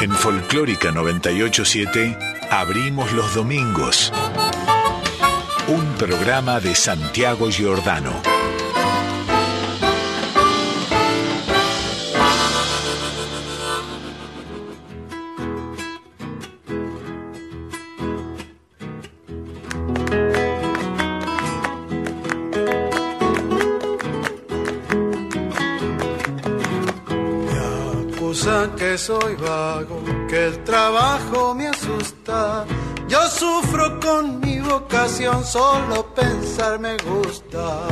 En Folclórica 987 abrimos los domingos. Un programa de Santiago Giordano. Que soy vago, que el trabajo me asusta. Yo sufro con mi vocación, solo pensar me gusta.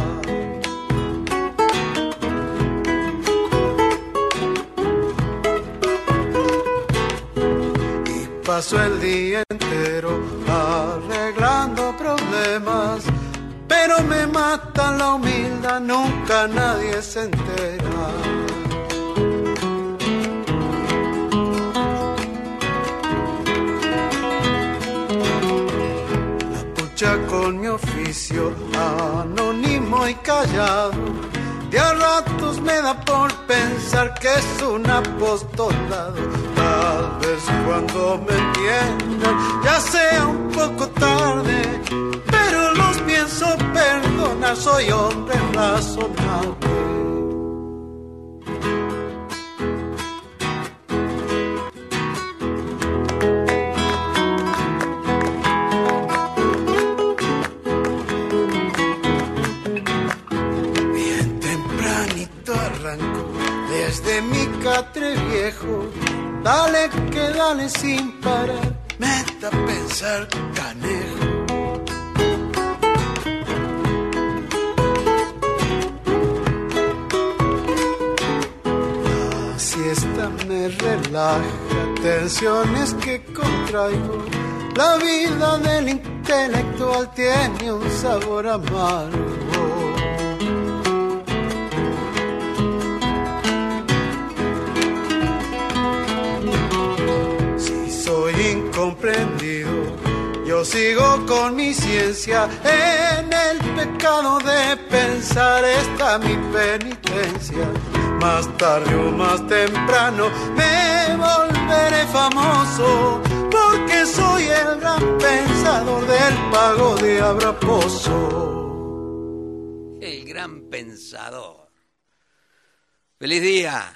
Y paso el día entero arreglando problemas, pero me mata la humildad, nunca nadie se entera. Con mi oficio anónimo y callado, de a ratos me da por pensar que es un apostolado. Tal vez cuando me entiendan ya sea un poco tarde, pero los pienso perdonar, soy hombre razonable. Desde mi catre viejo, dale que dale sin parar, me da pensar canejo. La siesta me relaja, tensiones que contraigo. La vida del intelectual tiene un sabor amargo. Incomprendido, yo sigo con mi ciencia, en el pecado de pensar está mi penitencia. Más tarde o más temprano me volveré famoso, porque soy el gran pensador del pago de Abraposo. El gran pensador. Feliz día,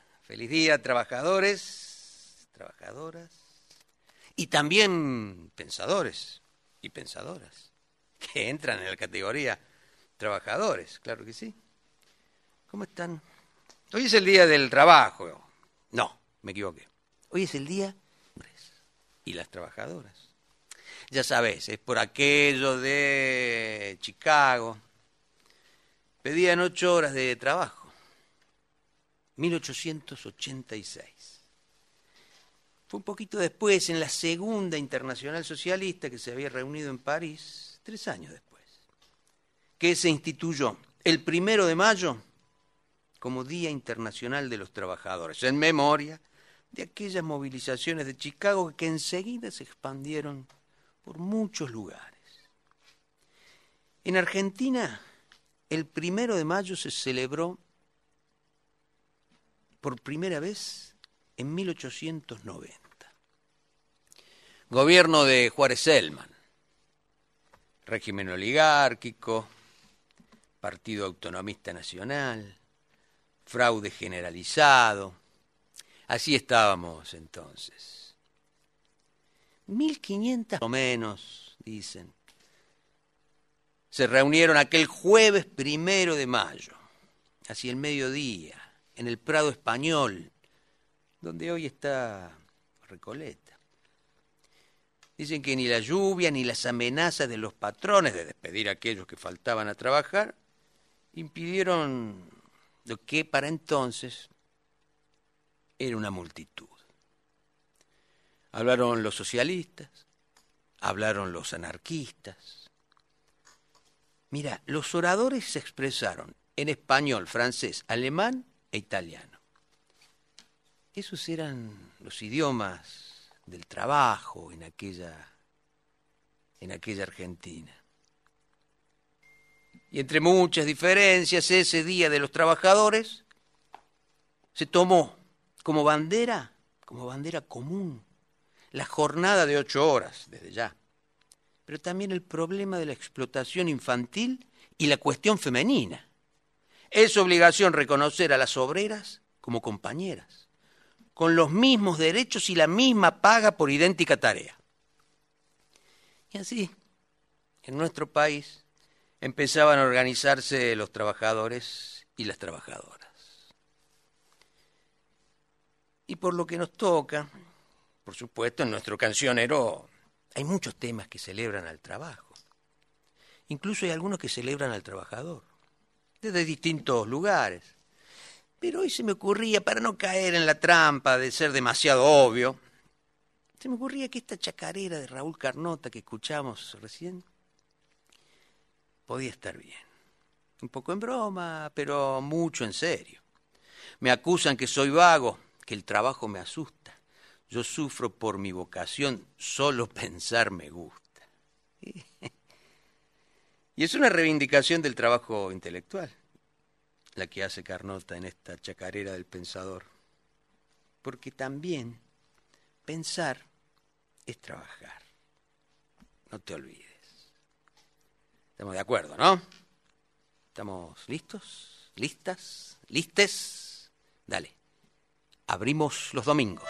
trabajadores, trabajadoras. Y también pensadores y pensadoras, que entran en la categoría trabajadores, claro que sí. ¿Cómo están? Hoy es el día del trabajo. No, me equivoqué. Hoy es el día y las trabajadoras. Ya sabes, es por aquello de Chicago. Pedían 8 horas de trabajo. 1886. Fue un poquito después, en la Segunda Internacional Socialista, que se había reunido en París, 3 años después, que se instituyó el 1 de mayo como Día Internacional de los Trabajadores, en memoria de aquellas movilizaciones de Chicago que enseguida se expandieron por muchos lugares. En Argentina, el 1 de mayo se celebró por primera vez en 1890. Gobierno de Juárez Celman, régimen oligárquico, Partido Autonomista Nacional, fraude generalizado. Así estábamos entonces. 1500 o menos, dicen, se reunieron aquel jueves 1 de mayo, hacia el mediodía, en el Prado Español, donde hoy está Recoleta. Dicen que ni la lluvia ni las amenazas de los patrones de despedir a aquellos que faltaban a trabajar impidieron lo que para entonces era una multitud. Hablaron los socialistas, hablaron los anarquistas. Mira, los oradores se expresaron en español, francés, alemán e italiano. Esos eran los idiomas del trabajo en aquella Argentina. Y entre muchas diferencias, ese Día de los Trabajadores se tomó como bandera como bandera común la jornada de 8 horas, desde ya, pero también el problema de la explotación infantil y la cuestión femenina. Es obligación reconocer a las obreras como compañeras, con los mismos derechos y la misma paga por idéntica tarea. Y así, en nuestro país, empezaban a organizarse los trabajadores y las trabajadoras. Y por lo que nos toca, por supuesto, en nuestro cancionero hay muchos temas que celebran al trabajo. Incluso hay algunos que celebran al trabajador, desde distintos lugares. Pero hoy se me ocurría, para no caer en la trampa de ser demasiado obvio, se me ocurría que esta chacarera de Raúl Carnota que escuchamos recién podía estar bien. Un poco en broma, pero mucho en serio. Me acusan que soy vago, que el trabajo me asusta. Yo sufro por mi vocación, solo pensar me gusta. Y es una reivindicación del trabajo intelectual, la que hace Carnota en esta chacarera del pensador. Porque también pensar es trabajar. No te olvides. Estamos de acuerdo, ¿no? ¿Estamos listos? ¿Listas? ¿Listes? Dale. Abrimos los domingos.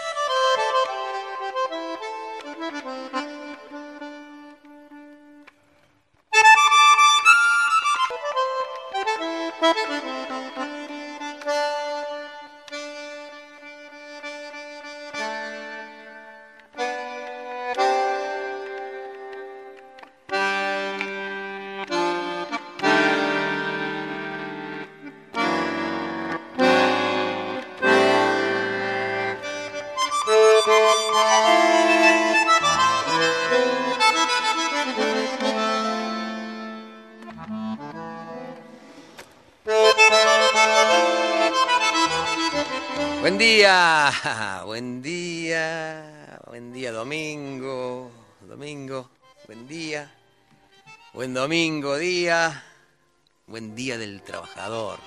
Buen día, domingo, buen día, buen domingo, día, buen día del trabajador.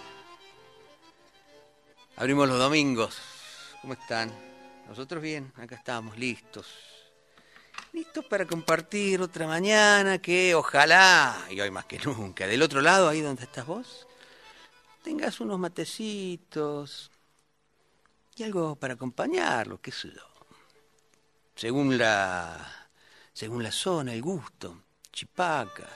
Abrimos los domingos, ¿cómo están? Nosotros bien, acá estamos listos para compartir otra mañana que ojalá, y hoy más que nunca, del otro lado, ahí donde estás vos, tengas unos matecitos y algo para acompañarlo, qué sé yo. Según la zona, el gusto, chipacas,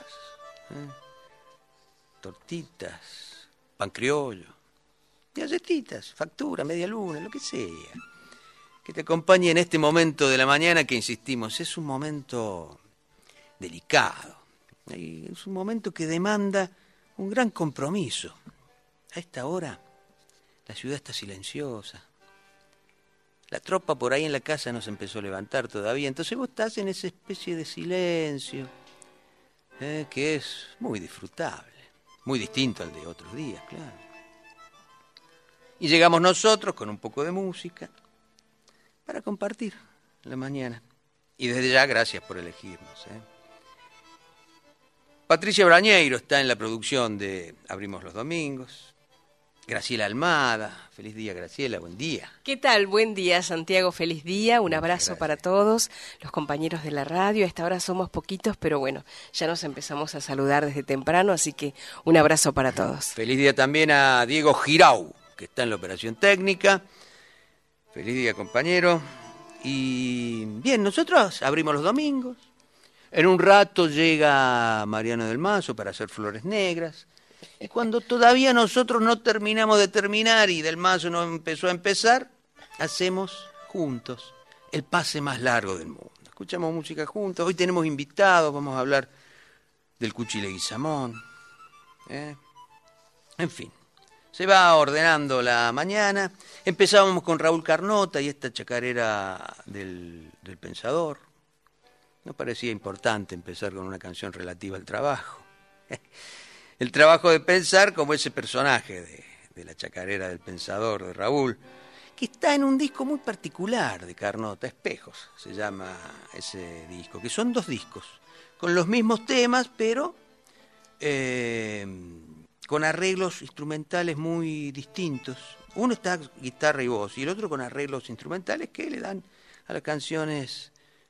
tortitas, pan criollo, galletitas, factura, media luna, lo que sea. Que te acompañe en este momento de la mañana que, insistimos, es un momento delicado. Es un momento que demanda un gran compromiso. A esta hora la ciudad está silenciosa. La tropa por ahí en la casa no se empezó a levantar todavía, entonces vos estás en esa especie de silencio que es muy disfrutable, muy distinto al de otros días, claro. Y llegamos nosotros con un poco de música para compartir la mañana. Y desde ya, gracias por elegirnos. Patricia Brañeiro está en la producción de Abrimos los Domingos. Graciela Almada, feliz día Graciela, buen día. ¿Qué tal? Buen día Santiago, feliz día, un abrazo para todos los compañeros de la radio. A esta hora somos poquitos, pero bueno, ya nos empezamos a saludar desde temprano, así que un abrazo para todos. Feliz día también a Diego Girau, que está en la operación técnica. Feliz día compañero. Y bien, nosotros abrimos los domingos. En un rato llega Mariano del Mazo para hacer Flores Negras. Y cuando todavía nosotros no terminamos de terminar y Del Mazo no empezó a empezar, hacemos juntos el pase más largo del mundo. Escuchamos música juntos, hoy tenemos invitados, vamos a hablar del Cuchi Leguizamón. En fin, se va ordenando la mañana. Empezábamos con Raúl Carnota y esta chacarera del pensador. Nos parecía importante empezar con una canción relativa al trabajo. El trabajo de pensar como ese personaje de la chacarera del pensador de Raúl, que está en un disco muy particular de Carnota, Espejos, se llama ese disco, que son 2 discos, con los mismos temas, pero con arreglos instrumentales muy distintos uno está guitarra y voz, y el otro con arreglos instrumentales que le dan a las canciones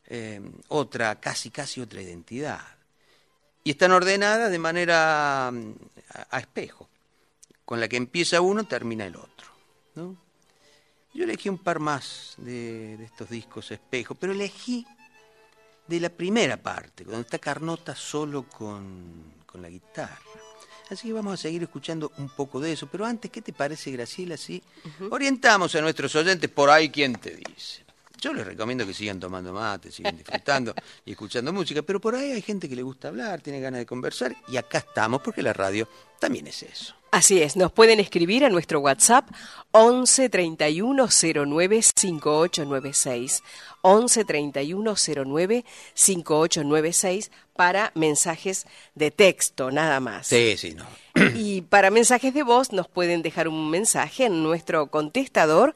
casi otra identidad. Y están ordenadas de manera a espejo. Con la que empieza uno, termina el otro, ¿no? Yo elegí un par más de estos discos espejo, pero elegí de la primera parte, donde está Carnota solo con la guitarra. Así que vamos a seguir escuchando un poco de eso. Pero antes, ¿qué te parece, Graciela, si orientamos a nuestros oyentes por ahí? ¿Quién te dice? Yo les recomiendo que sigan tomando mate, sigan disfrutando y escuchando música, pero por ahí hay gente que le gusta hablar, tiene ganas de conversar, y acá estamos porque la radio también es eso. Así es, nos pueden escribir a nuestro WhatsApp 11 31 09 5896, 11 31 09 5896 para mensajes de texto, nada más. Sí, no. Y para mensajes de voz nos pueden dejar un mensaje en nuestro contestador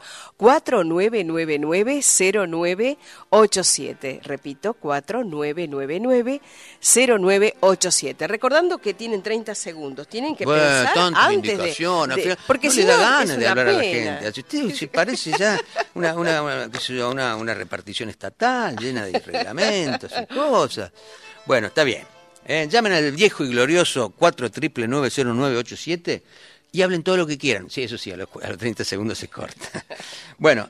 4999-0987. Repito, 4999-0987. Recordando que tienen 30 segundos, tienen que pensar antes de porque no si le da no, ganas de hablar pena a la gente. Si usted se parece ya una repartición estatal llena de reglamentos y cosas. Bueno, está bien. Llamen al viejo y glorioso 4999-0987 y hablen todo lo que quieran. Sí, eso sí, a los 30 segundos se corta. Bueno,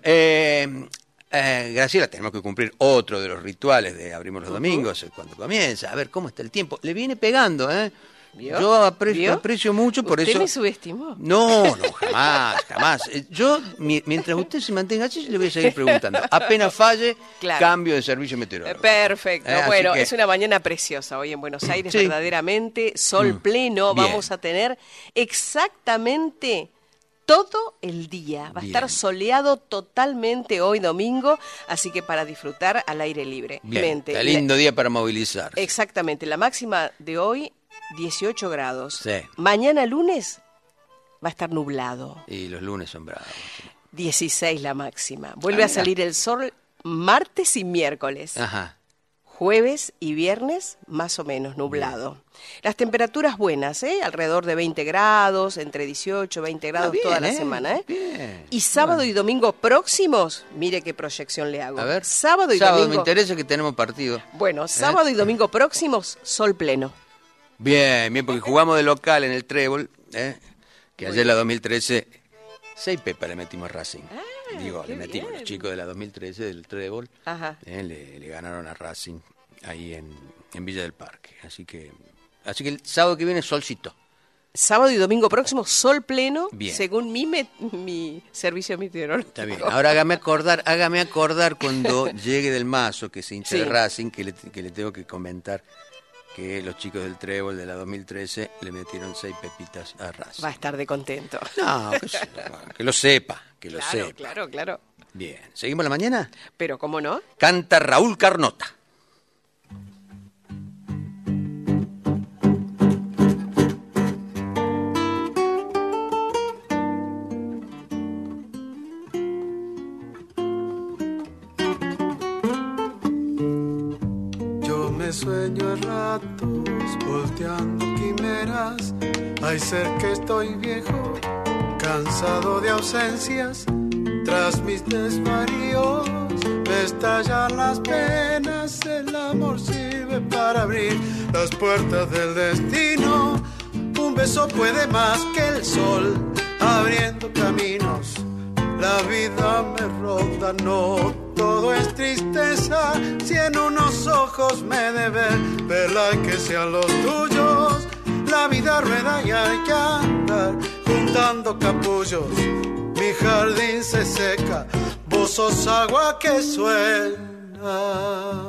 Graciela, tenemos que cumplir otro de los rituales de Abrimos los Domingos cuando comienza. A ver cómo está el tiempo. Le viene pegando, ¿eh? ¿Vio? Yo aprecio mucho por eso. ¿Usted me subestimó? No, jamás. Yo, mientras usted se mantenga así, yo le voy a seguir preguntando. Apenas falle, claro. Cambio de servicio meteorológico. Perfecto. Bueno, que... es una mañana preciosa hoy en Buenos Aires, sí. Verdaderamente, sol pleno. Bien. Vamos a tener exactamente todo el día. Va a estar soleado totalmente hoy domingo, así que para disfrutar al aire libre. Bien, está lindo día para movilizarse. Exactamente. La máxima de hoy, 18 grados. Sí. Mañana lunes va a estar nublado. Y los lunes son bravos. 16 la máxima. Vuelve a salir el sol martes y miércoles. Ajá. Jueves y viernes, más o menos nublado. Bien. Las temperaturas buenas, alrededor de 20 grados, entre 18 y 20 grados bien, toda la semana. Bien. Y sábado y domingo próximos, mire qué proyección le hago. A ver, sábado y domingo. Me interesa que tenemos partido. Bueno, sábado y domingo próximos, sol pleno. Bien, porque jugamos de local en el Trébol, que ayer la 2013, 6 pepas le metimos a Racing. Le metimos los chicos de la 2013 del Trébol, le ganaron a Racing ahí en Villa del Parque. Así que el sábado que viene solcito. Sábado y domingo próximo, sol pleno, bien. Según mi servicio meteorológico. Está bien. Ahora hágame acordar cuando llegue del Mazo, que se hincha de Racing, que le tengo que comentar que los chicos del Trébol de la 2013 le metieron 6 pepitas a Racing. Va a estar de contento. No, que lo sepa, lo sepa. Claro. Bien, ¿seguimos la mañana? Pero, ¿cómo no? Canta Raúl Carnota. Sueño a ratos, volteando quimeras. Hay ser que estoy viejo, cansado de ausencias. Tras mis desvaríos me estallan las penas. El amor sirve para abrir las puertas del destino. Un beso puede más que el sol, abriendo caminos. La vida me ronda, no todo es tristeza. Si en unos ojos me deben verla y que sean los tuyos. La vida rueda y hay que andar juntando capullos. Mi jardín se seca, vos sos agua que suena.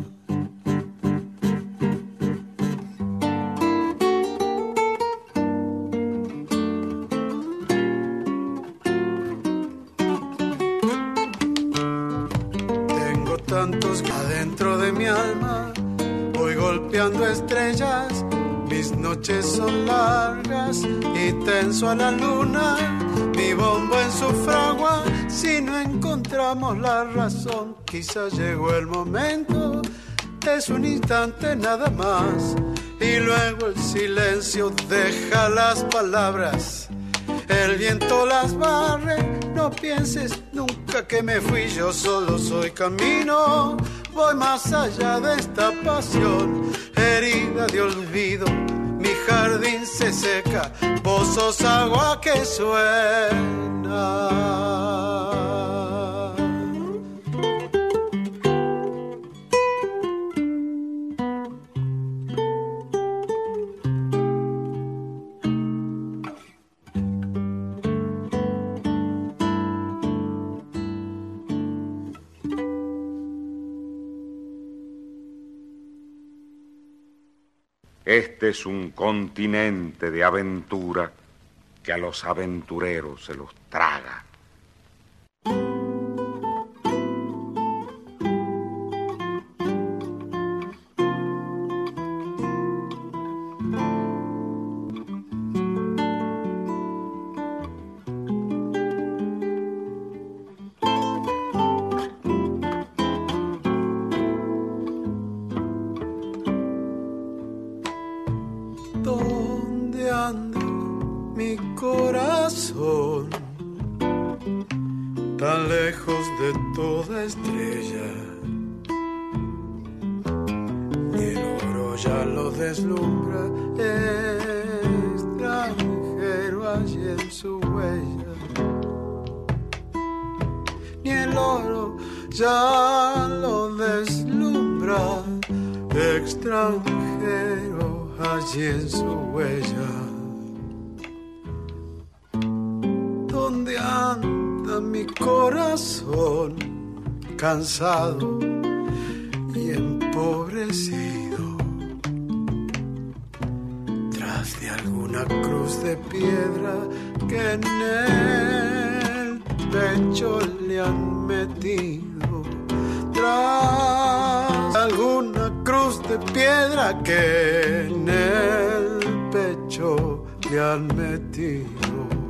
Tantos adentro de mi alma, voy golpeando estrellas. Mis noches son largas y tenso a la luna. Mi bombo en su fragua, si no encontramos la razón, quizás llegó el momento. Es un instante nada más y luego el silencio deja las palabras. El viento las barre no pienses nunca que me fui, yo solo soy camino. Voy más allá de esta pasión, herida de olvido. Mi jardín se seca, vos sos agua que suena. Este es un continente de aventura que a los aventureros se los traga. ¿Dónde anda mi corazón? Tan lejos de toda estrella. Ni el oro ya lo deslumbra, extranjero allí en su huella. Ni el oro ya lo deslumbra, extranjero allí en su huella. ¿Dónde anda mi corazón cansado y empobrecido? Tras de alguna cruz de piedra que en el pecho le han metido. Tras alguna cruz de piedra que en el pecho le han metido.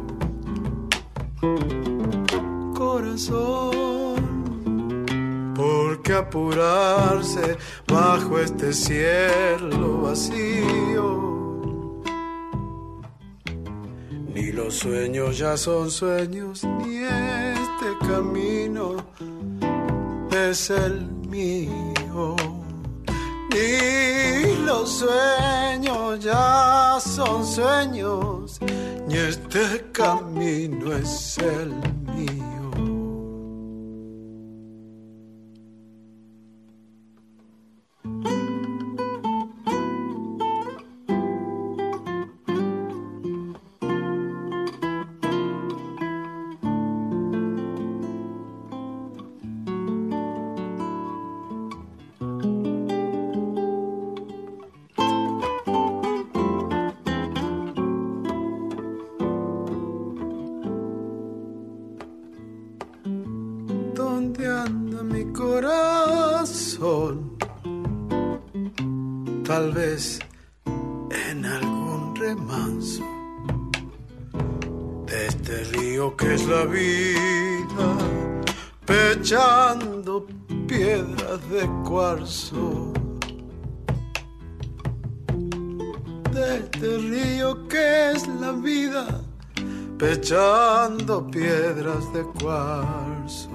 Corazón, ¿por qué apurarse bajo este cielo vacío? Ni los sueños ya son sueños, ni este camino es el mío. Ni los sueños ya son sueños, ni este camino es el mío. ¿Dónde anda mi corazón? Tal vez en algún remanso de este río que es la vida, pechando piedras de cuarzo. De este río que es la vida, pechando piedras de cuarzo.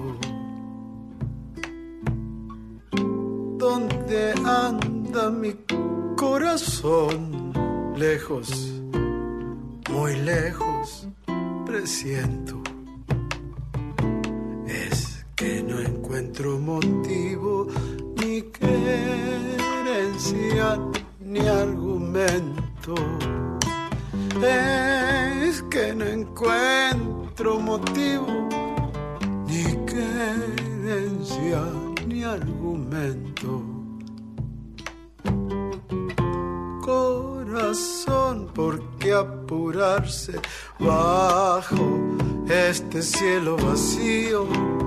¿Dónde anda mi corazón? Lejos, muy lejos, presiento. Es que no encuentro motivo, ni querencia, ni argumento. Es que no encuentro motivo, ni querencia, ni argumento. Corazón, ¿por qué apurarse bajo este cielo vacío?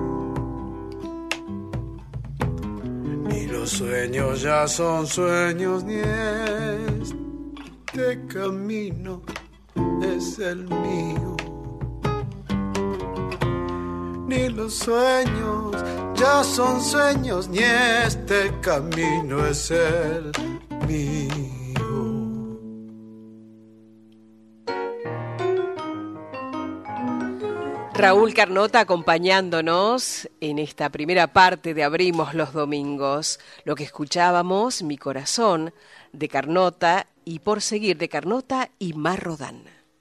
Ni los sueños ya son sueños, ni este camino es el mío. Ni los sueños ya son sueños, ni este camino es el mío. Raúl Carnota acompañándonos en esta primera parte de Abrimos los Domingos. Lo que escuchábamos, Mi Corazón, de Carnota, y Por Seguir, de Carnota y Mar Rodán.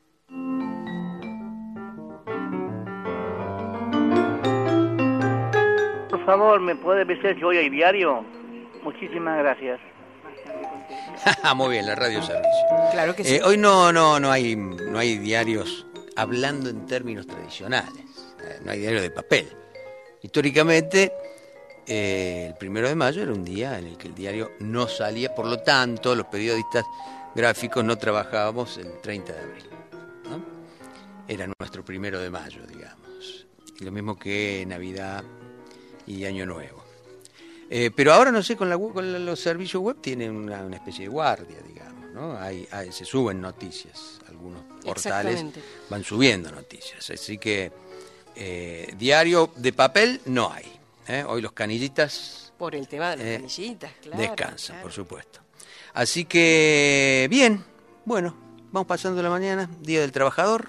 Por favor, ¿me puede decir que hoy hay diario? Muchísimas gracias. Muy bien, la radio servicio. Claro que sí. Hoy no hay diarios hablando en términos tradicionales. No hay diario de papel. Históricamente, el 1 de mayo era un día en el que el diario no salía, por lo tanto, los periodistas gráficos no trabajábamos el 30 de abril, ¿no? Era nuestro 1 de mayo, digamos. Y lo mismo que Navidad y Año Nuevo. Pero ahora, no sé, con los servicios web tienen una especie de guardia, digamos, ¿no? Se suben noticias, algunos portales van subiendo noticias, así que diario de papel no hay. Hoy los canillitas... Por el tema de las canillitas, claro. Descansan, por supuesto. Así que, bien, bueno, vamos pasando la mañana, Día del Trabajador,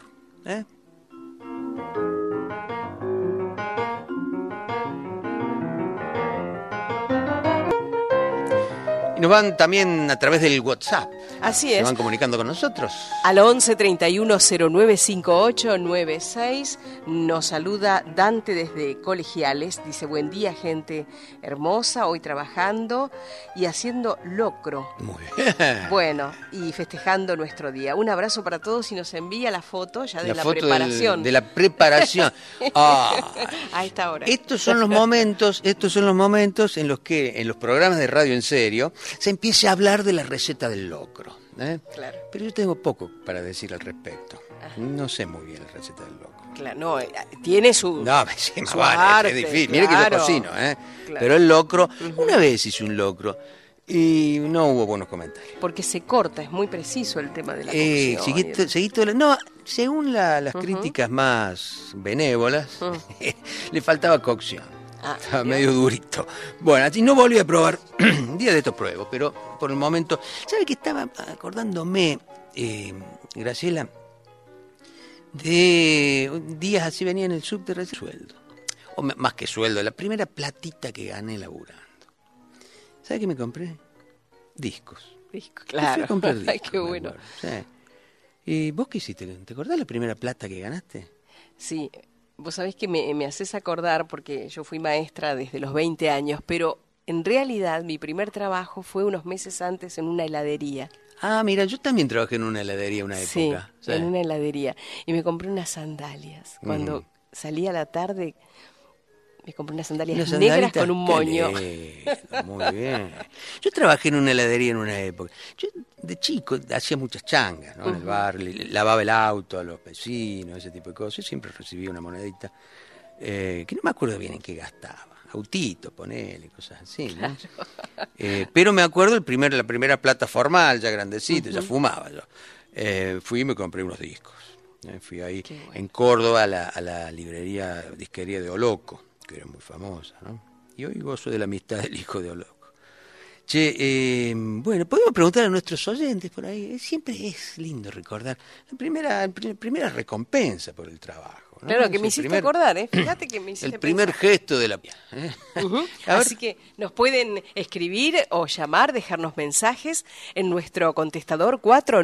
Y nos van también a través del WhatsApp. Así es. Se van comunicando con nosotros. Al 11 31 09 58 96 nos saluda Dante desde Colegiales. Dice, buen día, gente hermosa, hoy trabajando y haciendo locro. Muy bien. Bueno, y festejando nuestro día. Un abrazo para todos y nos envía la foto ya de la foto preparación. De la preparación. A esta hora. Estos son los momentos en los que en los programas de Radio en Serio se empieza a hablar de la receta del locro. Claro. Pero yo tengo poco para decir al respecto. Ajá. No sé muy bien la receta del locro. Claro, no, tiene su, sí, su vale, arte, es difícil. Claro. Mire que yo cocino, Claro. Pero el locro, una vez hice un locro y no hubo buenos comentarios. Porque se corta, es muy preciso el tema de la cocción. No, según las críticas más benévolas, le faltaba cocción. Estaba medio durito. Bueno, así no volví a probar. Un día de estos pruebo, pero por el momento... ¿Sabe qué estaba acordándome, Graciela? De días así venía en el subte recién sueldo. O más que sueldo, la primera platita que gané laburando. ¿Sabe qué me compré? Discos. Claro. Fui a comprar discos. Ay, qué bueno. Sí. ¿Y vos qué hiciste? ¿Te acordás la primera plata que ganaste? Sí. Vos sabés que me haces acordar, porque yo fui maestra desde los 20 años, pero en realidad mi primer trabajo fue unos meses antes en una heladería. Ah, mira, yo también trabajé en una heladería una época. Sí, en una heladería. Y me compré unas sandalias. Cuando salí a la tarde, me compré unas sandalias negras con un moño. Muy bien. Yo trabajé en una heladería en una época. Yo de chico hacía muchas changas, ¿no? En el barrio, lavaba el auto a los vecinos, ese tipo de cosas. Yo siempre recibía una monedita que no me acuerdo bien en qué gastaba. Autito, ponele, cosas así, ¿no? Claro. Pero me acuerdo la primera plata formal, ya grandecito, ya fumaba yo. Fui y me compré unos discos. Fui ahí en Córdoba a la librería, disquería de Oloco, que era muy famosa, ¿no? Y hoy gozo de la amistad del hijo de Oloco. Che, bueno, podemos preguntar a nuestros oyentes por ahí. Siempre es lindo recordar la primera recompensa por el trabajo, ¿no? Claro, que me hiciste acordar, fíjate que me hiciste el primer gesto de la... Así que nos pueden escribir o llamar, dejarnos mensajes en nuestro contestador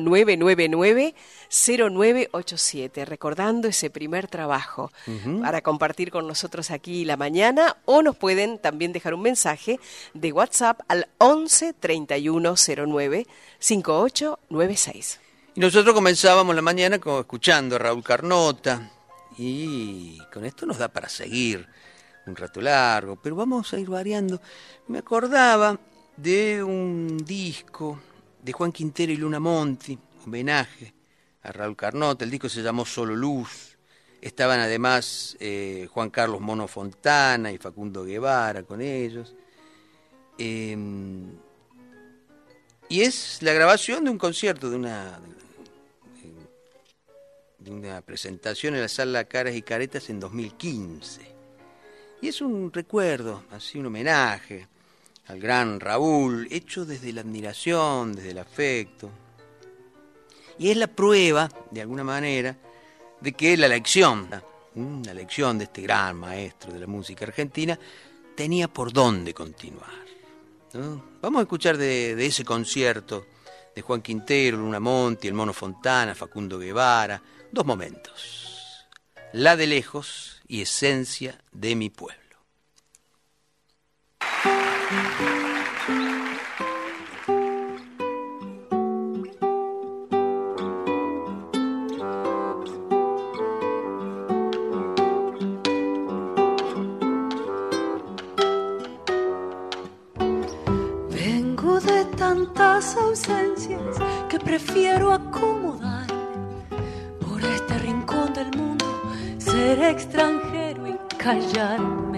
4999-0987, recordando ese primer trabajo para compartir con nosotros aquí la mañana, o nos pueden también dejar un mensaje de WhatsApp al 11 31 09 5896. Y nosotros comenzábamos la mañana escuchando a Raúl Carnota, y con esto nos da para seguir un rato largo, pero vamos a ir variando. Me acordaba de un disco de Juan Quintero y Luna Monti, homenaje a Raúl Carnota. El disco se llamó Solo Luz. Estaban además Juan Carlos Mono Fontana y Facundo Guevara con ellos. Y es la grabación de un concierto, de una presentación en la Sala Caras y Caretas en 2015. Y es un recuerdo, así un homenaje al gran Raúl, hecho desde la admiración, desde el afecto. Y es la prueba, de alguna manera, de que la elección una lección de este gran maestro de la música argentina, tenía por dónde continuar, ¿no? Vamos a escuchar de ese concierto de Juan Quintero, Luna Monti, el Mono Fontana, Facundo Guevara, dos momentos: La de lejos y Esencia de mi pueblo. Tantas ausencias que prefiero acomodarme por este rincón del mundo, ser extranjero y callarme.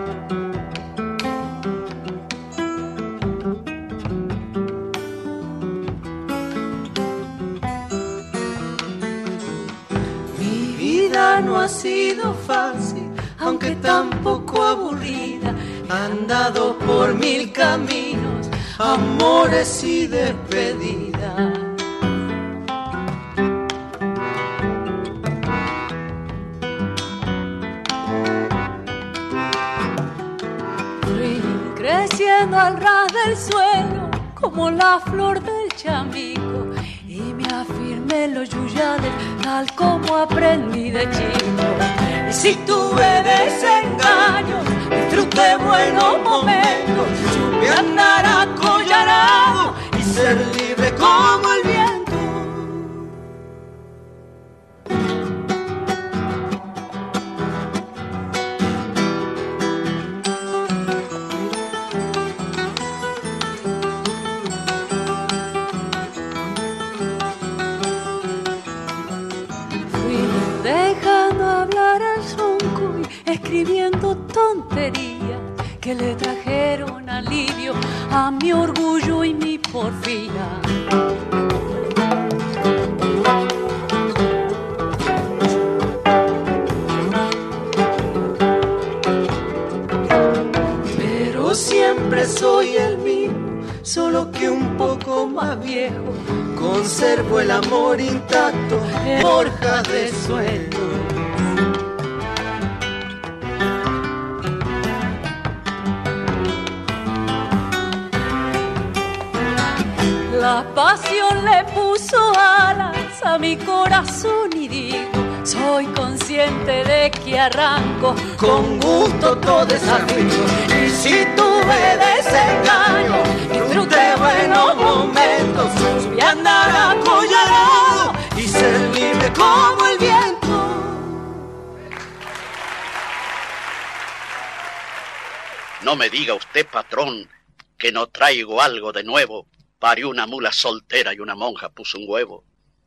Mi vida no ha sido fácil, aunque tampoco aburrida. He andado por 1000 caminos, amores y despedidas. Fui creciendo al ras del suelo como la flor del chamico y me afirmé en los yuyales tal como aprendí de chico. Y si tuve desengaños, disfruté buenos momentos, supe andar acollarado y ser libre como el viento. Fui dejando hablar al sonco y escribiendo tonterías que le trajeron alivio a mi orgullo y mi porfía. Pero siempre soy el mismo, solo que un poco más viejo. Conservo el amor intacto en horjas de sueño. La pasión le puso alas a mi corazón y digo, soy consciente de que arranco con gusto todo desafío. Y si tuve desengaño, disfruté buenos momentos, voy a andar acollarado y ser libre como el viento. No me diga usted, patrón, que no traigo algo de nuevo. Parió una mula soltera y una monja puso un huevo.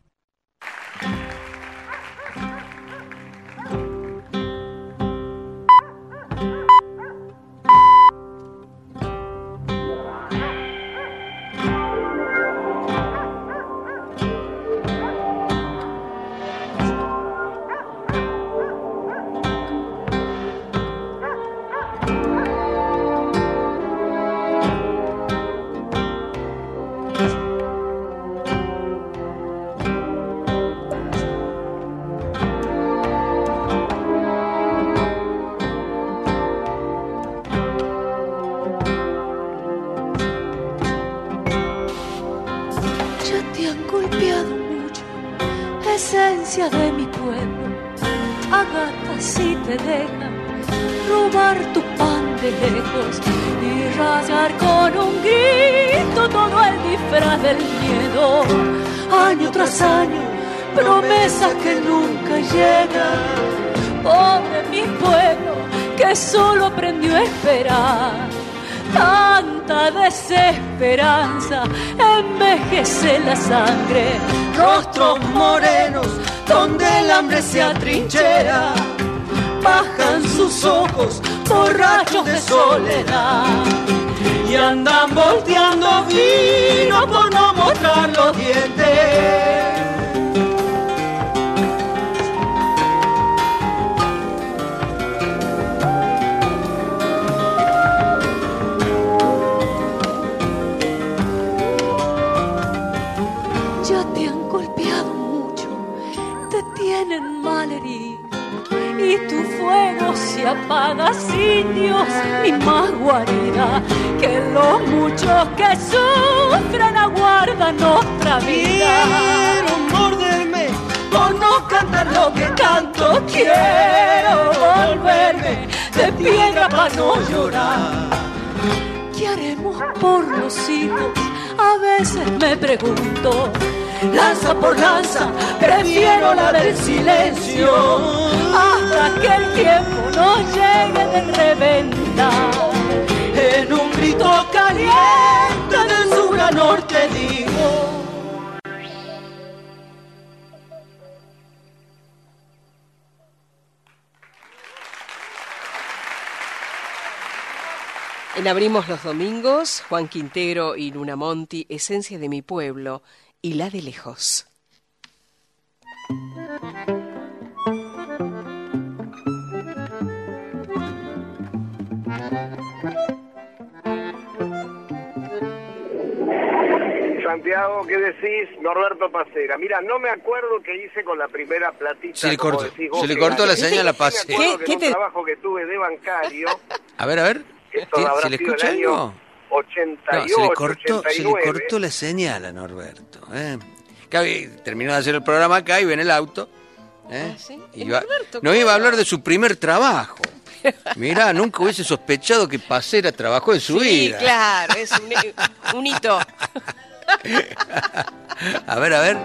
Esencia de mi pueblo, agata si te dejan robar tu pan de lejos y rayar con un grito todo el disfraz del miedo. Año tras año, promesas que nunca llegan. Pobre mi pueblo que solo aprendió a esperar. Tanta desesperanza envejece la sangre. Rostros morenos donde el hambre se atrinchera, bajan sus ojos borrachos de soledad y andan volteando vino por no mostrar los dientes. tienen mal herido y fuego se apaga sin Dios ni más guarida, que los muchos que sufren aguardan otra vida. Quiero morderme Por no cantar lo que canto, quiero volverme de piedra para no llorar. ¿Qué haremos por los hijos? A veces me pregunto. Lanza por lanza, prefiero la del silencio, hasta que el tiempo no llegue de reventa. En un grito caliente del sur a norte digo. En Abrimos los Domingos, Juan Quintero y Luna Monti, Esencia de mi pueblo y la de lejos. Santiago, ¿qué decís? Norberto Pacera. Mira, no me acuerdo qué hice con la primera platita. Se le cortó la señal a Pacera. ¿Qué trabajo que tuve de bancario? A ver. ¿Se le escucha algo? 88, no, se le cortó la señal a Norberto. Terminó de hacer el programa acá y ve en el auto. ¿Sí? No iba a hablar de su primer trabajo. Mirá, nunca hubiese sospechado que Pacera trabajó en su vida. Sí, claro, es un hito. A ver.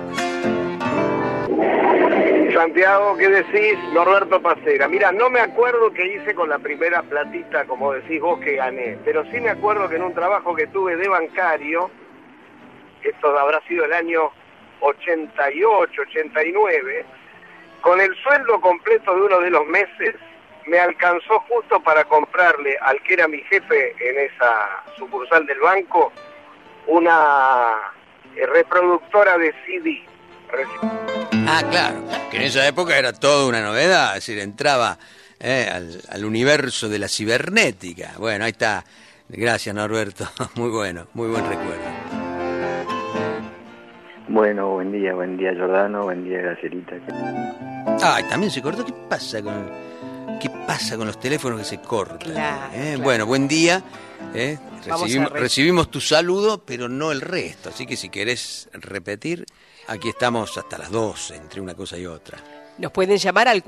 Santiago, ¿qué decís? Norberto Pacera. Mira, no me acuerdo qué hice con la primera platita, como decís vos, que gané. Pero sí me acuerdo que en un trabajo que tuve de bancario, esto habrá sido el año 88, 89, con el sueldo completo de uno de los meses, me alcanzó justo para comprarle al que era mi jefe en esa sucursal del banco una reproductora de CD. Claro, que en esa época era toda una novedad, es decir, entraba al universo de la cibernética. Bueno, ahí está. Gracias, Norberto. Muy bueno, muy buen recuerdo. Bueno, buen día, Giordano, buen día, Gracielita. También se cortó. ¿Qué pasa con los teléfonos que se cortan? Claro. Bueno, buen día. Recibimos tu saludo, pero no el resto. Así que si querés repetir, aquí estamos hasta las 12, entre una cosa y otra. Nos pueden llamar al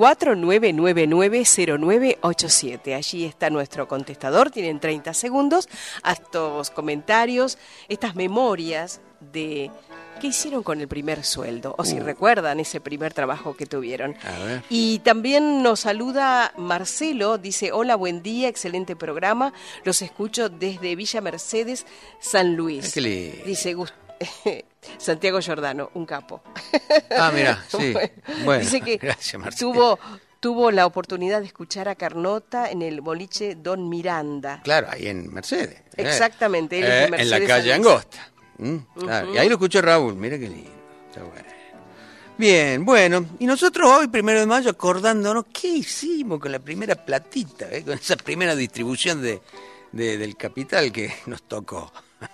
4999-0987. Allí está nuestro contestador. Tienen 30 segundos a estos comentarios, estas memorias de qué hicieron con el primer sueldo, o si recuerdan ese primer trabajo que tuvieron. A ver. Y también nos saluda Marcelo, dice: hola, buen día, excelente programa, los escucho desde Villa Mercedes, San Luis. Dice Santiago Giordano, un capo. Mira, sí. Bueno, dice que gracias, Marcelo. Tuvo la oportunidad de escuchar a Carnota en el boliche Don Miranda. Claro, ahí en Mercedes. Exactamente, él es de Mercedes, en la calle Angosta. Claro, y ahí lo escuchó Raúl, mira qué lindo. Está bueno. Bien, bueno, y nosotros hoy, 1 de mayo, acordándonos qué hicimos con la primera platita, con esa primera distribución del capital que nos tocó.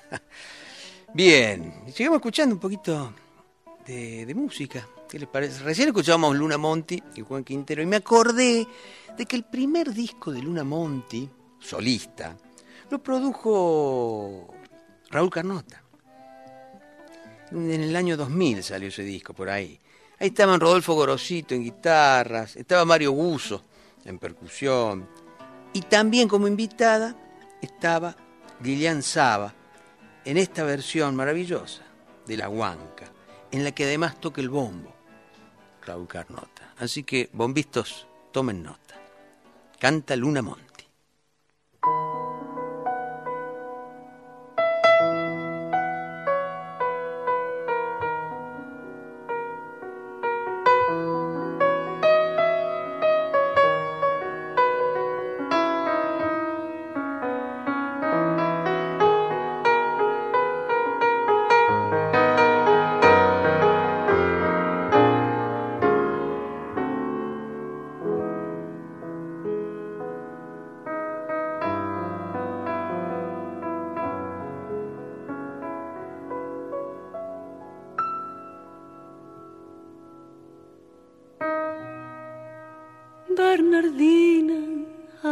Bien, llegamos escuchando un poquito de música. ¿Qué les parece? Recién escuchábamos Luna Monti y Juan Quintero y me acordé de que el primer disco de Luna Monti, solista, lo produjo Raúl Carnota. En el año 2000 salió ese disco, por ahí. Ahí estaban Rodolfo Gorosito en guitarras, estaba Mario Guzzo en percusión, y también como invitada estaba Lilian Saba en esta versión maravillosa de La Huanca, en la que además toca el bombo Raúl Carnota. Así que, bombistas, tomen nota. Canta Luna Monti.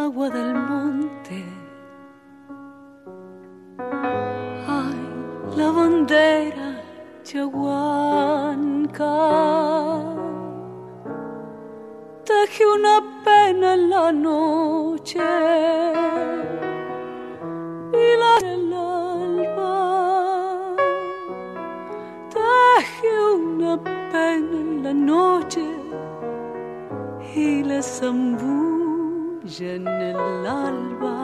agua del monte. Ay, la bandera Chahuanca teje una pena en la noche y la del alba teje una pena en la noche y la zambulla en el alba.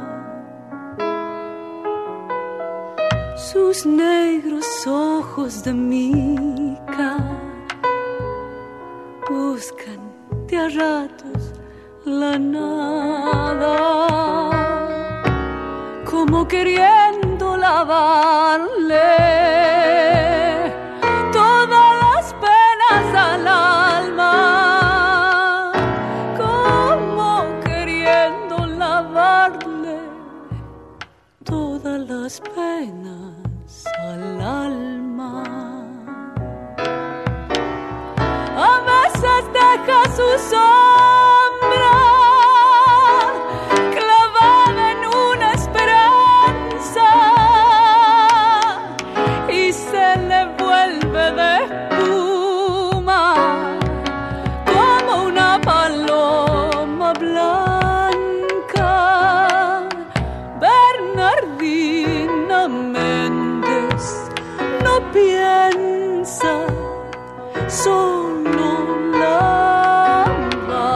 Sus negros ojos de mica buscan de a ratos la nada, como queriendo lavarle todas las penas al alma, como queriendo lavarle todas las penas al alma. A veces deja su sombra clavada en una esperanza y se le vuelve de espuma como una paloma blanca. Bernardina Méndez no piensa, solo lava.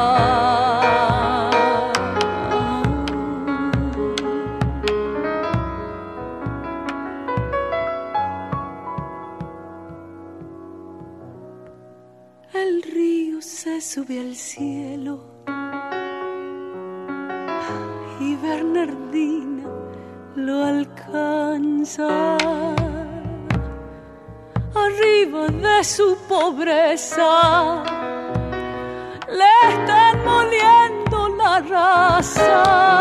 El río se sube al cielo y Bernardina lo alcanza. Arriba de su pobreza le están moliendo la raza.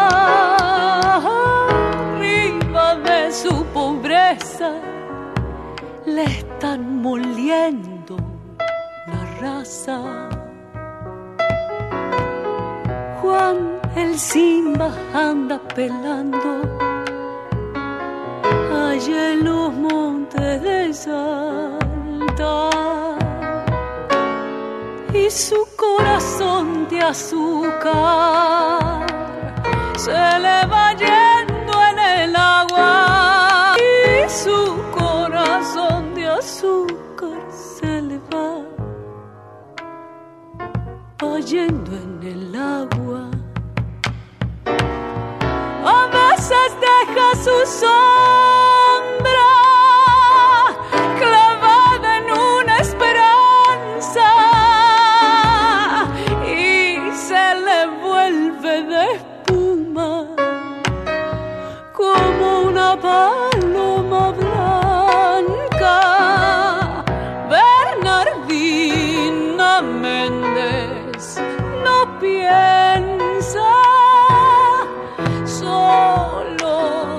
Arriba de su pobreza le están moliendo la raza. Juan el Simba anda pelando allá en los montes de Salta y su corazón de azúcar se le va yendo en el agua y su corazón de azúcar se le va yendo en el agua. A veces deja su sombra clavada en una esperanza y se le vuelve de espuma como una paloma blanca. Bernardina Méndez no piensa, solo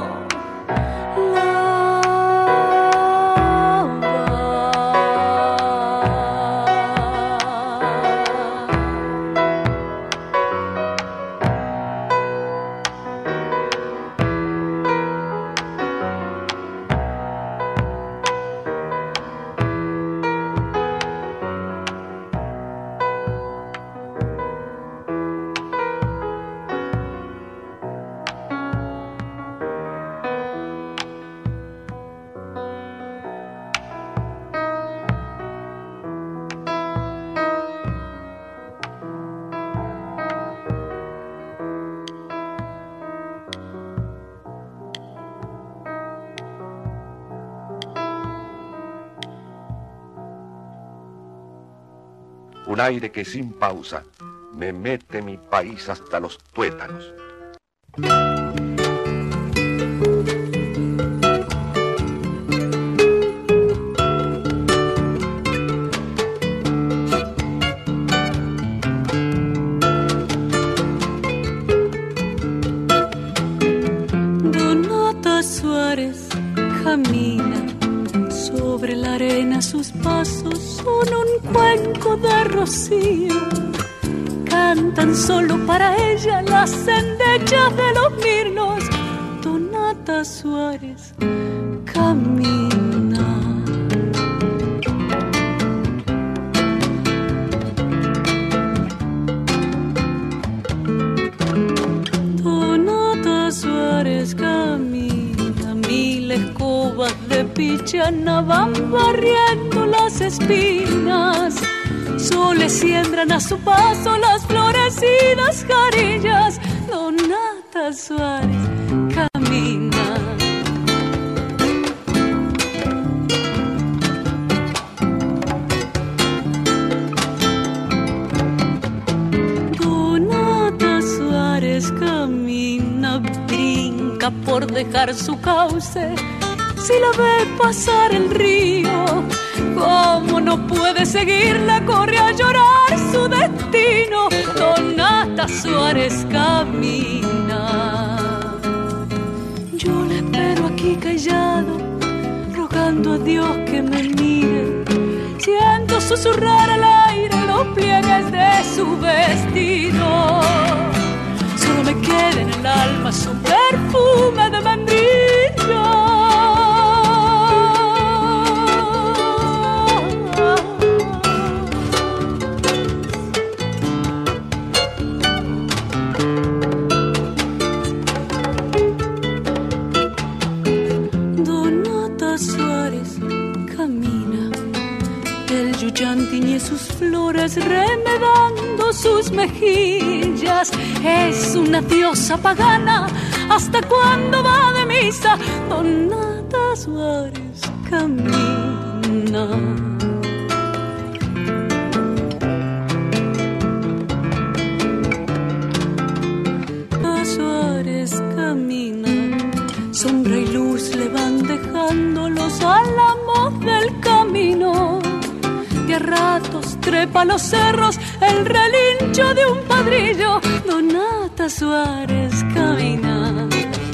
un aire que sin pausa me mete mi país hasta los tuétanos. Donata Suárez camina sobre la arena, sus pasos son un cuenco de rocío. Canta cantan solo para ella las endechas de los mirlos. Donata Suárez camina. Donata Suárez camina, mil escobas de pichana van barriendo las espinas. Soles siembran a su paso las florecidas jarillas. Donata Suárez camina. Donata Suárez camina, brinca por dejar su cauce. Si la ve pasar el río, ¿cómo no puede seguirla? Corre a llorar su destino. Donata Suárez camina. Yo la espero aquí callado, rogando a Dios que me mire. Siento susurrar al aire los pliegues de su vestido. Solo me queda en el alma su perfume de membrillo. Tiñe sus flores remedando sus mejillas. Es una diosa pagana, ¿hasta cuándo va de misa? Donata Suárez camina. Donata Suárez camina. Sombra y luz le van dejando los álamos del camino. De a ratos trepa los cerros el relincho de un padrillo. Donata Suárez camina.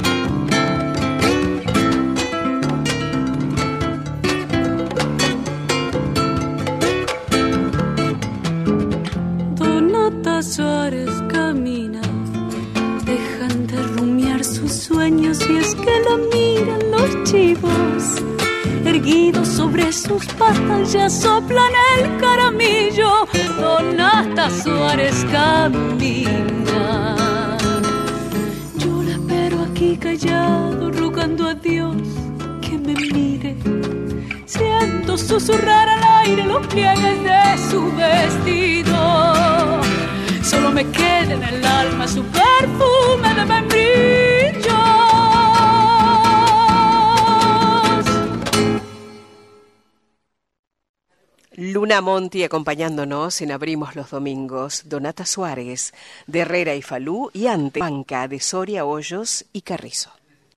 Donata Suárez camina. Dejan de rumiar sus sueños y es que la miran los chivos. Erguidos sobre sus patas ya soplan el caramillo. Donata Suárez camina. Yo la espero aquí callado, rogando a Dios que me mire. Siento susurrar al aire los pliegues de su vestido. Solo me queda en el alma su perfume de membrillo. Luna Monti acompañándonos en Abrimos los Domingos, Donata Suárez, de Herrera y Falú, y ante Banca de Soria, Hoyos y Carrizo.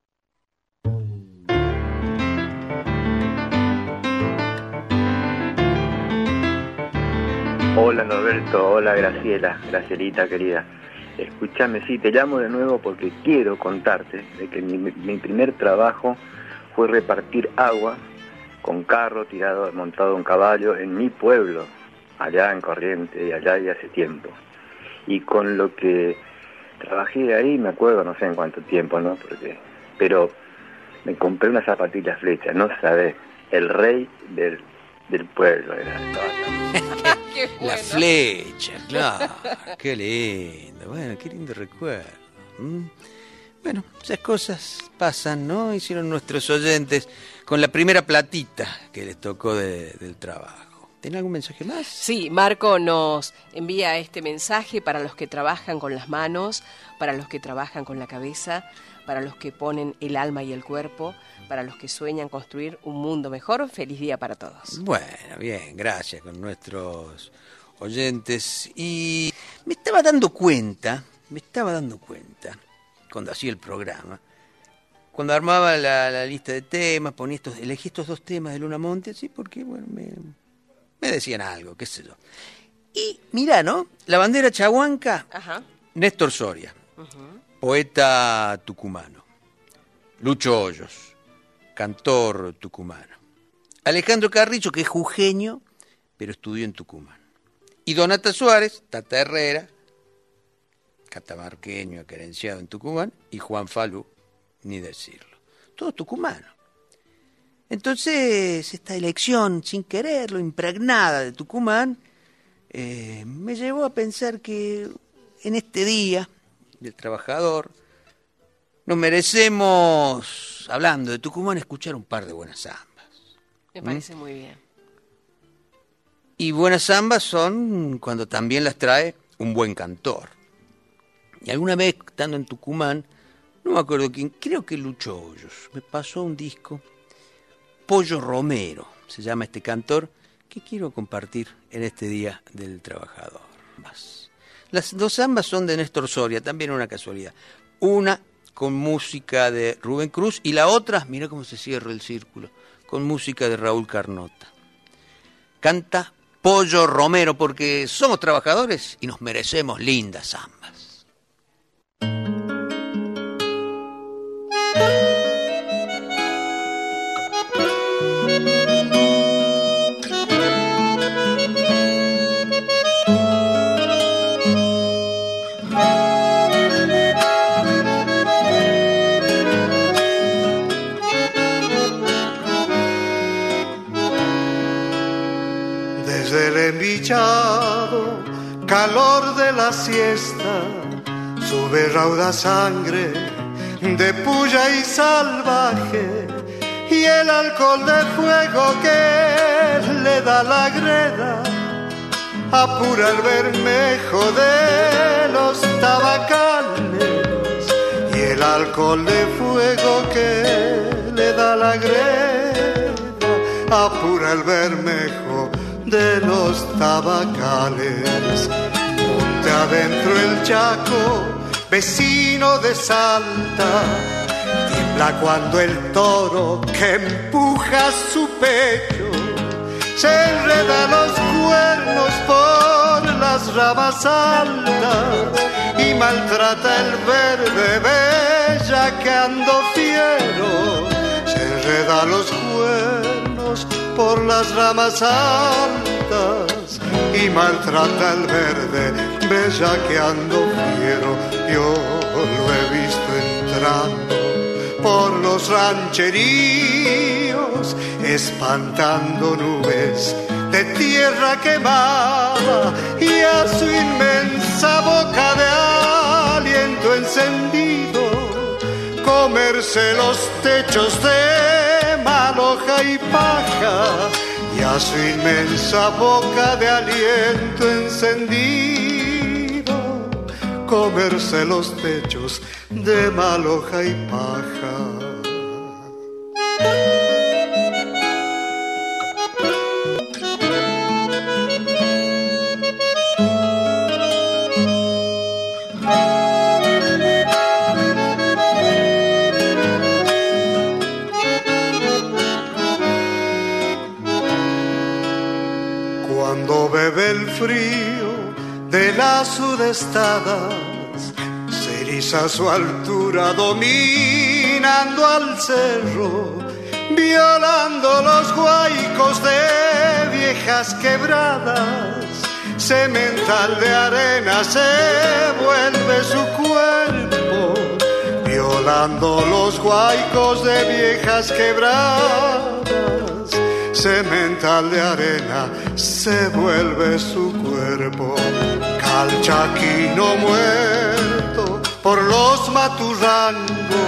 Hola Norberto, hola Gracielita querida. Escúchame, sí, te llamo de nuevo porque quiero contarte de que mi primer trabajo fue repartir agua con carro montado un caballo en mi pueblo, allá en Corrientes, y allá y hace tiempo. Y con lo que trabajé ahí, me acuerdo, no sé en cuánto tiempo, ¿no? Pero me compré unas zapatillas Flecha, no sabés, el rey del pueblo era. Qué bueno. La Flecha, claro, qué lindo, bueno, qué lindo recuerdo. Bueno, esas cosas pasan, ¿no? Hicieron nuestros oyentes con la primera platita que les tocó del trabajo. ¿Tiene algún mensaje más? Sí, Marco nos envía este mensaje para los que trabajan con las manos, para los que trabajan con la cabeza, para los que ponen el alma y el cuerpo, para los que sueñan construir un mundo mejor. Feliz día para todos. Bueno, bien, gracias con nuestros oyentes. Y me estaba dando cuenta, cuando hacía el programa, cuando armaba la lista de temas, elegí estos dos temas de Luna Monti, así porque, bueno, me decían algo, qué sé yo. Y mirá, ¿no? La bandera chahuanca, ajá. Néstor Soria, poeta tucumano. Lucho Hoyos, cantor tucumano. Alejandro Carrizo, que es jujeño, pero estudió en Tucumán. Y Donata Suárez, Tata Herrera, catamarqueño, querenciado en Tucumán, y Juan Falú, ni decirlo. Todo tucumano. Entonces, esta elección, sin quererlo, impregnada de Tucumán, me llevó a pensar que en este día del trabajador nos merecemos, hablando de Tucumán, escuchar un par de buenas zambas. Me parece muy bien. Y buenas zambas son cuando también las trae un buen cantor. Y alguna vez, estando en Tucumán, no me acuerdo quién, creo que Lucho Hoyos, me pasó un disco, Pollo Romero, se llama este cantor, que quiero compartir en este Día del Trabajador. Las dos zambas son de Néstor Soria, también una casualidad. Una con música de Rubén Cruz y la otra, mira cómo se cierra el círculo, con música de Raúl Carnota. Canta Pollo Romero porque somos trabajadores y nos merecemos lindas zambas. Desde el envichado calor de la siesta sube rauda sangre de puya y salvaje, y el alcohol de fuego que le da la greda apura el bermejo de los tabacales, y el alcohol de fuego que le da la greda apura el bermejo de los tabacales. Monte adentro el Chaco, vecino de Salta, tiembla cuando el toro que empuja su pecho se enreda los cuernos por las ramas altas y maltrata el verde bellaqueando fiero. Se enreda los cuernos por las ramas altas y maltrata el verde bellaqueando fiero. Yo lo he visto entrando por los rancheríos, espantando nubes de tierra quemada, y a su inmensa boca de aliento encendido comerse los techos de maloja y paja, y a su inmensa boca de aliento encendido comerse los techos de maloja y paja. Cuando bebe el frío de las sudestadas, se eriza su altura dominando al cerro, violando los huaicos de viejas quebradas. Cemental de arena se vuelve su cuerpo, violando los huaicos de viejas quebradas. Cemental de arena se vuelve su cuerpo. Calchaquino muerto por los maturrangos,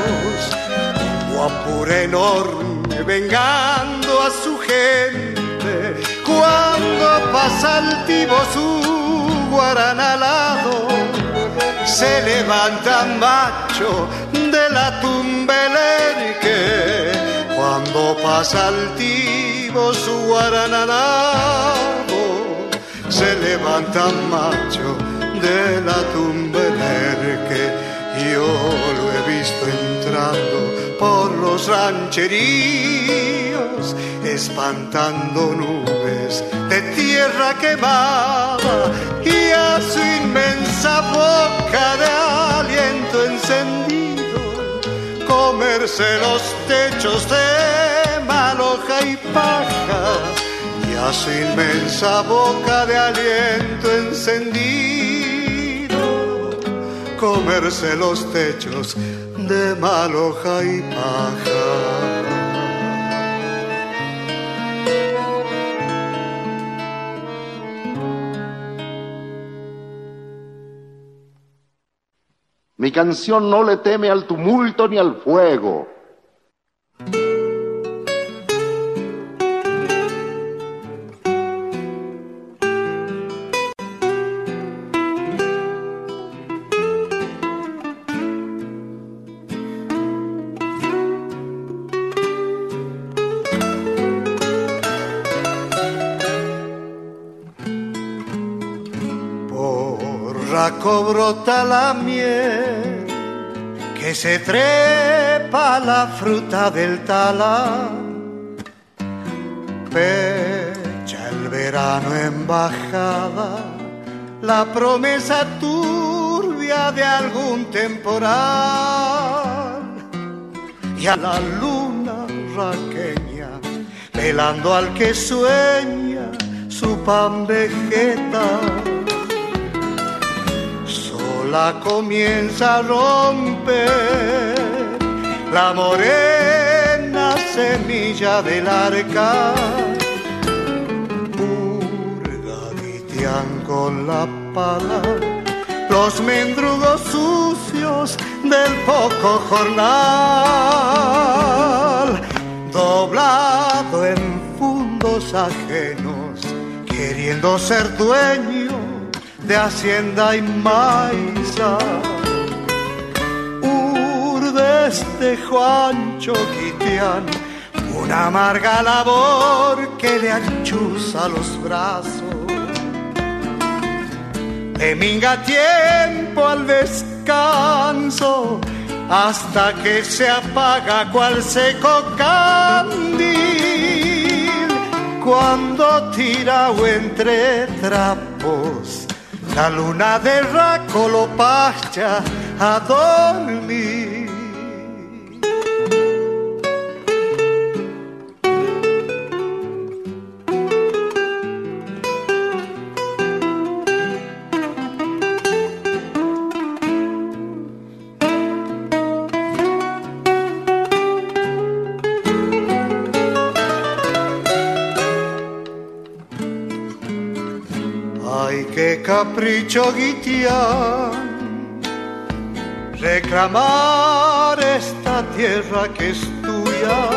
guapura enorme vengando a su gente. Cuando pasa altivo su guaranalado, se levanta macho de la Tumbelerque. Cuando pasa altivo su guaranalado, se levanta macho de la Tumbelerque. Yo lo he visto entrando por los rancheríos, espantando nubes de tierra quemada, y a su inmensa boca de aliento encendido comerse los techos de maloja y paja, y a su inmensa boca de aliento encendido comerse los techos de maloja y paja. Mi canción no le teme al tumulto ni al fuego. Brota la miel, que se trepa la fruta del talar, pecha el verano en bajada, la promesa turbia de algún temporal, y a la luna raqueña, velando al que sueña su pan vegeta. La comienza a romper la morena semilla del arca, purgaditean con la pala los mendrugos sucios del poco jornal, doblado en fundos ajenos, queriendo ser dueño de hacienda y maiza. Urdes de Juancho Guitián, una amarga labor que le achuza los brazos. Le minga tiempo al descanso hasta que se apaga cual seco candil, cuando tira o entre trapos la luna de raco lo pacha a dormir. Capricho Guitián, reclamar esta tierra que es tuya,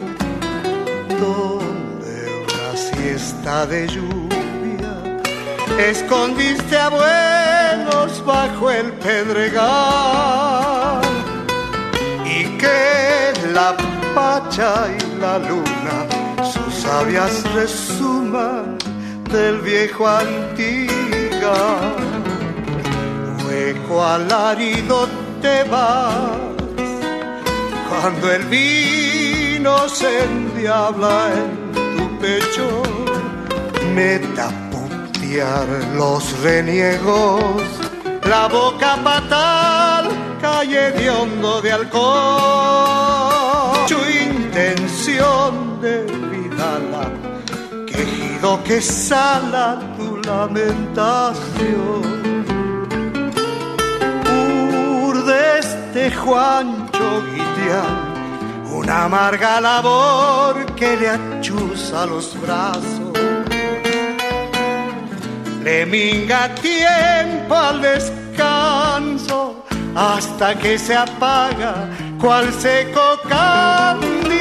donde una siesta de lluvia escondiste abuelos bajo el pedregal, y que la pacha y la luna sus sabias resuman del viejo antiguo. Hueco alarido te vas cuando el vino se endiabla en tu pecho, meta a putear los reniegos, la boca fatal calle de hondo de alcohol, su intención de vidala, quejido que sala tu lamentación. Urdes de Juancho Guitián, una amarga labor que le achuza los brazos, le minga tiempo al descanso hasta que se apaga cual seco candil,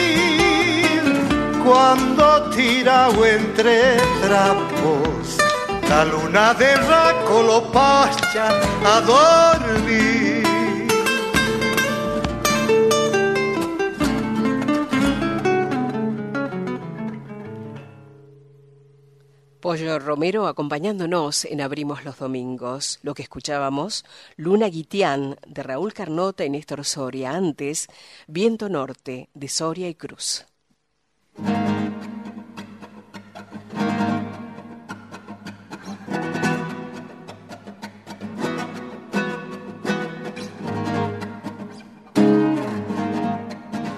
cuando tira o entre trapos la luna de raco lo pacha a dormir. Pollo Romero acompañándonos en Abrimos los Domingos. Lo que escuchábamos, Luna Guitián, de Raúl Carnota y Néstor Soria. Antes, Viento Norte, de Soria y Cruz.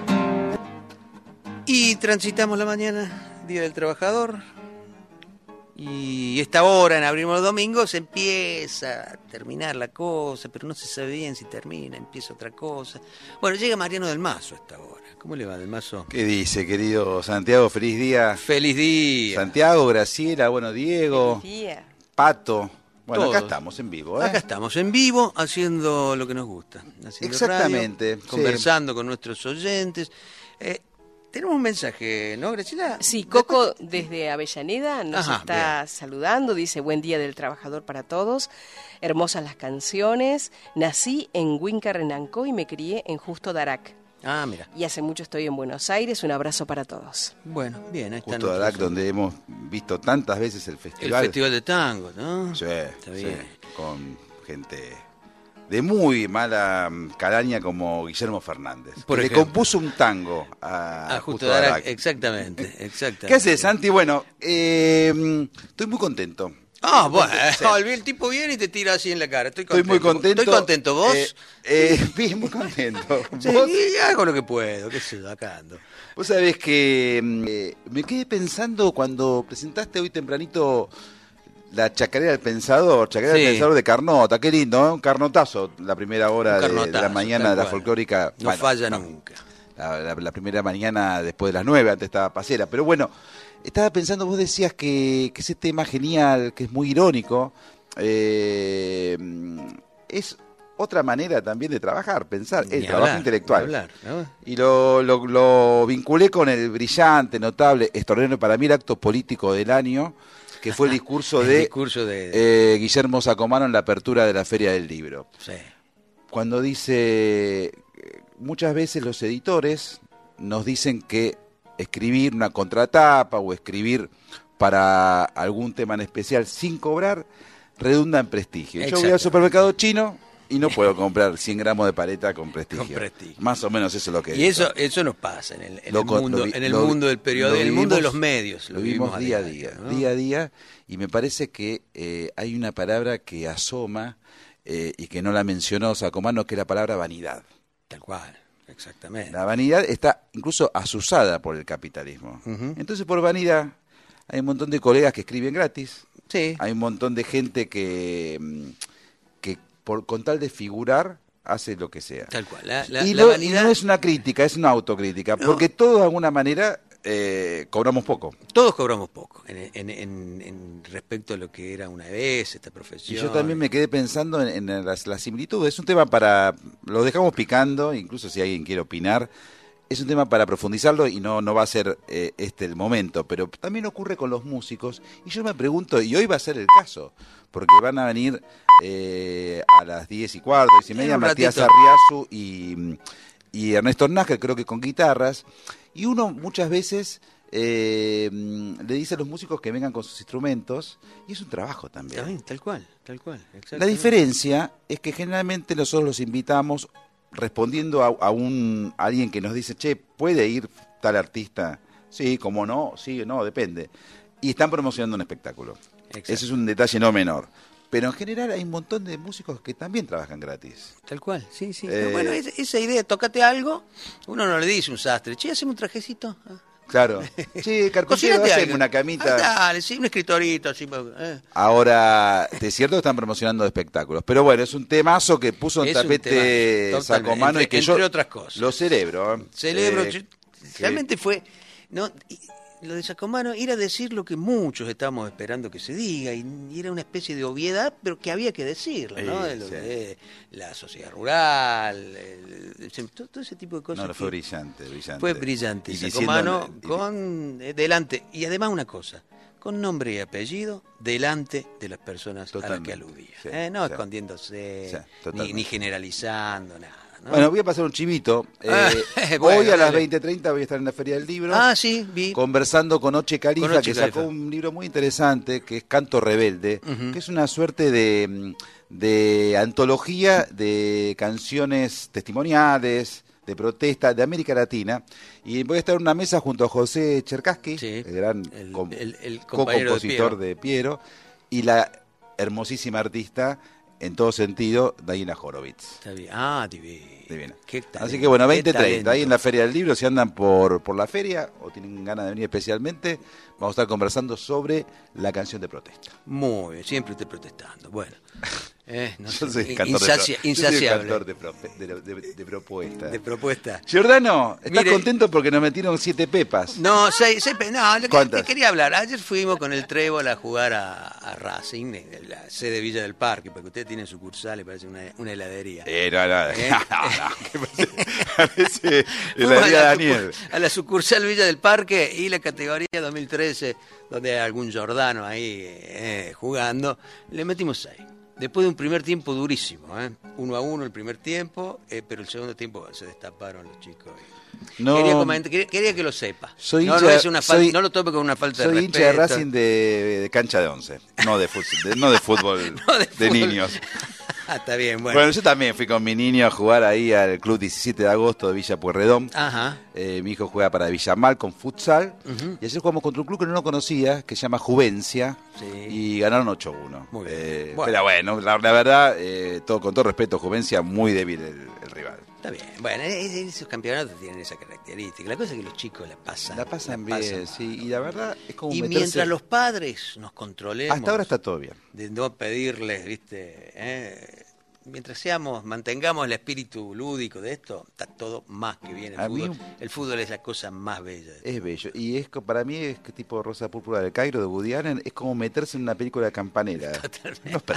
Y transitamos la mañana, Día del Trabajador. Y esta hora en Abrimos los Domingos empieza a terminar la cosa, pero no se sabe bien si termina, empieza otra cosa. Bueno, llega Mariano del Mazo a esta hora. ¿Cómo le va, del Mazo? ¿Qué dice, querido Santiago? Feliz día. Feliz día. Santiago, Graciela, bueno, Diego. Feliz día. Pato. Bueno, Todos. acá estamos en vivo, ¿eh? Acá estamos en vivo haciendo lo que nos gusta. Haciendo Exactamente. radio, conversando con nuestros oyentes. Tenemos un mensaje, ¿no, Graciela? Sí, Coco desde Avellaneda nos Ajá, está saludando, dice buen día del trabajador para todos, hermosas las canciones, nací en Huinca-Renancó y me crié en Justo Darac. Ah, mira. Y hace mucho estoy en Buenos Aires, un abrazo para todos. Bueno, bien, ahí está. Justo Darac, donde hemos visto tantas veces el festival. El Festival de Tango, ¿no? Sí, Está bien. sí, con gente de muy mala calaña como Guillermo Fernández. Por que le ejemplo. compuso un tango a Justo Darac. Exactamente. ¿Qué haces, Santi? Bueno, estoy muy contento. Ah, bueno, Sí. el tipo viene y te tira así en la cara. Estoy muy contento. Estoy contento, ¿vos? Bien, muy contento. Sí, ¿Vos? y hago lo que puedo, qué sé yo, acá ando. Vos sabés que me quedé pensando cuando presentaste hoy tempranito la Chacarera del Pensador, Sí. del Pensador de Carnota, qué lindo, ¿eh? Un carnotazo, la primera hora de la Carnotazo, mañana tal de la cual. folclórica. No falla nunca. La primera mañana después de las 9, antes estaba Pasera. Pero bueno, estaba pensando, vos decías que ese tema genial, que es muy irónico, es otra manera también de trabajar, pensar, el Ni trabajo hablar, intelectual. ni hablar, ¿no? Y lo vinculé con el brillante, notable, extraordinario para mí el acto político del año, que fue el discurso de Guillermo Sacomano en la apertura de la Feria del Libro. Sí. Cuando dice, muchas veces los editores nos dicen que escribir una contratapa o escribir para algún tema en especial sin cobrar redunda en prestigio. Yo voy al supermercado chino y no puedo comprar 100 gramos de paleta con prestigio. Más o menos eso es lo que Y digo. eso nos pasa en el mundo del periodismo, en el mundo de los medios. Lo vivimos día a día, ¿no? día a día, y me parece que hay una palabra que asoma y que no la mencionó Sacomano, que es la palabra vanidad. Tal cual, exactamente. La vanidad está incluso asusada por el capitalismo. Entonces, por vanidad, hay un montón de colegas que escriben gratis. Sí. Hay un montón de gente que con tal de figurar hace lo que sea. Tal cual. La Y vanidad. no es una crítica, es una autocrítica, porque todos de alguna manera cobramos poco. Todos cobramos poco en respecto a lo que era una vez esta profesión. Y yo también me quedé pensando en la similitud. Es un tema lo dejamos picando, incluso si alguien quiere opinar. Es un tema para profundizarlo y no va a ser el momento, pero también ocurre con los músicos. Y yo me pregunto, y hoy va a ser el caso, porque van a venir a las 10:15, 10:30, Matías Arriazu y Ernesto Nájera, creo que con guitarras. Y uno muchas veces le dice a los músicos que vengan con sus instrumentos, y es un trabajo también. Tal cual. La diferencia es que generalmente nosotros los invitamos respondiendo a alguien que nos dice, che, ¿puede ir tal artista? Sí, ¿cómo no? Sí, no, depende. Y están promocionando un espectáculo. Exacto. Ese es un detalle no menor. Pero en general hay un montón de músicos que también trabajan gratis. Tal cual, sí. Pero bueno, esa idea, tócate algo, uno no le dice un sastre, che, haceme un trajecito. Claro. Sí, carpintero, haceme una camita. Dale, sí, un escritorito. Así, Ahora, es cierto que están promocionando espectáculos. Pero bueno, es un temazo que puso en Es un tapete temazo, Sacomano y que entre yo otras cosas. lo celebro. Realmente fue... ¿no? Lo de Sacomano era decir lo que muchos estábamos esperando que se diga, y era una especie de obviedad, pero que había que decirlo, ¿no? De lo de la sociedad rural, todo ese tipo de cosas. No, fue brillante. Fue brillante. Y Sacomano con delante, y además una cosa, con nombre y apellido, delante de las personas a las que aludía. No escondiéndose, ni generalizando, nada. ¿no? Bueno, voy a pasar un chivito. Hoy a las 20:30 voy a estar en la Feria del Libro. Sí, vi. Conversando con Oche Califa, que sacó un libro muy interesante, que es Canto Rebelde, que es una suerte de antología de canciones testimoniales, de protesta de América Latina. Y voy a estar en una mesa junto a José Cherkassky, el gran el co-compositor de Piero, y la hermosísima artista en todo sentido, Diana Horowitz. Está bien. Divina. Así que bueno, 20:30, ahí en la talento. Feria del Libro, si andan por la feria o tienen ganas de venir especialmente, vamos a estar conversando sobre la canción de protesta. Muy bien, siempre usted protestando. Bueno, no Yo sé, soy cantor insaciable. de propuesta. De propuesta. Giordano, ¿estás Mire, contento porque nos metieron 7 pepas? No, no, ¿Cuántas? quería hablar. Ayer fuimos con el Trébol a jugar a Racing, en la sede Villa del Parque, porque ustedes tienen sucursales, parece una heladería. Parece heladería Daniel. A la sucursal Villa del Parque y la categoría 2013, donde hay algún Giordano ahí jugando, le metimos 6. Después de un primer tiempo durísimo, 1-1 el primer tiempo, pero el segundo tiempo se destaparon los chicos. No, quería que lo sepa. Soy No, hincha, no es una no lo tome como una falta de respeto. Soy hincha de Racing de cancha de 11, no de fútbol, de niños. Está bien, bueno. Bueno, yo también fui con mi niño a jugar ahí al Club 17 de Agosto de Villa Pueyrredón. Ajá. Mi hijo juega para Villamal con futsal. Y ayer jugamos contra un club que no lo conocía, que se llama Juvencia. Sí. Y ganaron 8-1. Muy bien. Pero bueno, la verdad, con todo respeto, Juvencia, muy débil el rival. Está bien. Bueno, esos campeonatos tienen esa característica. La cosa es que los chicos la pasan bien, sí. Y la verdad es como y meterse... mientras los padres nos controlemos... Hasta ahora está todo bien. De no pedirles, mientras mantengamos el espíritu lúdico de esto, está todo más que bien. El fútbol es la cosa más bella. Es bello. Y para mí es que tipo Rosa Púrpura del Cairo, de Woody Allen, es como meterse en una película campanera. Totalmente. Unos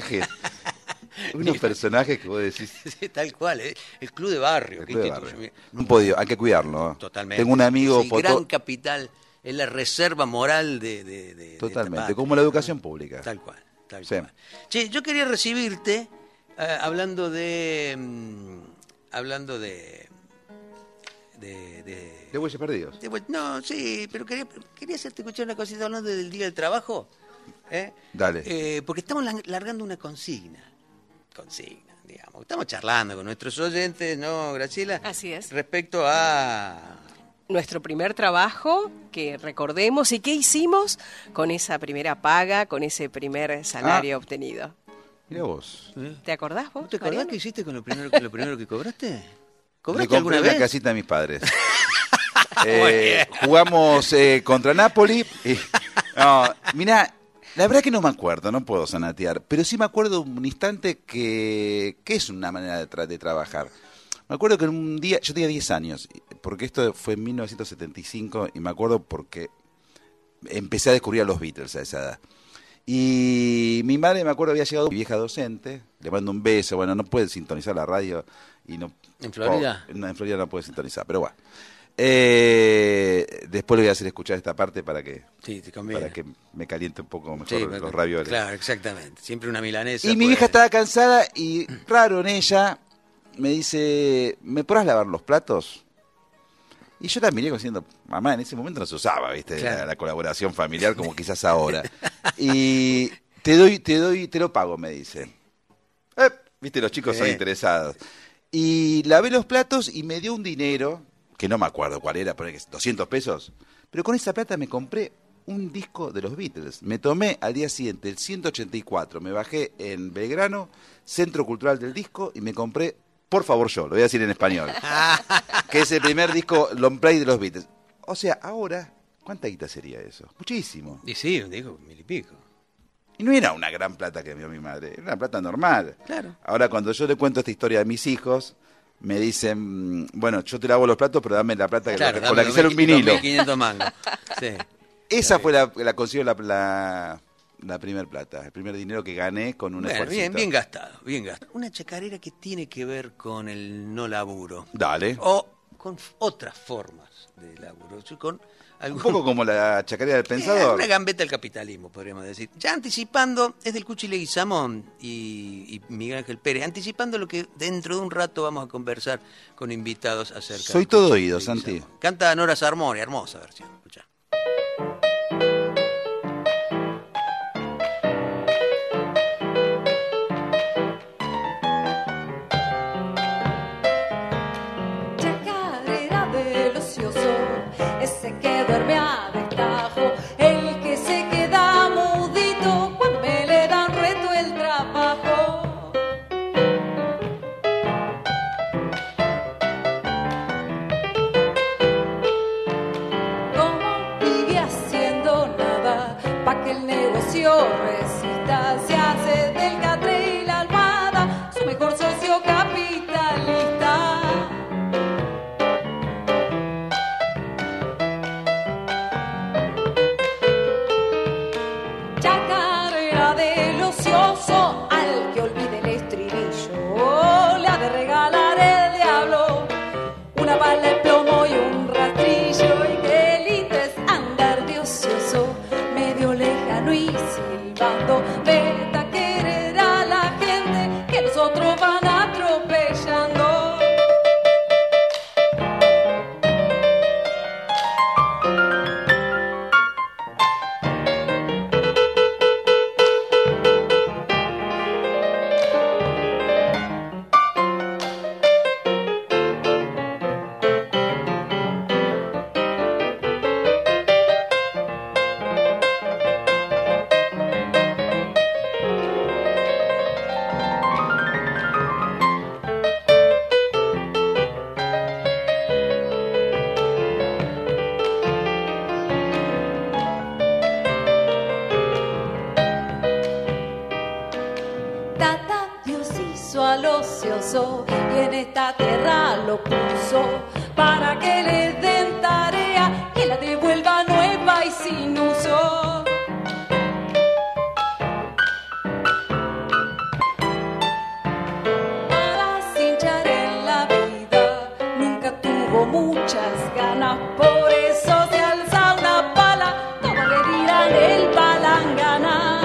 personajes que vos decís... Sí, tal cual, el club de barrio. Un podio, hay que cuidarlo. ¿No? Totalmente. Tengo un amigo... Es el gran capital, es la reserva moral de totalmente, como la educación pública. Tal cual. Sí. Che, yo quería recibirte hablando de Bueyes Perdidos. No, sí, pero quería hacerte escuchar una cosita hablando del Día del Trabajo. Dale. Porque estamos largando una consigna, digamos. Estamos charlando con nuestros oyentes, ¿no, Graciela? Así es. Respecto a... Nuestro primer trabajo, que recordemos, y qué hicimos con esa primera paga, con ese primer salario obtenido. Mira vos. ¿Te acordás vos? ¿Te acordás qué hiciste con lo primero que cobraste? ¿Cobraste alguna vez? La casita de mis padres. Jugamos contra Napoli. Mirá, la verdad que no me acuerdo, no puedo zanatear, pero sí me acuerdo un instante que es una manera de trabajar. Me acuerdo que un día, yo tenía 10 años, porque esto fue en 1975, y me acuerdo porque empecé a descubrir a los Beatles a esa edad. Y mi madre, me acuerdo, había llegado, mi vieja docente, le mando un beso, bueno, no puede sintonizar la radio, y no... ¿En Florida? En Florida no puede sintonizar, pero bueno. Después le voy a hacer escuchar esta parte para que me caliente un poco mejor los ravioles. Claro, exactamente, siempre una milanesa. Y mi vieja estaba cansada y raro en ella... Me dice, ¿me podrás lavar los platos? Y yo la miré diciendo, mamá, en ese momento no se usaba, ¿viste? Claro. La colaboración familiar como quizás ahora. Y te lo pago, me dice. ¿Viste? Los chicos son interesados. Y lavé los platos y me dio un dinero, que no me acuerdo cuál era, pero 200 pesos. Pero con esa plata me compré un disco de los Beatles. Me tomé al día siguiente el 184, me bajé en Belgrano, Centro Cultural del Disco, y me compré Por favor yo, lo voy a decir en español, que es el primer disco long play de los Beatles. O sea, ahora, ¿cuánta guita sería eso? Muchísimo. Y sí, digo, 1000 y pico. Y no era una gran plata que me dio mi madre, era una plata normal. Claro. Ahora, cuando yo le cuento esta historia a mis hijos, me dicen, bueno, yo te lavo los platos, pero dame la plata con la que sale un vinilo. 2.500 mangos. Sí. Esa fue la consiguió la primer plata, el primer dinero que gané con un esfuerzo. Bien gastado, bien gastado. Una chacarera que tiene que ver con el no laburo. Dale. O con otras formas de laburo. Un poco como la chacarera del pensador. Una gambeta del capitalismo, podríamos decir. Ya anticipando, es del Cuchi Leguizamón y Miguel Ángel Pérez, anticipando lo que dentro de un rato vamos a conversar con invitados acerca. Soy todo oído, Santi. Canta Nora Sarmoni, hermosa versión. Escuchá. Ese que duerme a destajo, el que se queda mudito cuando me le dan reto el trabajo. silencio resista, se hace del catre y la almohada su mejor socio capitalista. Chacarera del ocioso, al que olvide el estribillo, le ha de regalar el diablo una bala de plomo y un rastrillo. Y qué lindo es andar de ocioso, medio lejano y silbando. Vete a querer a la gente que los otros van atropellando. Tata Dios hizo al ocioso y en esta tierra lo puso para que le den tarea y la devuelva nueva y sin uso. Para cinchar en la vida nunca tuvo muchas ganas, por eso se alza una pala, todos le dirán el palangana.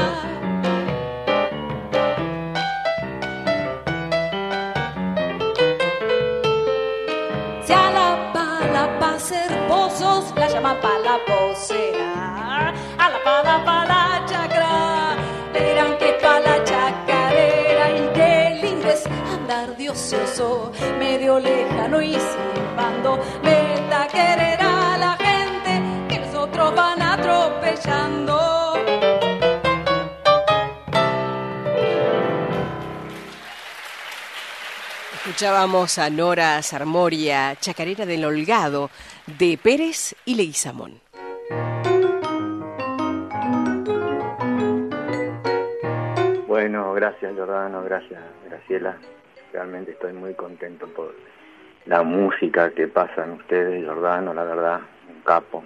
Si a la pala pa' hacer pozos la llaman pala posera, a la pala pala chacra le dirán que pala chacarera. Y qué lindo es andar de ocioso, medio lejano y silbando. Vete a querer a la gente que los otros van atropellando. Escuchábamos a Nora Sarmoria, Chacarera del Holgado, de Pérez y Leguizamón. Bueno, gracias Jordano, gracias Graciela. Realmente estoy muy contento por la música que pasan ustedes, Jordano, la verdad, un capo.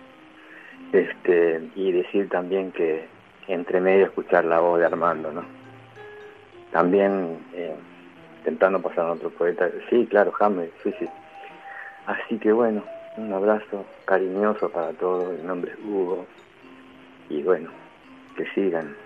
Y decir también que entre medio escuchar la voz de Armando, ¿no? También intentando pasar a otro poeta. Sí, claro, James, sí. Así que bueno, un abrazo cariñoso para todos, el nombre es Hugo. Y bueno, que sigan.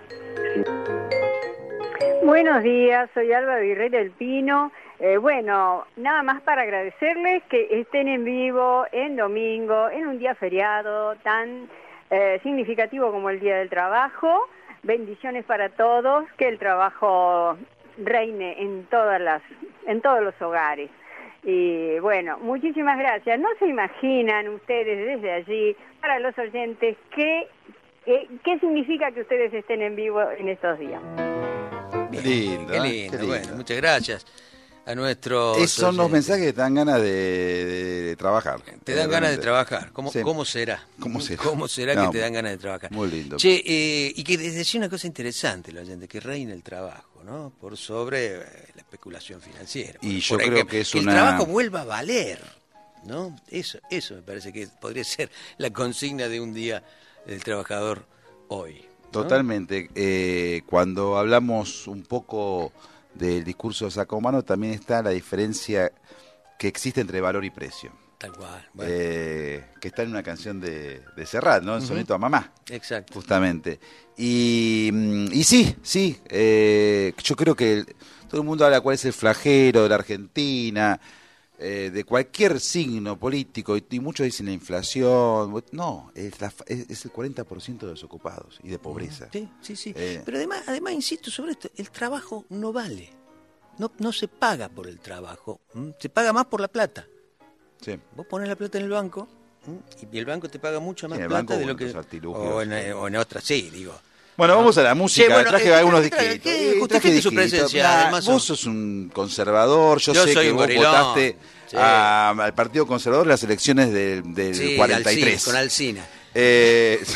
Buenos días, soy Alba Virrey del Pino. Bueno, nada más para agradecerles que estén en vivo en domingo, en un día feriado tan significativo como el Día del Trabajo. Bendiciones para todos, que el trabajo reine en todos los hogares. Y bueno, muchísimas gracias. No se imaginan ustedes desde allí, para los oyentes, qué significa que ustedes estén en vivo en estos días. Bien, Lindo, qué ¿eh? lindo. Qué lindo. Bueno, muchas gracias a nuestros Son los oyentes. mensajes que te dan ganas de trabajar. Te dan ganas de trabajar. ¿Cómo, Sí. ¿Cómo será? ¿Cómo será? ¿Cómo será No, que te dan ganas de trabajar? Muy lindo. Che, y que decía una cosa interesante, la gente, que reina el trabajo, ¿no? Por sobre la especulación financiera. Y Por yo creo ejemplo, que es el una... trabajo vuelva a valer, ¿no? Eso me parece que podría ser la consigna de un día del trabajador hoy. ¿no? Totalmente. Cuando hablamos un poco del discurso de Sacomano, también está la diferencia que existe entre valor y precio. Tal cual. Bueno. Que está en una canción de Serrat, ¿no? En Soneto a Mamá. Exacto. Justamente. Y sí, yo creo que todo el mundo habla cuál es el flagelo de la Argentina, de cualquier signo político, y muchos dicen la inflación. No, es el 40% de desocupados y de pobreza. Sí. Pero además, insisto sobre esto, el trabajo no vale. No se paga por el trabajo, se paga más por la plata. Sí. Vos pones la plata en el banco y el banco te paga mucho más Sí, el plata banco, de lo bueno, que... los artilugios, O en otras, sí, digo. Bueno, vamos a la música. Sí, bueno, traje algunos traje disquitos. justifique su disquitos. presencia, Nah, además, vos sos un conservador. Yo sé soy que un vos gorilón. votaste Sí. al Partido Conservador en las elecciones del Sí, 43. con Alsina. Sí.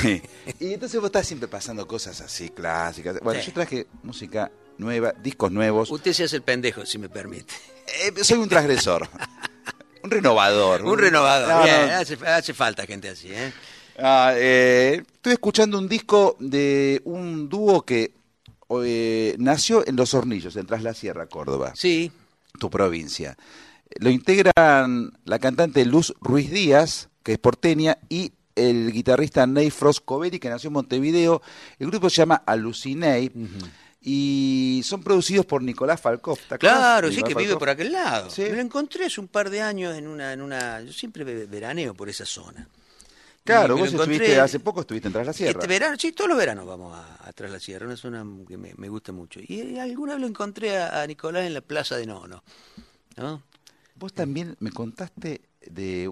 Y entonces vos estás siempre pasando cosas así, clásicas. Bueno, yo traje música nueva, discos nuevos. Usted se hace el pendejo, si me permite. Soy un transgresor. Un renovador. Un renovador. No, Bien, no. hace falta gente así, Estoy escuchando un disco de un dúo que nació en Los Hornillos, en Tras la Sierra, Córdoba. Sí. Tu provincia. Lo integran la cantante Luz Ruiz Díaz, que es porteña, y el guitarrista Ney Froscoveri, que nació en Montevideo. El grupo se llama Alucinei. Y son producidos por Nicolás Falkov. Claro, sí, Nicolás que vive Falkov. por aquel lado. Sí. Me lo encontré hace un par de años en una... Yo siempre veraneo por esa zona. Claro, Y me vos lo encontré estuviste, hace poco estuviste en Tras la Sierra. Este verano, sí, todos los veranos vamos a Tras la Sierra, una zona que me gusta mucho. Y alguna vez lo encontré a Nicolás en la Plaza de Nono, ¿no? Vos también me contaste de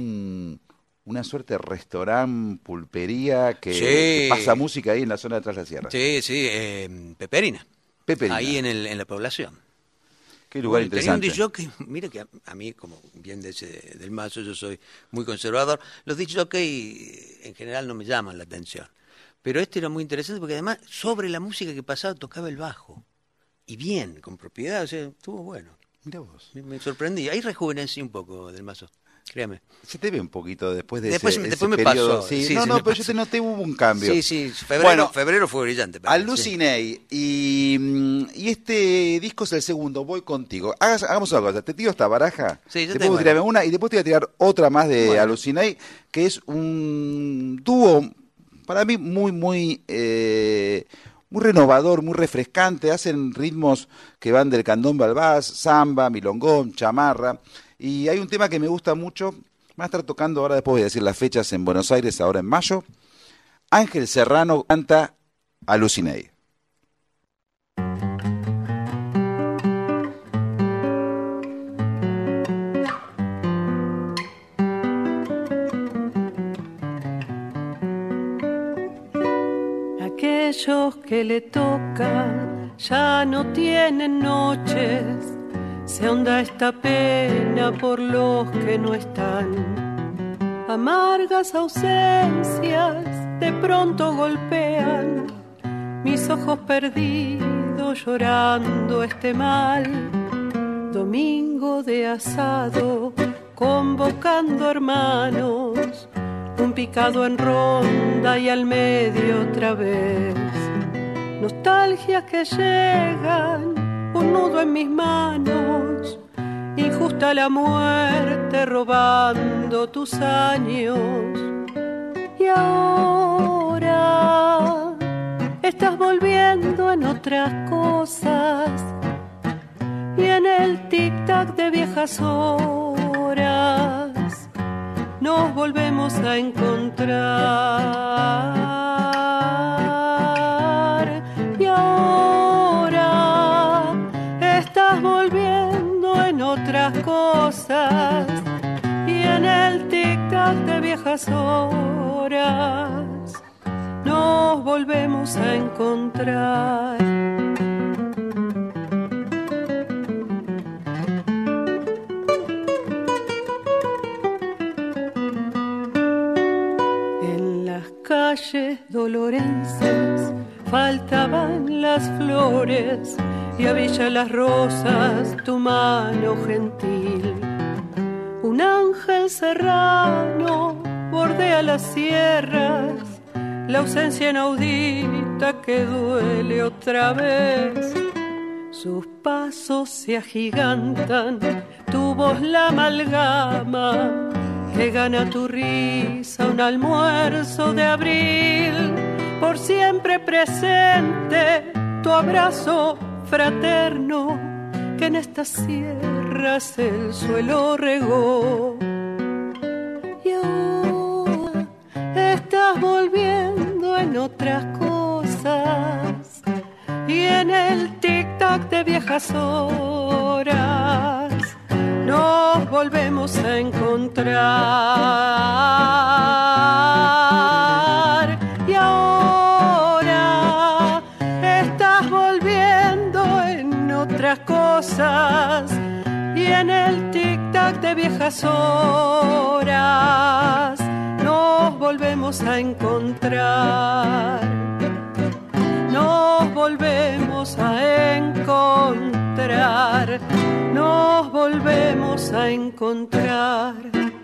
una suerte de restaurante, pulpería, que pasa música ahí en la zona de Tras la Sierra. Sí, Peperina. Peperina. Ahí en la población. Qué lugar Tenía un interesante. disjockey, mira que a mí, como bien del Mazo, yo soy muy conservador, los disjockey en general no me llaman la atención. Pero este era muy interesante porque además sobre la música que pasaba tocaba el bajo. Y bien, con propiedad, o sea, estuvo bueno. Mira vos. Me sorprendí. Ahí rejuvenecí un poco del Mazo, créame. Se te ve un poquito después de Después ese me periodo. pasó. Sí, Sí, no, sí, no, me pero pasó. yo te noté, hubo un cambio. Sí, Bueno, febrero fue brillante. para mí, Alucinei. Y este disco es el segundo, Voy Contigo. Hagamos una cosa, te tiro esta baraja, Sí, yo después tengo vos tirame una y después te voy a tirar otra más de Alucinei, que es un dúo, para mí, muy renovador, muy refrescante. Hacen ritmos que van del candombe al vals, samba, milongón, chamarra. Y hay un tema que me gusta mucho, van a estar tocando ahora, después voy a decir las fechas, en Buenos Aires, ahora en mayo. Ángel Serrano canta Alucinei. Aquellos que le tocan ya no tienen noches, se ahonda esta pena por los que no están. Amargas ausencias de pronto golpean mis ojos perdidos llorando este mal. Domingo de asado convocando hermanos, un picado en ronda y al medio otra vez. Nostalgias que llegan, un nudo en mis manos, injusta la muerte robando tus años. Y ahora estás volviendo en otras cosas y en el tic-tac de viejas horas nos volvemos a encontrar. Y ahora estás volviendo en otras cosas y en el tic-tac de viejas horas nos volvemos a encontrar. Calles dolorenses faltaban las flores y a Villa Las Rosas tu mano gentil. Un ángel serrano bordea las sierras, la ausencia inaudita que duele otra vez. Sus pasos se agigantan, tu voz la amalgama, que gana tu risa un almuerzo de abril. Por siempre presente tu abrazo fraterno, que en estas sierras el suelo regó. Y ahora estás volviendo en otras cosas y en el tic-tac de viejas horas nos volvemos a encontrar. Y ahora estás volviendo en otras cosas y en el tic-tac de viejas horas nos volvemos a encontrar. Nos volvemos a encontrar. Nos volvemos a encontrar.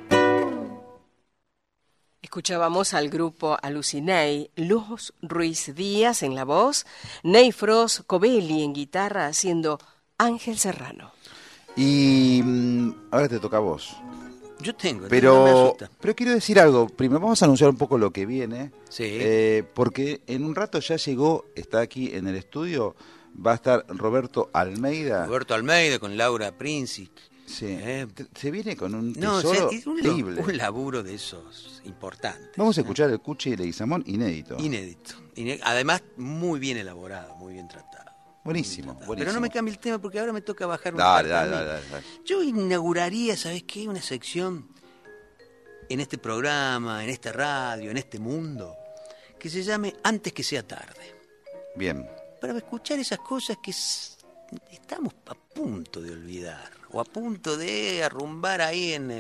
Escuchábamos al grupo Alucinei, Luz Ruiz Díaz en la voz, Ney Frost Covelli en guitarra haciendo Ángel Serrano. Y ahora te toca a vos. Yo tengo, pero no me asusta. Pero quiero decir algo. Primero vamos a anunciar un poco lo que viene. Sí. Porque en un rato ya llegó, está aquí en el estudio, va a estar Roberto Almeida. Roberto Almeida con Laura Princi. Sí. Se viene con un tesoro terrible. Un laburo de esos importantes. Vamos a escuchar el Cuchi y Leguizamón inédito. Inédito. Además, muy bien elaborado, muy bien tratado. Buenísimo, buenísimo. Pero no me cambie el tema porque ahora me toca bajar un Dale. Yo inauguraría, ¿sabes qué? Una sección en este programa, en esta radio, en este mundo, que se llame Antes que sea tarde. Bien. Para escuchar esas cosas que estamos a punto de olvidar o a punto de arrumbar ahí en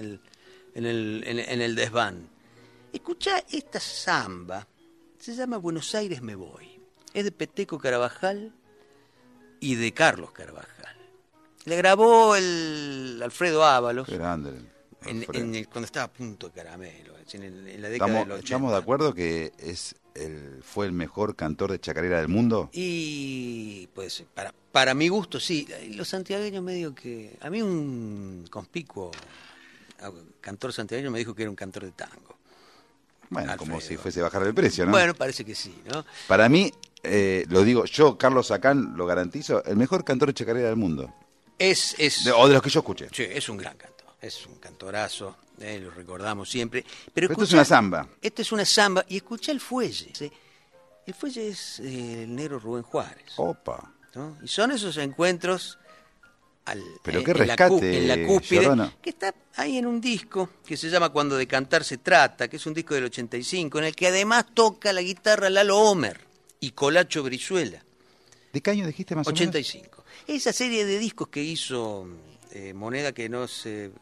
el desván. Escuchá esta samba, se llama Buenos Aires me voy. Es de Peteco Carabajal y de Carlos Carabajal. Le grabó el Alfredo Ábalos. Qué grande. Cuando estaba a punto de caramelo, en la década del 80. ¿Estamos de acuerdo que fue el mejor cantor de chacarera del mundo? Y pues para mi gusto sí. Los santiagueños medio que... A mí un conspicuo cantor santiagueño me dijo que era un cantor de tango. Bueno, Alfredo. como si fuese a bajar el precio, ¿no? Bueno, parece que sí, ¿no? Para mí, lo digo yo, Carlos Acán, lo garantizo, el mejor cantor de chacarera del mundo. O de los que yo escuché. Sí, es un gran cantor. Es un cantorazo, lo recordamos siempre. Pero esto es una samba. Esto es una samba, y escucha el fuelle. ¿Sí? El fuelle es el negro Rubén Juárez. Opa. ¿No? Y son esos encuentros pero qué rescate, en la cúspide, Giordano. que está ahí en un disco que se llama Cuando de cantar se trata, que es un disco del 85, en el que además toca la guitarra Lalo Homer y Colacho Brizuela. ¿De qué año dijiste más 85. O menos? Esa serie de discos que hizo... moneda que no se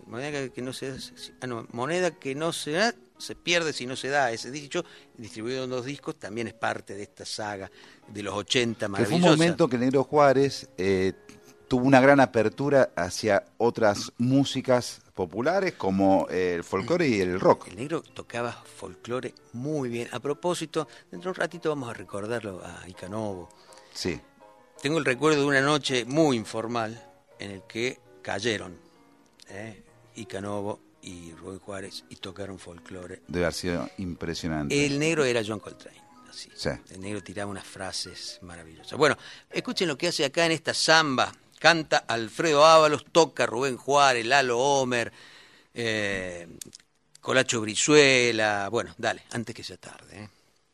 da, se pierde si no se da. Ese dicho, distribuido en 2 discos, también es parte de esta saga de los 80 maravillosa. Que fue un momento que el Negro Juárez tuvo una gran apertura hacia otras músicas populares como el folclore y el rock. El Negro tocaba folclore muy bien. A propósito, dentro de un ratito vamos a recordarlo a Icanovo. Sí. Tengo el recuerdo de una noche muy informal en el que cayeron Icanovo y Rubén Juárez y tocaron folclore. Debe haber sido impresionante. El Negro era John Coltrane, así. Sí. El Negro tiraba unas frases maravillosas. Bueno, escuchen lo que hace acá en esta samba. Canta Alfredo Ábalos, toca Rubén Juárez, Lalo Homer, Colacho Brizuela. Bueno, dale, antes que sea tarde.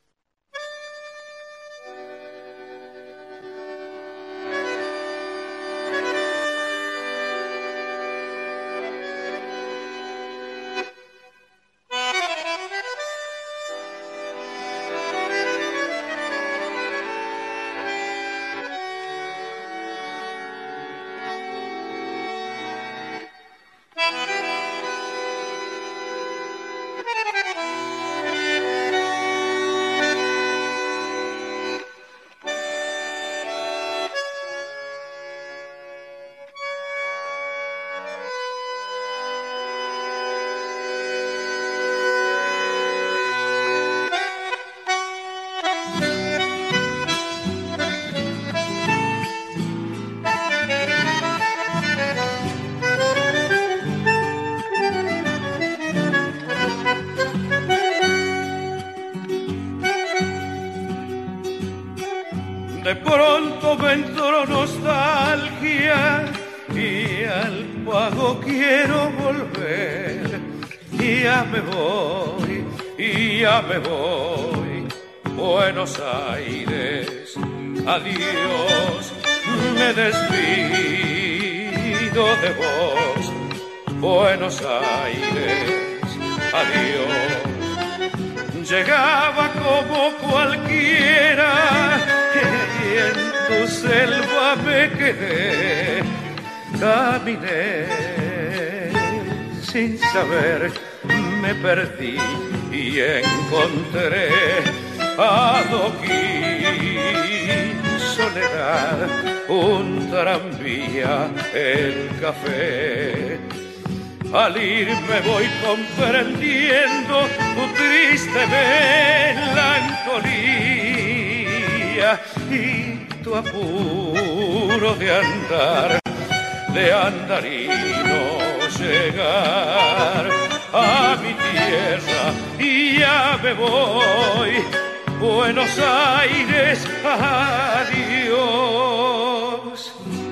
De pronto me entró nostalgia y al pago quiero volver. Y ya me voy, y ya me voy, Buenos Aires, adiós, me despido de vos, Buenos Aires, adiós. Llegaba como cualquiera y en tu selva me quedé, caminé sin saber, me perdí y encontré adoquín, soledad, un tranvía, el café. Al ir me voy comprendiendo tu triste melancolía y tu apuro de andar y no llegar a mi tierra. Y ya me voy, Buenos Aires, adiós.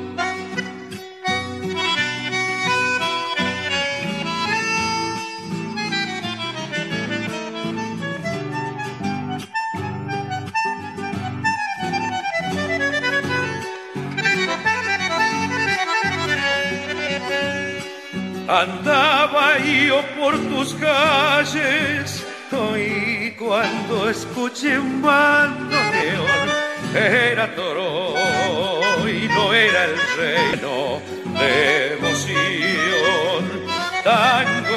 Andaba yo por tus calles, oí cuando escuché un bandoneón, era toro y no era el reino de emoción, tango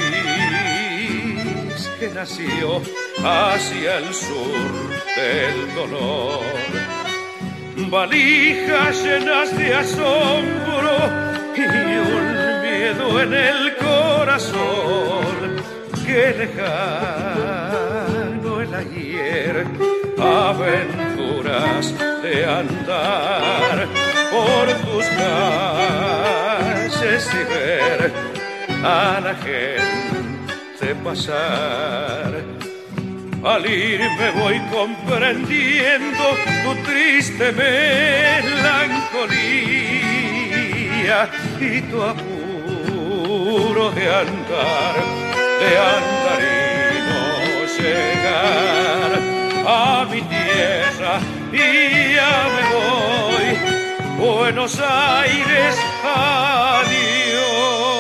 gris que nació hacia el sur del dolor, valijas llenas de asombro y un miedo en el corazón, que lejano el ayer, aventuras de andar por tus calles y ver a la gente pasar. Al ir me voy comprendiendo tu triste melancolía y tu apuro de andar y no llegar a mi tierra. Y ya me voy, Buenos Aires, adiós.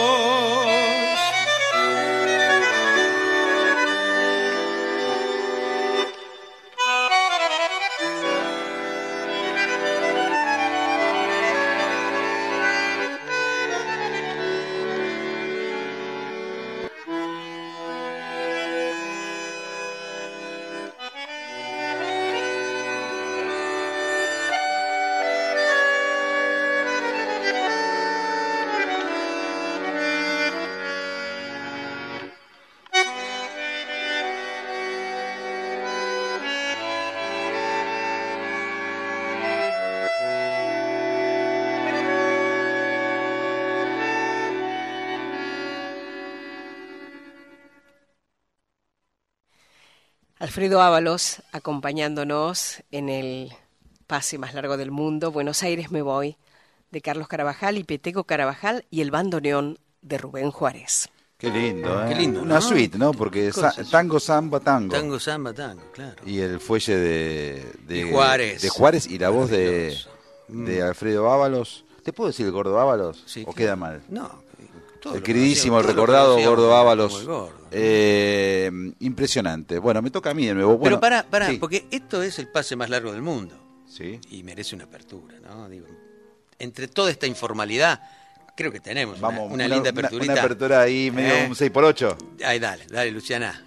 Alfredo Ábalos acompañándonos en el pase más largo del mundo, Buenos Aires me voy, de Carlos Carabajal y Peteco Carabajal, y el bandoneón de Rubén Juárez. Qué lindo, ¿eh? Qué lindo, una ¿no? suite, ¿no? Porque tango, samba, tango. Tango, samba, tango, claro. Y el fuelle de Juárez. De Juárez y la voz de Alfredo Ábalos. ¿Te puedo decir el Gordo Ábalos? Sí, ¿O claro. queda mal? No. El queridísimo, el recordado Gordo Ábalos. Impresionante. Bueno, me toca a mí de nuevo. Bueno, pero pará, sí. porque esto es el pase más largo del mundo. Sí. Y merece una apertura, ¿no? Digo, entre toda esta informalidad, creo que tenemos una linda aperturita. Una apertura ahí, medio un 6x8. Ahí, dale, Luciana.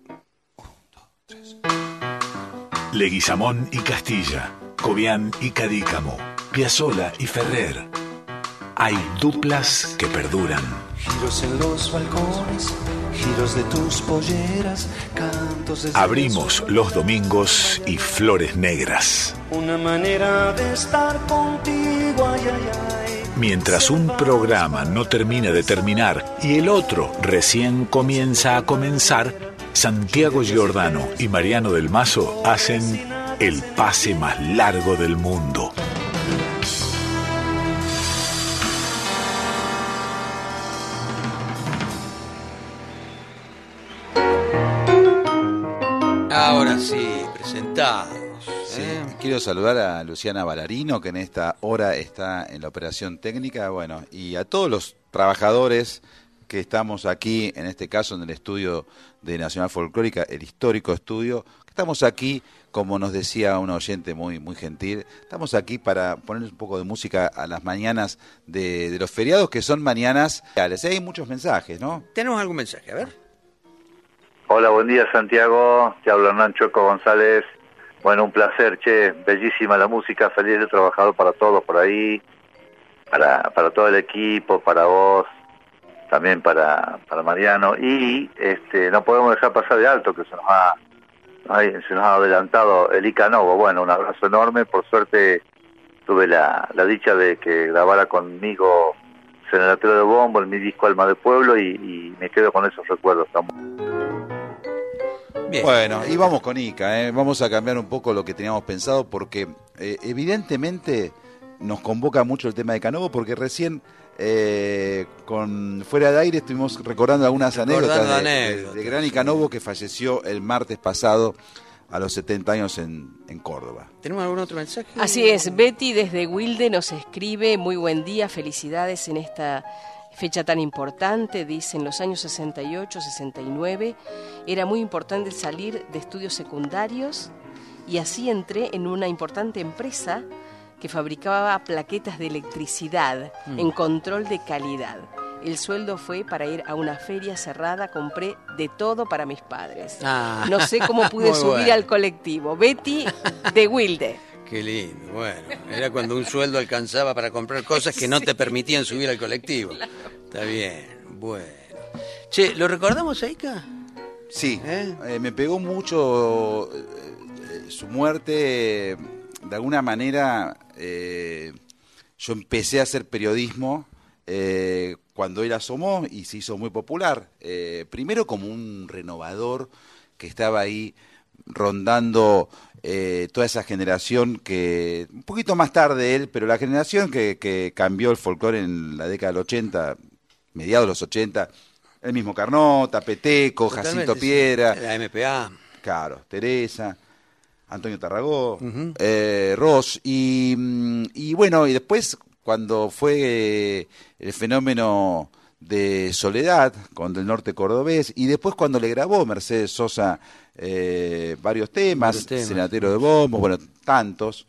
Leguizamón y Castilla, Cobián y Cadícamo, Piazzolla y Ferrer. Hay duplas que perduran. Giros en los balcones, giros de tus polleras, cantos de... Abrimos los domingos y Flores Negras. Una manera de estar contigo, ay, ay, ay. Mientras un programa no termina de terminar y el otro recién comienza a comenzar, Santiago Giordano y Mariano del Mazo hacen el pase más largo del mundo. Ahora sí, presentados. Sí, quiero saludar a Luciana Ballarino, que en esta hora está en la operación técnica, bueno, y a todos los trabajadores que estamos aquí, en este caso en el estudio de Nacional Folclórica, el histórico estudio, que estamos aquí, como nos decía un oyente muy gentil, estamos aquí para poner un poco de música a las mañanas de los feriados, que son mañanas reales. Hay muchos mensajes, ¿no? Tenemos algún mensaje, a ver. Hola, buen día Santiago, te habla Hernán Chueco González. Bueno, un placer, che, bellísima la música, feliz de trabajar para todos por ahí, para todo el equipo, para vos, también para Mariano, y no podemos dejar pasar de alto que se nos ha adelantado el Ica Novo. Bueno, un abrazo enorme, por suerte tuve la dicha de que grabara conmigo Serenatero de Bombo en mi disco Alma de Pueblo y me quedo con esos recuerdos. Bien. Bueno, y vamos con Ica, vamos a cambiar un poco lo que teníamos pensado porque evidentemente nos convoca mucho el tema de Canovo porque recién con Fuera de Aire estuvimos recordando algunas anécdotas de gran Ica Novo que falleció el martes pasado a los 70 años en Córdoba. ¿Tenemos algún otro mensaje? Así es, Betty desde Wilde nos escribe, muy buen día, felicidades en esta fecha tan importante. Dice, en los años 68, 69 era muy importante salir de estudios secundarios y así entré en una importante empresa que fabricaba plaquetas de electricidad en control de calidad. El sueldo fue para ir a una feria cerrada, compré de todo para mis padres. No sé cómo pude subir al colectivo. Betty de Wilde. Qué lindo, bueno, era cuando un sueldo alcanzaba para comprar cosas que no te permitían subir al colectivo. Está bien, bueno. Che, ¿lo recordamos a Ica? Sí, me pegó mucho su muerte. De alguna manera, yo empecé a hacer periodismo cuando él asomó y se hizo muy popular. Primero como un renovador que estaba ahí rondando toda esa generación que, un poquito más tarde él, pero la generación que cambió el folclore en la década del 80, mediados de los 80, el mismo Carnota, Peteco, Jacinto Piedra, la MPA, claro, Teresa, Antonio Tarragó, Ross, y bueno, y después cuando fue el fenómeno de Soledad con Del Norte Cordobés, y después cuando le grabó Mercedes Sosa varios temas, Serenatero de Bombos, bueno, tantos,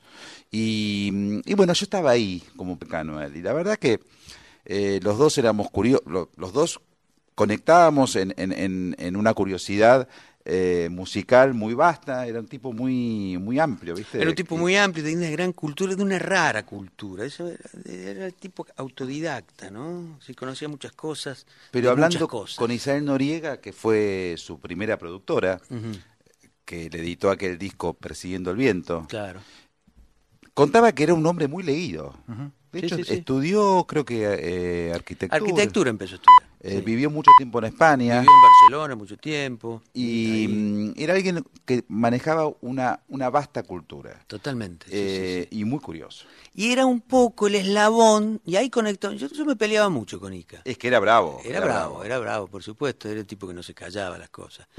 y bueno, yo estaba ahí como pecano él, y la verdad que los dos éramos curiosos, los dos conectábamos en una curiosidad musical muy vasta, era un tipo muy amplio, ¿viste? Era un tipo muy amplio, de una gran cultura, de una rara cultura. Eso era el tipo autodidacta, ¿no? Sí, conocía muchas cosas. Pero hablando con Isabel Noriega, que fue su primera productora, que le editó aquel disco Persiguiendo el Viento, claro, contaba que era un hombre muy leído. De hecho, estudió, creo que arquitectura. Arquitectura empezó a estudiar. Vivió mucho tiempo en España. Vivió en Barcelona mucho tiempo. Y era alguien que manejaba una vasta cultura. Totalmente. Y muy curioso. Y era un poco el eslabón, y ahí conectó. Yo me peleaba mucho con Ica. Es que era bravo. Era bravo, por supuesto. Era el tipo que no se callaba las cosas.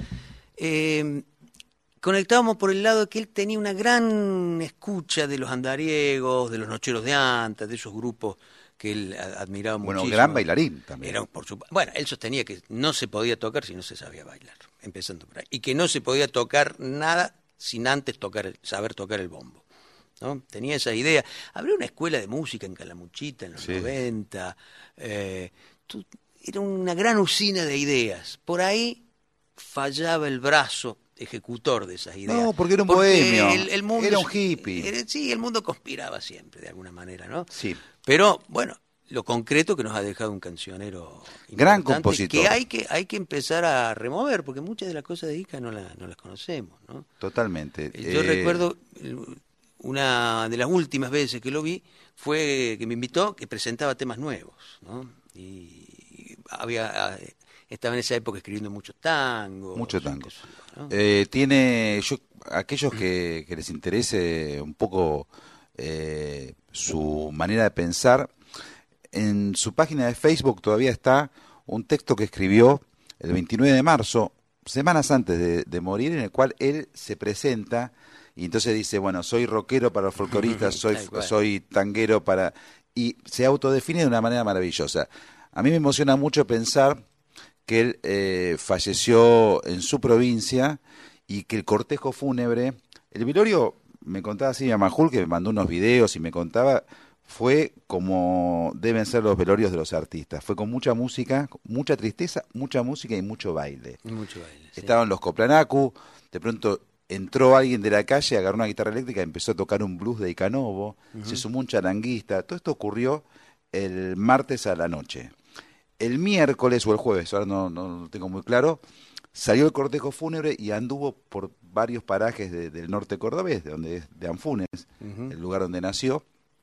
Conectábamos por el lado de que él tenía una gran escucha de los andariegos, de los nocheros de Antas, de esos grupos que él admiraba muchísimo. Bueno, gran bailarín también. Bueno, él sostenía que no se podía tocar si no se sabía bailar, empezando por ahí. Y que no se podía tocar nada sin antes saber tocar el bombo, ¿no? Tenía esa idea. Habría una escuela de música en Calamuchita en los 90. Era una gran usina de ideas. Por ahí fallaba el brazo ejecutor de esas ideas. No, porque era un bohemio, el mundo era un hippie. Sí, el mundo conspiraba siempre, de alguna manera, ¿no? Sí. Pero, bueno, lo concreto que nos ha dejado un cancionero gran compositor. Que hay que empezar a remover, porque muchas de las cosas de Ica no las conocemos, ¿no? Totalmente. Yo recuerdo, una de las últimas veces que lo vi, fue que me invitó, que presentaba temas nuevos, ¿no? Y estaba en esa época escribiendo muchos tangos. Muchos tangos. ¿no? Aquellos que les interese un poco su manera de pensar, en su página de Facebook todavía está un texto que escribió el 29 de marzo, semanas antes de morir, en el cual él se presenta y entonces dice, bueno, soy rockero para los folcloristas, soy tanguero para... Y se autodefine de una manera maravillosa. A mí me emociona mucho pensar que él falleció en su provincia y que el cortejo fúnebre, el velorio, me contaba así a Majul, que me mandó unos videos y me contaba, fue como deben ser los velorios de los artistas. Fue con mucha música, mucha tristeza, mucha música y mucho baile. Mucho baile, sí. Estaban los Coplanacu, de pronto entró alguien de la calle, agarró una guitarra eléctrica y empezó a tocar un blues de Icanovo, se sumó un charanguista. Todo esto ocurrió el martes a la noche. El miércoles o el jueves, ahora no lo tengo muy claro, salió el cortejo fúnebre y anduvo por varios parajes del norte cordobés, de Anfunes, el lugar donde nació,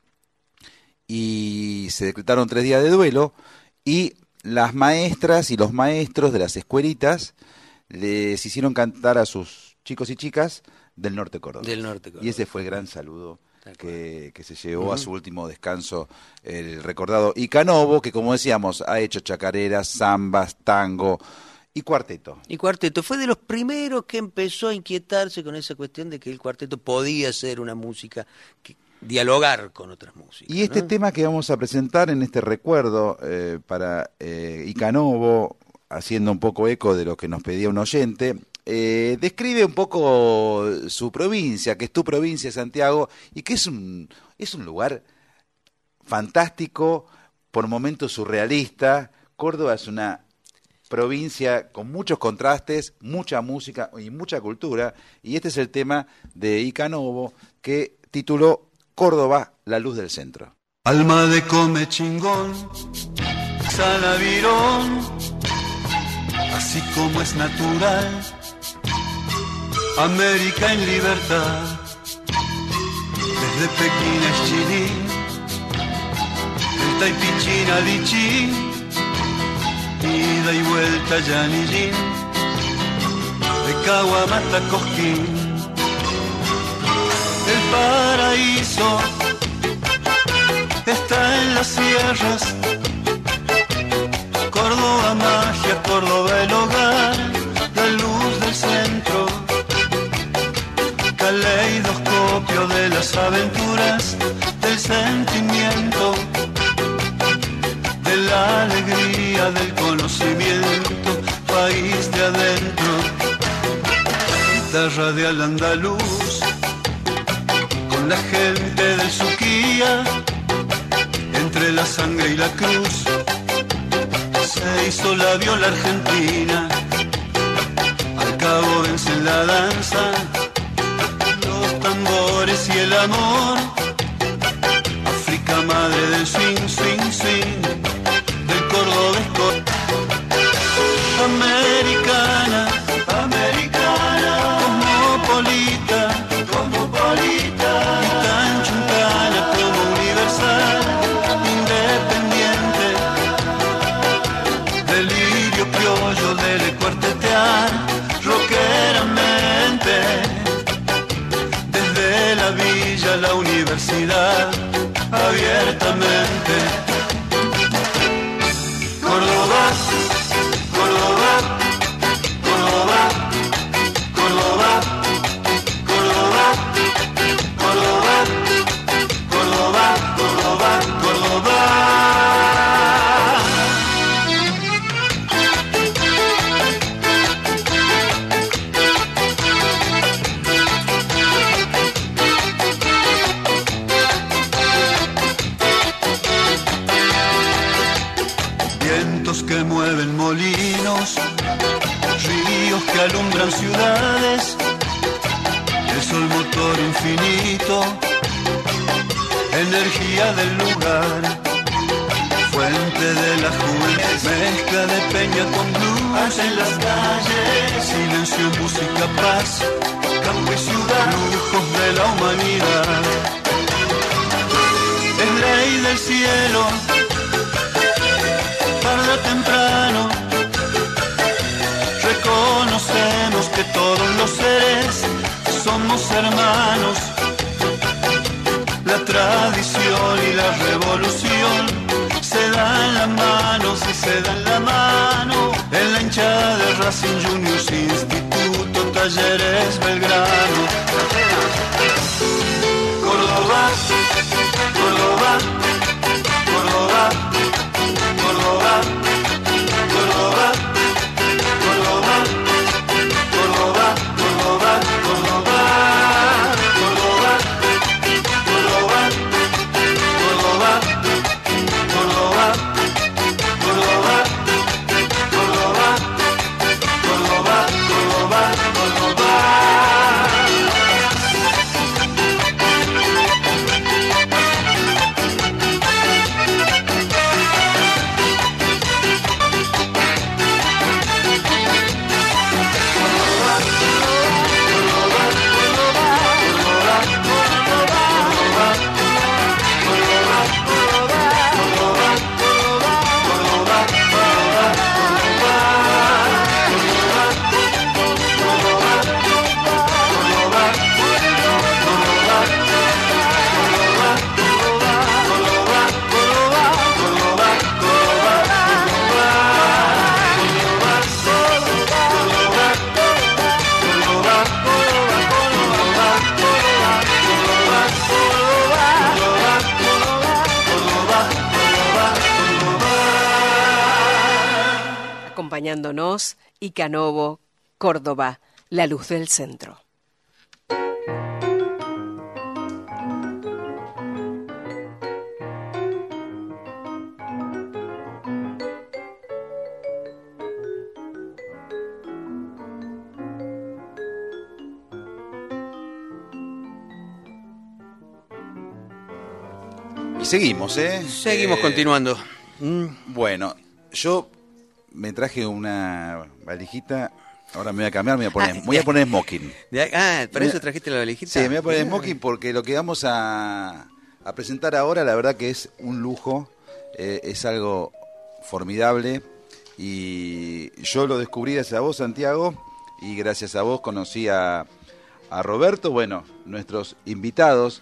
y se decretaron 3 días de duelo, y las maestras y los maestros de las escuelitas les hicieron cantar a sus chicos y chicas del norte cordobés. Del norte cordobés. Y ese fue el gran saludo que se llevó a su último descanso el recordado Icanovo, que como decíamos, ha hecho chacareras, zambas, tango y cuarteto. Y cuarteto. Fue de los primeros que empezó a inquietarse con esa cuestión de que el cuarteto podía ser una música, dialogar con otras músicas. Y este tema que vamos a presentar en este recuerdo para Icanovo, haciendo un poco eco de lo que nos pedía un oyente, describe un poco su provincia, que es tu provincia, Santiago, y que es un lugar fantástico, por momentos surrealista. Córdoba es una provincia con muchos contrastes, mucha música y mucha cultura, y este es el tema de Icanovo, que tituló Córdoba, la luz del centro. Alma de come chingón, salavirón, así como es natural, América en libertad, desde Pekín a Chilín, el Taipichín a Lichín, ida y vuelta Yanillín, de Caguamata a Cosquín, el paraíso está en las sierras, Córdoba magia, Córdoba el hogar, la luz del centro, caleidoscopio de las aventuras, del sentimiento, de la alegría, del conocimiento, país de adentro, guitarra de al-andaluz, con la gente del Suquía, entre la sangre y la cruz, se hizo la viola argentina, al cabo vencen la danza, los tambores y el amor, África madre del swing, swing, swing, del cordobesco, americana, americana, cosmopolita, cosmopolita, y tan chuntana como universal, independiente, delirio criollo del cuartetear, rockeramente, desde la villa a la universidad, abiertamente. Córdoba, Córdoba, Córdoba, Córdoba, Córdoba, Córdoba, Córdoba, Córdoba, Córdoba. Vientos que mueven molinos, ríos que alumbran ciudades, el sol motor infinito, energía del lugar, fuente de la juventud, mezcla de peña con blues en las calles, silencio, música, paz, campo y ciudad, lujos de la humanidad, es ley del cielo, tarde o temprano, reconocemos que todos los seres somos hermanos, la tradición y la revolución se dan la mano, si se dan la mano, en la hinchada de Racing Juniors, Instituto Talleres Belgrano. Córdoba, Córdoba, Córdoba, Córdoba, Córdoba, Córdoba, Córdoba, Córdoba, Córdoba, Córdoba, Córdoba, Córdoba, acompañándonos Icanovo, Córdoba, La Luz del Centro. Y seguimos, ¿eh? Seguimos continuando. Bueno, yo me traje una valijita. Ahora me voy a cambiar, me voy a poner smoking. ¿Para eso trajiste la valijita? Sí, me voy a poner smoking porque lo que vamos a presentar ahora, la verdad que es un lujo, es algo formidable. Y yo lo descubrí gracias a vos, Santiago, y gracias a vos conocí a Roberto. Bueno, nuestros invitados,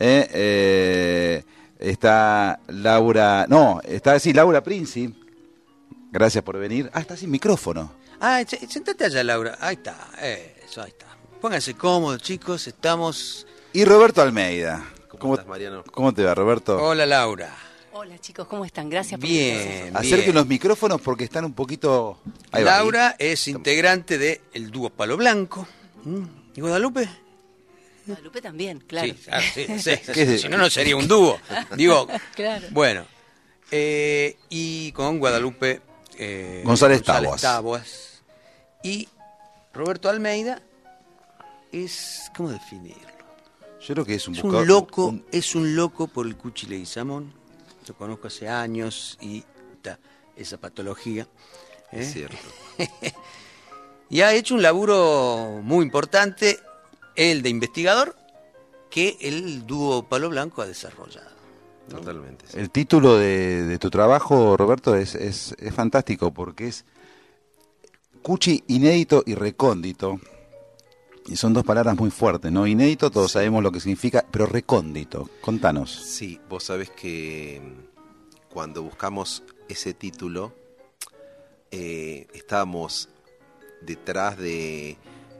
está Laura, Laura Princi. Gracias por venir. Está sin micrófono. Sentate allá, Laura. Ahí está, eso, ahí está. Pónganse cómodos, chicos, estamos... Y Roberto Almeida. ¿Cómo estás, Mariano? ¿Cómo te va, Roberto? Hola, Laura. Hola, chicos, ¿cómo están? Gracias por Bien. Acerquen los micrófonos porque están un poquito... Ahí Laura es integrante del dúo Palo Blanco. ¿Y Guadalupe? Guadalupe también, claro. Sí. Si no, no sería un dúo. Digo, claro. Bueno, y con Guadalupe González Taboas. Y Roberto Almeida es, ¿cómo definirlo? Yo creo que es un loco, es un loco por el Cuchi Leguizamón. Lo conozco hace años y esa patología. Es cierto. Y ha hecho un laburo muy importante, el de investigador, que el dúo Palo Blanco ha desarrollado, ¿no? Totalmente. Sí. El título de tu trabajo, Roberto, es fantástico porque es Cuchi inédito y recóndito. Y son dos palabras muy fuertes, ¿no? Inédito, todos sabemos lo que significa, pero recóndito. Contanos. Sí, vos sabés que cuando buscamos ese título, estábamos detrás de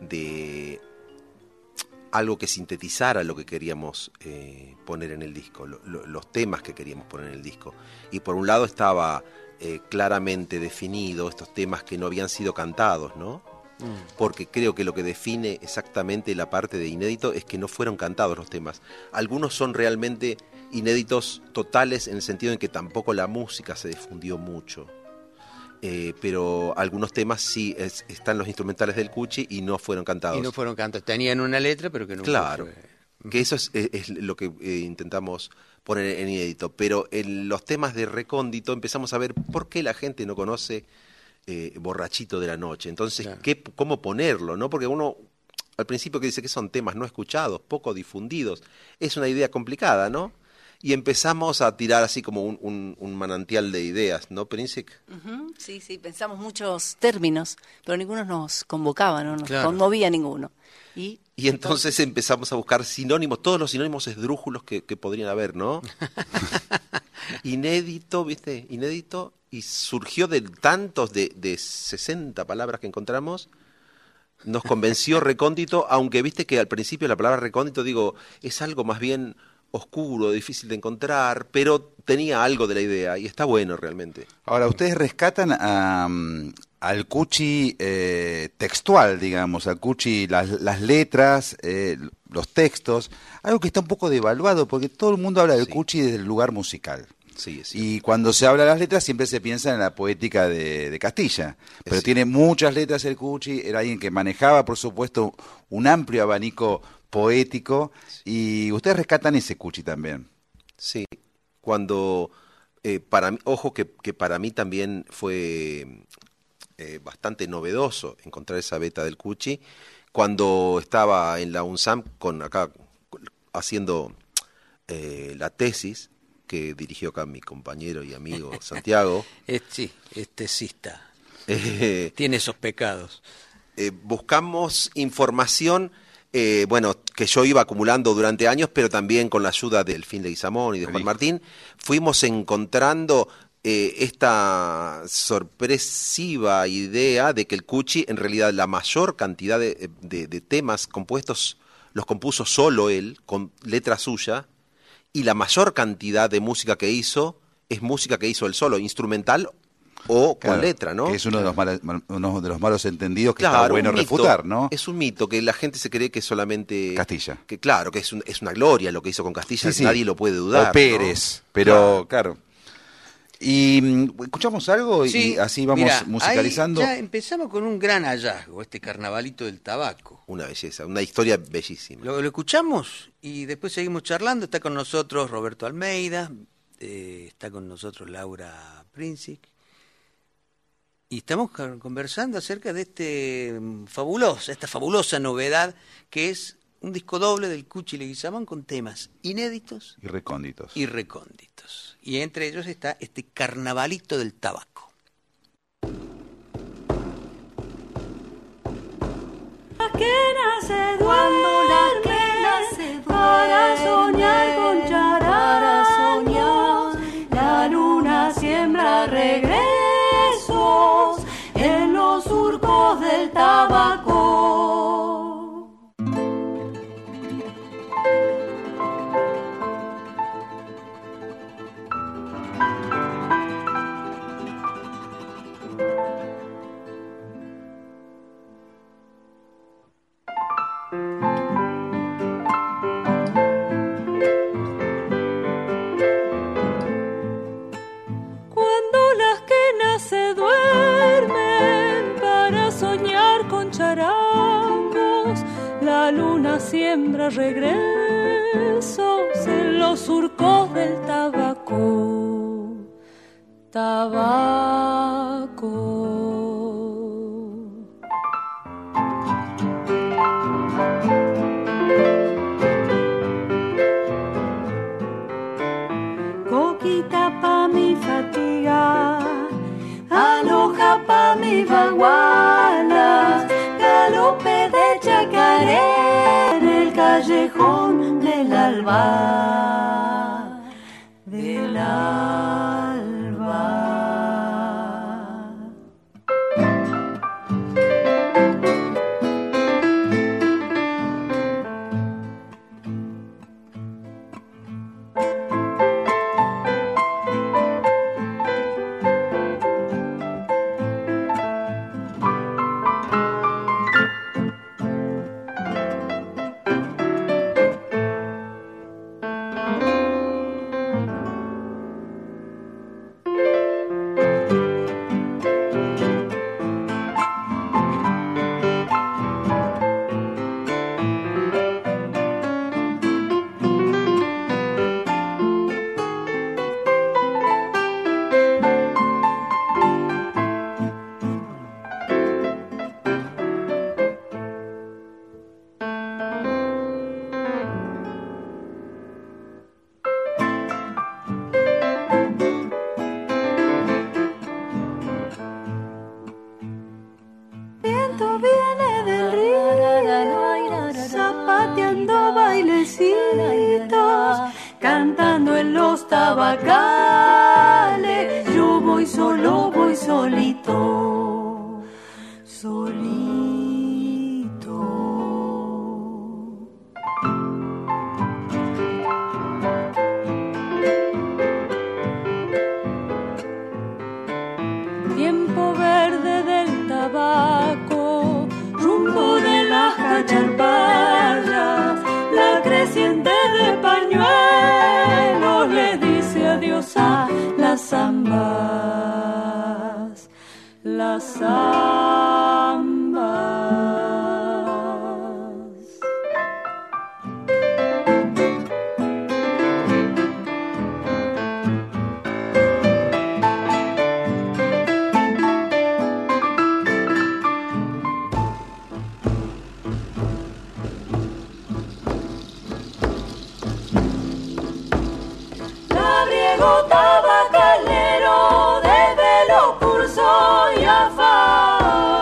algo que sintetizara lo que queríamos poner en el disco, los temas que queríamos poner en el disco. Y por un lado estaba claramente definido estos temas que no habían sido cantados, ¿no? Porque creo que lo que define exactamente la parte de inédito es que no fueron cantados los temas. Algunos son realmente inéditos totales en el sentido en que tampoco la música se difundió mucho. Pero algunos temas sí están los instrumentales del Cuchi y no fueron cantados. Y no fueron cantados. Tenían una letra, pero que no Claro, que eso es lo que intentamos poner en inédito. Pero en los temas de recóndito empezamos a ver por qué la gente no conoce Borrachito de la Noche. Entonces, claro, ¿cómo ponerlo? ¿No? Porque uno al principio que dice que son temas no escuchados, poco difundidos, es una idea complicada, ¿no? Y empezamos a tirar así como un manantial de ideas, ¿no, Princic? Sí, pensamos muchos términos, pero ninguno nos convocaba, no nos conmovía ninguno. Y entonces empezamos a buscar sinónimos, todos los sinónimos esdrújulos que podrían haber, ¿no? Inédito, ¿viste? Inédito, y surgió de tantos de 60 palabras que encontramos. Nos convenció recóndito, aunque viste que al principio la palabra recóndito, digo, es algo más bien oscuro, difícil de encontrar, pero tenía algo de la idea y está bueno realmente. Ahora, ustedes rescatan al Cuchi textual, digamos, al Cuchi las letras, los textos, algo que está un poco devaluado porque todo el mundo habla del Cuchi desde el lugar musical. Sí, y cuando se habla de las letras siempre se piensa en la poética de Castilla, pero tiene muchas letras el Cuchi, era alguien que manejaba, por supuesto, un amplio abanico poético, y ustedes rescatan ese Cuchi también. Sí, cuando, para mí, ojo que para mí también fue bastante novedoso encontrar esa beta del Cuchi, cuando estaba en la UNSAM haciendo la tesis, que dirigió acá mi compañero y amigo Santiago. Sí está. Tiene esos pecados. Buscamos información, que yo iba acumulando durante años, pero también con la ayuda del Delfín Leguizamón y de Juan Martín, fuimos encontrando esta sorpresiva idea de que el Cuchi, en realidad, la mayor cantidad de temas compuestos los compuso solo él, con letra suya, y la mayor cantidad de música que hizo es música que hizo él solo, instrumental o Claro, con letra, ¿no? Que es uno de los malos entendidos que Claro, está bueno un mito, refutar, ¿no? Es un mito que la gente se cree que es solamente Castilla. Que claro, que es una gloria lo que hizo con Castilla, Sí, sí. nadie lo puede dudar. O Pérez, ¿no? pero claro. Y escuchamos algo Sí, y así vamos mirá, musicalizando. ahí ya empezamos con un gran hallazgo, este carnavalito del tabaco. Una belleza, una historia bellísima. Lo escuchamos y después seguimos charlando. Está con nosotros Roberto Almeida, está con nosotros Laura Princic. Y estamos conversando acerca de esta fabulosa novedad que es un disco doble del Cuchi Leguizamón con temas inéditos Y recónditos. Y entre ellos está este carnavalito del tabaco. La quena se duerme, para soñar con para soñar. La luna siembra regresos en los surcos del tabaco. Cuando las quenas se duermen para soñar con charangos, la luna siembra regresos en los surcos del tabaco. Tabaco. Coquita pa' mi fatiga, aloja pa' mi baguala, galope de chacaré en el callejón del alba, del alba. Viento viene del río, zapateando bailecitos, cantando en los tabacales. Yo voy solo, voy solito, solito. Tiempo verde del tabaco, rumbo de las cacharpallas, la creciente de pañuelos le dice adiós a las zambas, las zambas. Labriego tabacalero, desde los cursos y afán.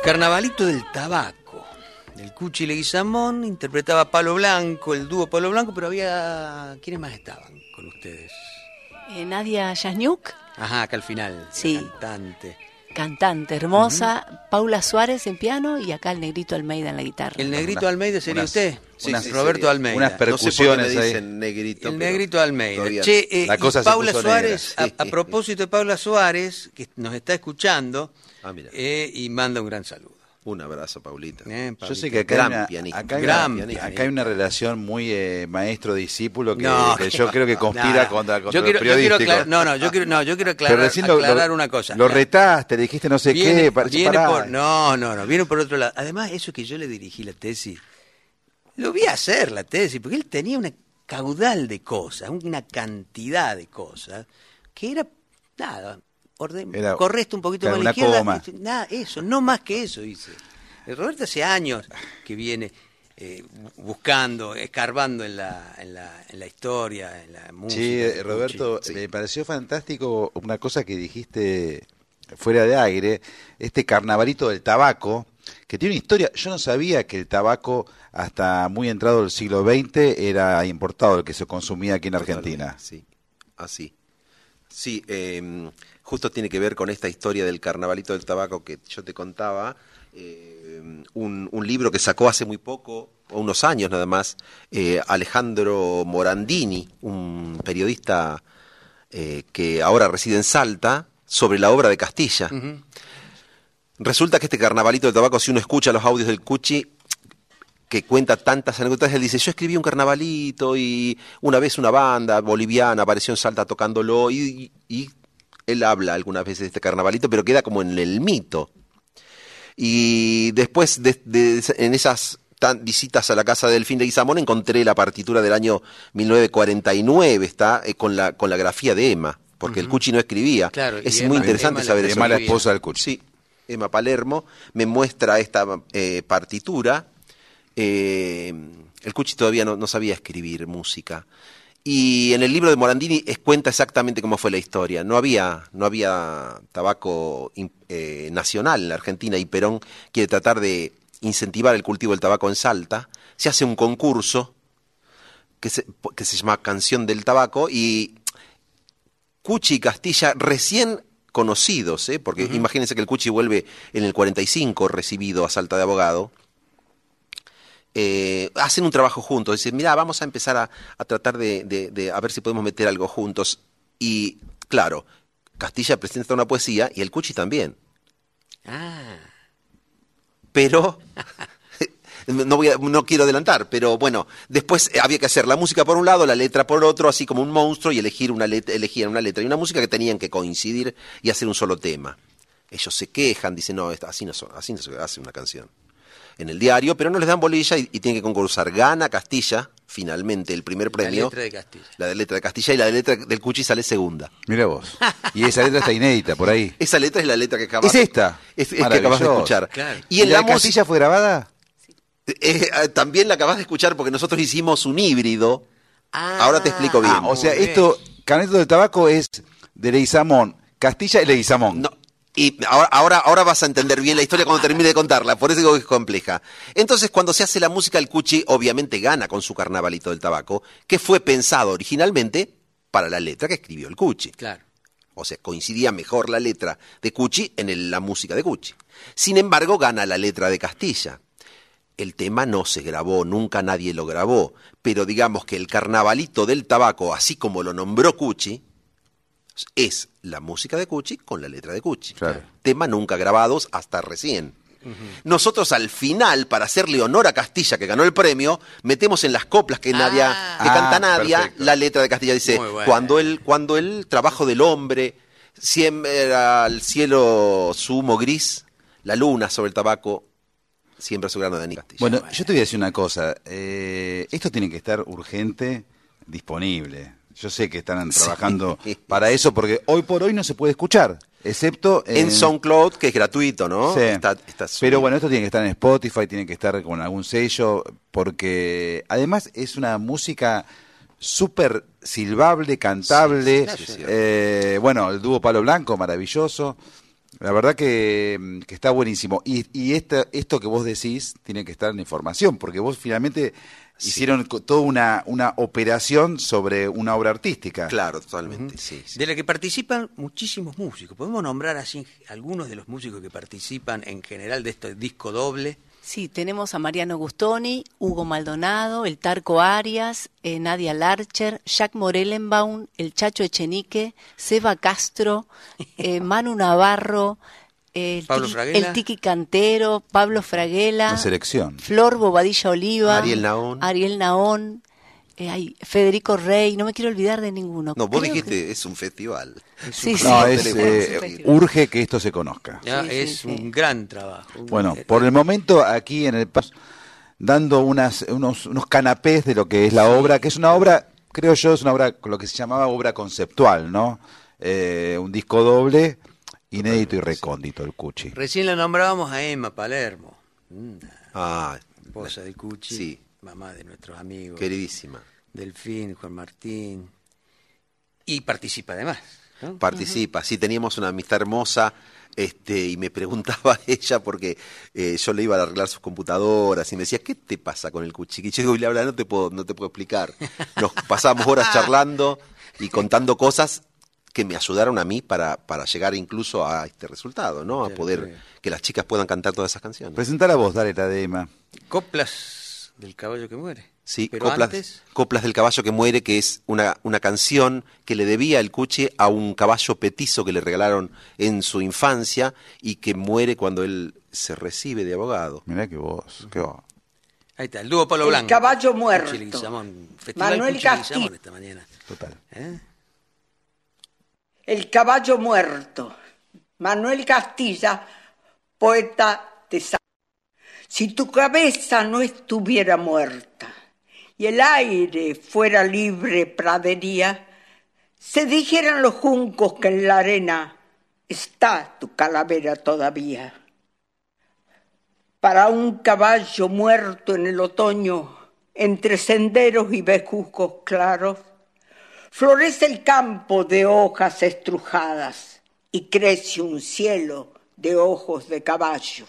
Carnavalito del Tabaco. El Cuchi Leguizamón interpretaba a Palo Blanco, el dúo Palo Blanco, pero había... ¿Quiénes más estaban con ustedes? Nadia Yasniuk. Ajá, acá al final. Sí. Cantante. Hermosa. Paula Suárez en piano y acá el Negrito Almeida en la guitarra. ¿El Negrito Almeida sería usted? Sí, Roberto sería. Almeida. Unas percusiones no sé por qué me ahí. dicen Negrito. El Negrito Almeida. La y cosa se Paula puso Suárez, negra. a propósito de Paula Suárez, que nos está escuchando, mira. y manda un gran saludo. Un abrazo, Paulita. Yo sé que acá hay una relación muy maestro-discípulo que yo creo que conspira contra yo el periodístico. Yo quiero aclarar una cosa. Lo retaste, le dijiste no sé qué. Viene por otro lado. Además, eso que yo le dirigí la tesis, lo vi hacer la tesis, porque él tenía una caudal de cosas, una cantidad de cosas, que era nada. Correste un poquito más a la izquierda. Coma. Nada, eso, no más que eso hice. Roberto hace años que viene buscando, escarbando en la historia, en la música. Sí, Roberto, me pareció fantástico una cosa que dijiste fuera de aire, este carnavalito del tabaco, que tiene una historia. Yo no sabía que el tabaco, hasta muy entrado el siglo XX, era importado, el que se consumía aquí en Argentina. Sí, así. Sí, justo tiene que ver con esta historia del carnavalito del tabaco que yo te contaba, un libro que sacó hace muy poco, o unos años nada más, Alejandro Morandini, un periodista que ahora reside en Salta, sobre la obra de Castilla. Uh-huh. Resulta que este carnavalito del tabaco, si uno escucha los audios del Cuchi, que cuenta tantas anécdotas, él dice, yo escribí un carnavalito y una vez una banda boliviana apareció en Salta tocándolo y él habla algunas veces de este carnavalito, pero queda como en el mito. Y después en esas visitas a la casa de Delfín Leguizamón encontré la partitura del año 1949, está con la grafía de Emma, porque el Cuchi no escribía. Claro, es muy interesante saber eso. Emma, la esposa del Cuchi. Sí, Emma Palermo me muestra esta partitura. El Cuchi todavía no sabía escribir música. Y en el libro de Morandini cuenta exactamente cómo fue la historia. No había tabaco nacional en la Argentina y Perón quiere tratar de incentivar el cultivo del tabaco en Salta. Se hace un concurso que se llama Canción del Tabaco y Cuchi y Castilla recién conocidos, porque imagínense que el Cuchi vuelve en el 45 recibido a Salta de abogado. Hacen un trabajo juntos, dicen, mira, vamos a empezar a tratar de a ver si podemos meter algo juntos. Y claro, Castilla presenta una poesía y el Cuchi también. Pero, no quiero adelantar, pero bueno, después había que hacer la música por un lado, la letra por otro, así como un monstruo, y elegían una letra y una música que tenían que coincidir y hacer un solo tema. Ellos se quejan, dicen, no, así no se hace una canción. En el diario, pero no les dan bolilla y tienen que concursar. Gana Castilla, finalmente, el primer premio. La letra de Castilla. La letra de Castilla y la letra del Cuchi sale segunda. Mira vos. Y esa letra está inédita por ahí. Esa letra es la letra que acabas ¿Es esta? Es que acabas de escuchar. Claro. ¿Y en la Castilla fue grabada? También la acabas de escuchar porque nosotros hicimos un híbrido. Ahora te explico bien. O sea, esto, Carnavalito del Tabaco es de Leguizamón, Castilla y Leguizamón. No. Y ahora vas a entender bien la historia cuando termine de contarla, por eso digo que es compleja. Entonces, cuando se hace la música, el Cuchi obviamente gana con su Carnavalito del Tabaco, que fue pensado originalmente para la letra que escribió el Cuchi. Claro. O sea, coincidía mejor la letra de Cuchi en la música de Cuchi. Sin embargo, gana la letra de Castilla. El tema no se grabó, nunca nadie lo grabó, pero digamos que el Carnavalito del Tabaco, así como lo nombró Cuchi, es la música de Cuchi con la letra de Cuchi. Claro. Tema nunca grabados hasta recién. Nosotros al final, para hacerle honor a Castilla, que ganó el premio, metemos en las coplas que canta Nadia, perfecto. La letra de Castilla dice, cuando el trabajo del hombre siembra al cielo su humo gris, la luna sobre el tabaco siembra su grano de anís. Bueno, yo te voy a decir una cosa. Esto tiene que estar urgente, disponible. Yo sé que están trabajando para eso, porque hoy por hoy no se puede escuchar, excepto en SoundCloud, que es gratuito, ¿no? Sí. Está pero bueno, esto tiene que estar en Spotify, tiene que estar con algún sello, porque además es una música súper silbable, cantable. Sí, bueno, el dúo Palo Blanco, maravilloso. La verdad que está buenísimo. Y esto que vos decís tiene que estar en información, porque vos finalmente hicieron toda una operación sobre una obra artística. Claro, totalmente, sí. De la que participan muchísimos músicos. ¿Podemos nombrar así algunos de los músicos que participan en general de este disco doble? Sí, tenemos a Mariano Gustoni, Hugo Maldonado, el Tarco Arias, Nadia Larcher, Jack Morellenbaum, el Chacho Echenique, Seba Castro, Manu Navarro, el Tiki Cantero, Pablo Fraguela, la selección, Flor Bobadilla Oliva, Ariel Naón, Federico Rey, no me quiero olvidar de ninguno. No, vos dijiste, es un festival. Urge que esto se conozca. Es un gran trabajo. Bueno, por el momento aquí en el Paso, dando unos canapés de lo que es la obra, que es una obra, creo yo, es una obra con lo que se llamaba obra conceptual, ¿no? Un disco doble, inédito y recóndito, el Cuchi. Recién la nombrábamos a Emma Palermo, esposa de Cuchi. Sí. Mamá de nuestros amigos. Queridísima. Delfín, Juan Martín. Y participa además, ¿no? Participa, sí, teníamos una amistad hermosa, y me preguntaba ella porque yo le iba a arreglar sus computadoras y me decía, ¿qué te pasa con el Cuchi? Y yo digo, la verdad no te puedo explicar. Nos pasábamos horas charlando y contando cosas que me ayudaron a mí para llegar incluso a este resultado, ¿no? A poder que las chicas puedan cantar todas esas canciones. Presentá la voz, dale, la de Emma. Coplas del caballo que muere. Sí, pero Coplas del caballo que muere, que es una canción que le debía el Cuchi a un caballo petizo que le regalaron en su infancia y que muere cuando él se recibe de abogado. Mirá qué voz, qué voz. Ahí está, el dúo Palo Blanco. El caballo muerto. Manuel Castillo esta mañana. Total. El caballo muerto. Manuel Castilla, poeta de San. Si tu cabeza no estuviera muerta y el aire fuera libre pradería, se dijeran los juncos que en la arena está tu calavera todavía. Para un caballo muerto en el otoño, entre senderos y bejucos claros, florece el campo de hojas estrujadas y crece un cielo de ojos de caballo.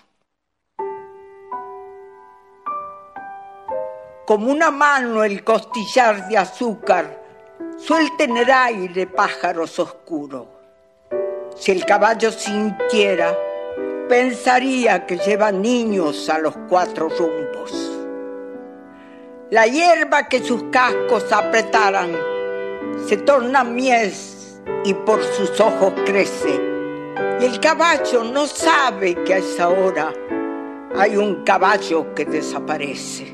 Como una mano el costillar de azúcar, suelta en el aire pájaros oscuros. Si el caballo sintiera, pensaría que lleva niños a los cuatro rumbos. La hierba que sus cascos apretaran se torna mies y por sus ojos crece. Y el caballo no sabe que a esa hora hay un caballo que desaparece.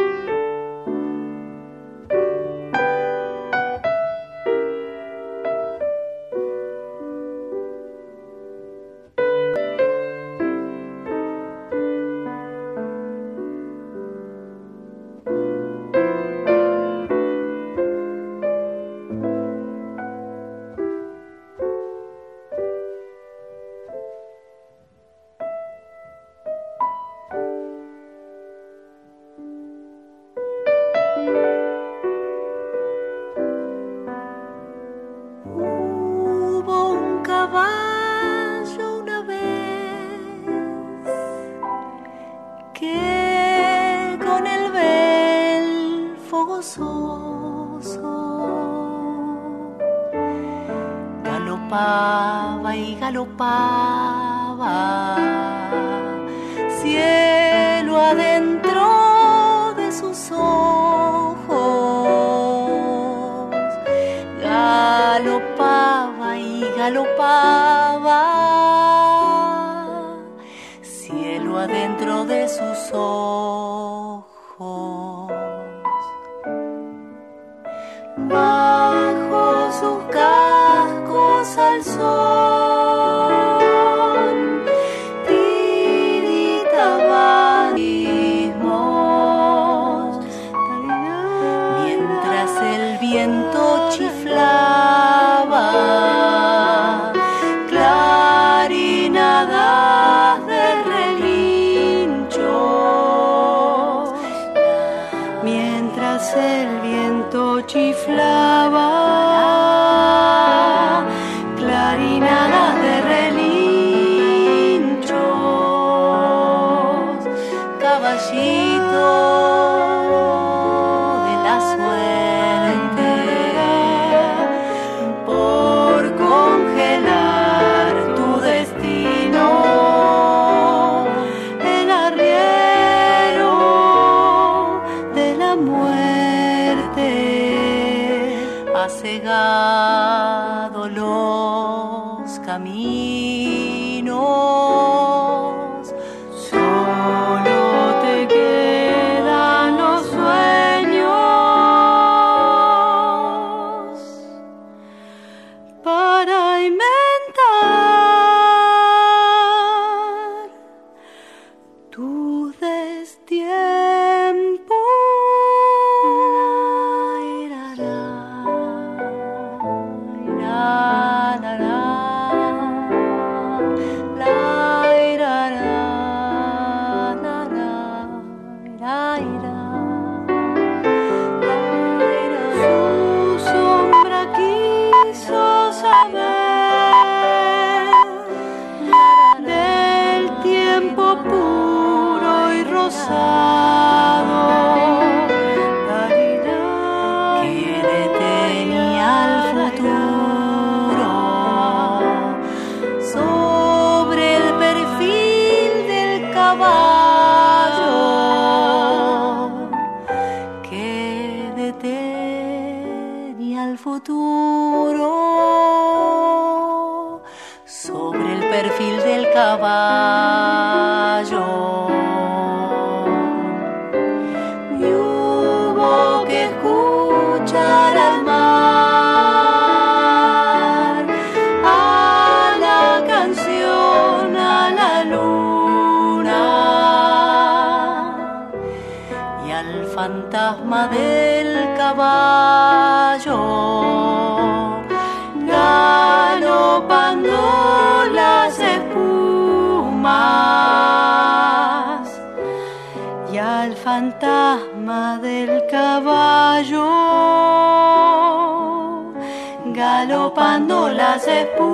galopaba y galopaba, cielo adentro de sus ojos, galopaba y galopaba, cielo adentro de sus ojos. Bajo sus cascos al sol tiritaban sismos, mientras el viento chiflaba clarinadas de relinchos, mientras el viento chiflaba clarinadas de relinchos. ha cegado los caminos. Solo te quedan los sueños para inventar tu destiempo. Sobre el perfil del caballo, y hubo que escuchar al mar, a la canción, a la luna y al fantasma del caballo galopando las espumas, y al fantasma del caballo galopando las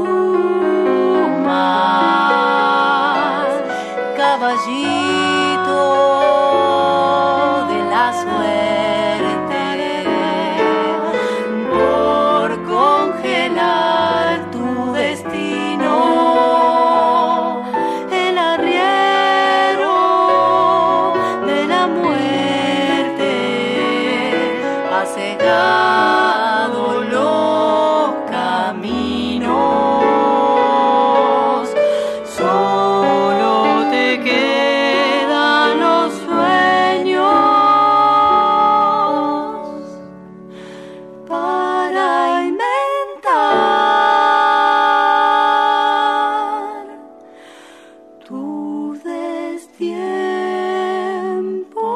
espumas. Caballito de la suerte, por congelar tu destino, el arriero de la muerte ha cegado los caminos. Solo te quedan los sueños para inventar tu destiempo.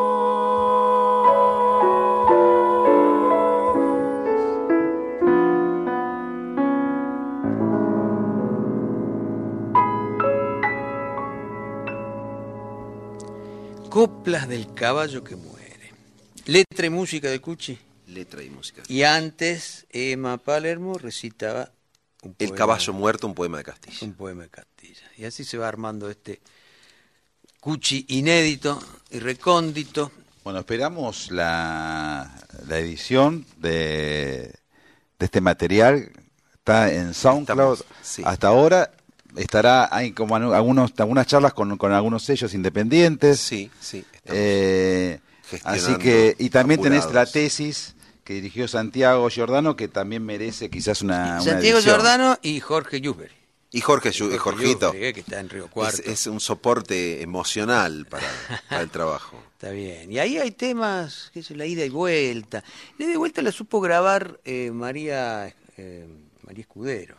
Coplas del caballo que muere. Letra y música de Cuchi. Letra y música. Y antes, Emma Palermo recitaba un poema. El caballo muerto, un poema de Castilla. Un poema de Castilla. Y así se va armando este Cuchi inédito y recóndito. Bueno, esperamos la edición de este material. Está en SoundCloud. Sí. Hasta ahora hay como algunas charlas con algunos sellos independientes. Sí, sí. Así que, y también apurados. tenés la tesis que dirigió Santiago Giordano, que también merece quizás una Santiago edición. Giordano y Jorge Yuberi. Y Jorgito, que está en Río Cuarto. es un soporte emocional para el trabajo. Está bien. Y ahí hay temas, que es la ida y vuelta. La ida y vuelta la supo grabar María Escudero.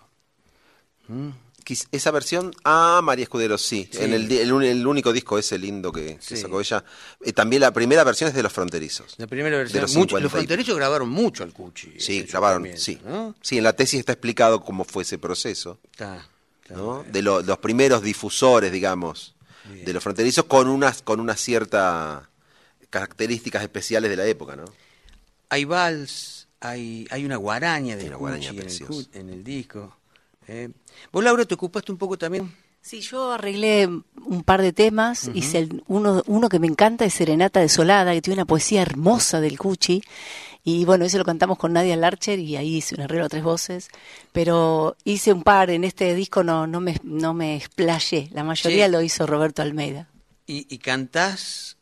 Esa versión, María Escudero, sí. Sí. En el único disco ese lindo que Sí. sacó ella. También la primera versión es de Los Fronterizos. La primera versión. De los Los 50 y fronterizos grabaron mucho al Cuchi. Sí, en su grabaron, comienzo, sí. ¿no? Sí, en la tesis está explicado cómo fue ese proceso. Está ¿no? bien. De los primeros difusores, digamos, de Los Fronterizos con unas ciertas características especiales de la época, ¿no? Hay vals, hay una guaraña de Una Cuchi guaraña preciosa. en el disco. Vos, Laura, te ocupaste un poco también. Sí, yo arreglé un par de temas, hice uno que me encanta, es Serenata Desolada, que tiene una poesía hermosa del Cuchi, y bueno, ese lo cantamos con Nadia Larcher y ahí hice un arreglo a 3 voces, pero hice un par, en este disco no me explayé, la mayoría Sí. lo hizo Roberto Almeida. Y cantás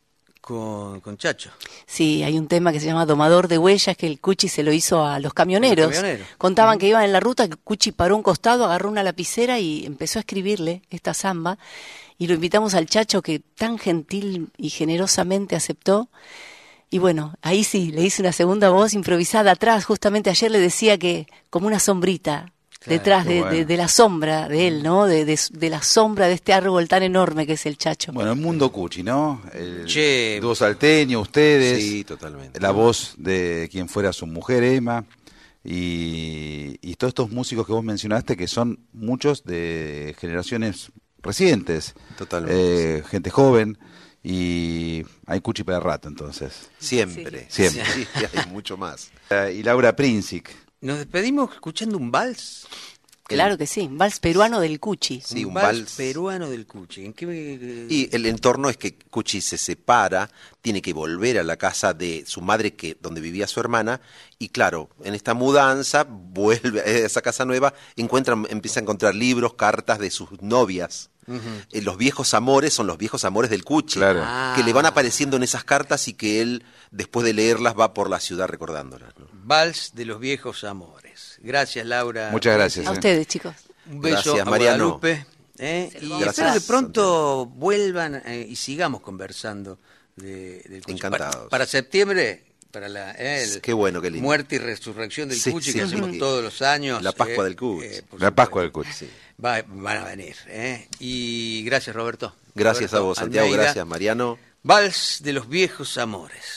con Chacho. Sí, hay un tema que se llama Domador de Huellas, que el Cuchi se lo hizo a los camioneros. Contaban que iban en la ruta, que Cuchi paró a un costado, agarró una lapicera y empezó a escribirle esta samba. Y lo invitamos al Chacho, que tan gentil y generosamente aceptó. Y bueno, ahí sí, le hice una segunda voz improvisada atrás. Justamente ayer le decía que como una sombrita. Claro, detrás de la sombra de él, ¿no? De la sombra de este árbol tan enorme que es el Chacho. Bueno, el mundo Cuchi, ¿no? El dúo salteño, ustedes. Sí, totalmente. La voz de quien fuera su mujer, Emma. Y todos estos músicos que vos mencionaste, que son muchos de generaciones recientes. Totalmente. Gente joven. Y hay Cuchi para rato, entonces. Siempre. Sí, hay mucho más. Y Laura Princic. Nos despedimos escuchando un vals. Claro que sí, un vals peruano del Cuchi. Sí, un vals peruano del Cuchi. ¿En qué... Y el entorno es que Cuchi se separa, tiene que volver a la casa de su madre, donde vivía su hermana, y claro, en esta mudanza, vuelve a esa casa nueva, empieza a encontrar libros, cartas de sus novias. Uh-huh. Los viejos amores son los viejos amores del Cuchi, claro. Que le van apareciendo en esas cartas y que él, después de leerlas, va por la ciudad recordándolas, ¿no? Vals de los viejos amores. Gracias, Laura. Muchas gracias. A ustedes, chicos. Un beso gracias, a Mariano. Guadalupe. Y gracias, espero que pronto vuelvan y sigamos conversando del Cuchi. Encantados. Para septiembre, para qué bueno, qué lindo. Muerte y resurrección del Cuchi, sí, que hacemos todos los años. La Pascua del Cuchi. La Pascua del Cuchi. Sí. Van a venir. Y gracias, Roberto. Gracias Roberto a vos, Santiago. Almeida. Gracias, Mariano. Vals de los viejos amores.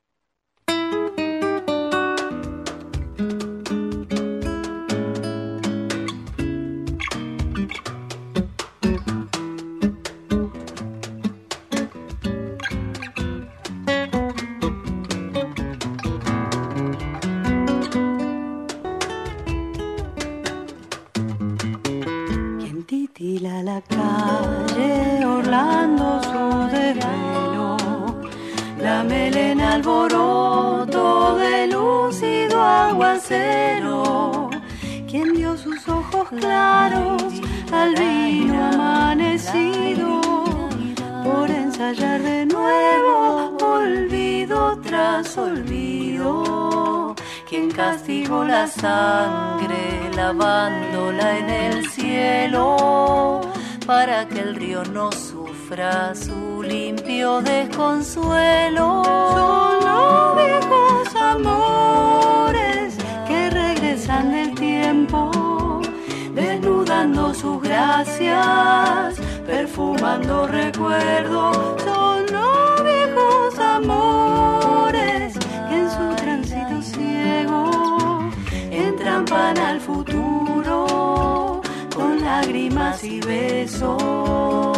Titila la calle, orlando su desvelo, la melena alboroto de lúcido aguacero. Quien dio sus ojos claros al vino amanecido, por ensayar de nuevo, olvido tras olvido. Quien castigó la sangre lavándola en el cielo, para que el río no sufra su limpio desconsuelo. Son los viejos amores que regresan del tiempo, desnudando sus gracias, perfumando recuerdos. Son los viejos amores que en su tránsito ciego entrampan al futuro con lágrimas y besos.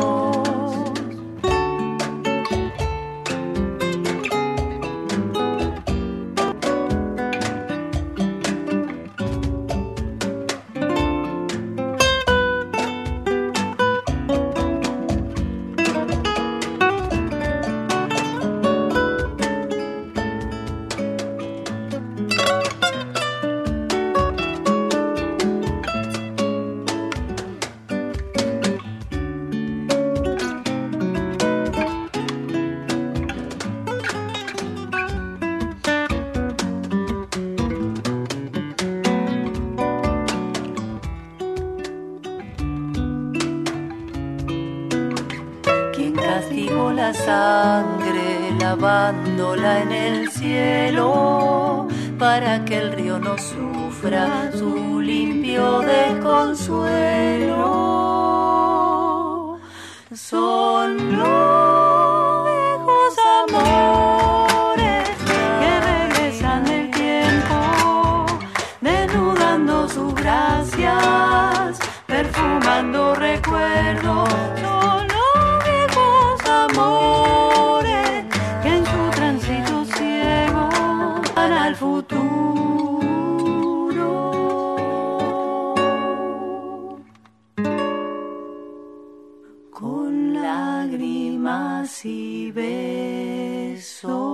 Castigó la sangre lavándola en el cielo, para que el río no sufra su limpio desconsuelo. Son los viejos amores que regresan del tiempo, desnudando sus gracias, perfumando recuerdos. Son amores que en su tránsito ciego van al futuro con lágrimas y besos.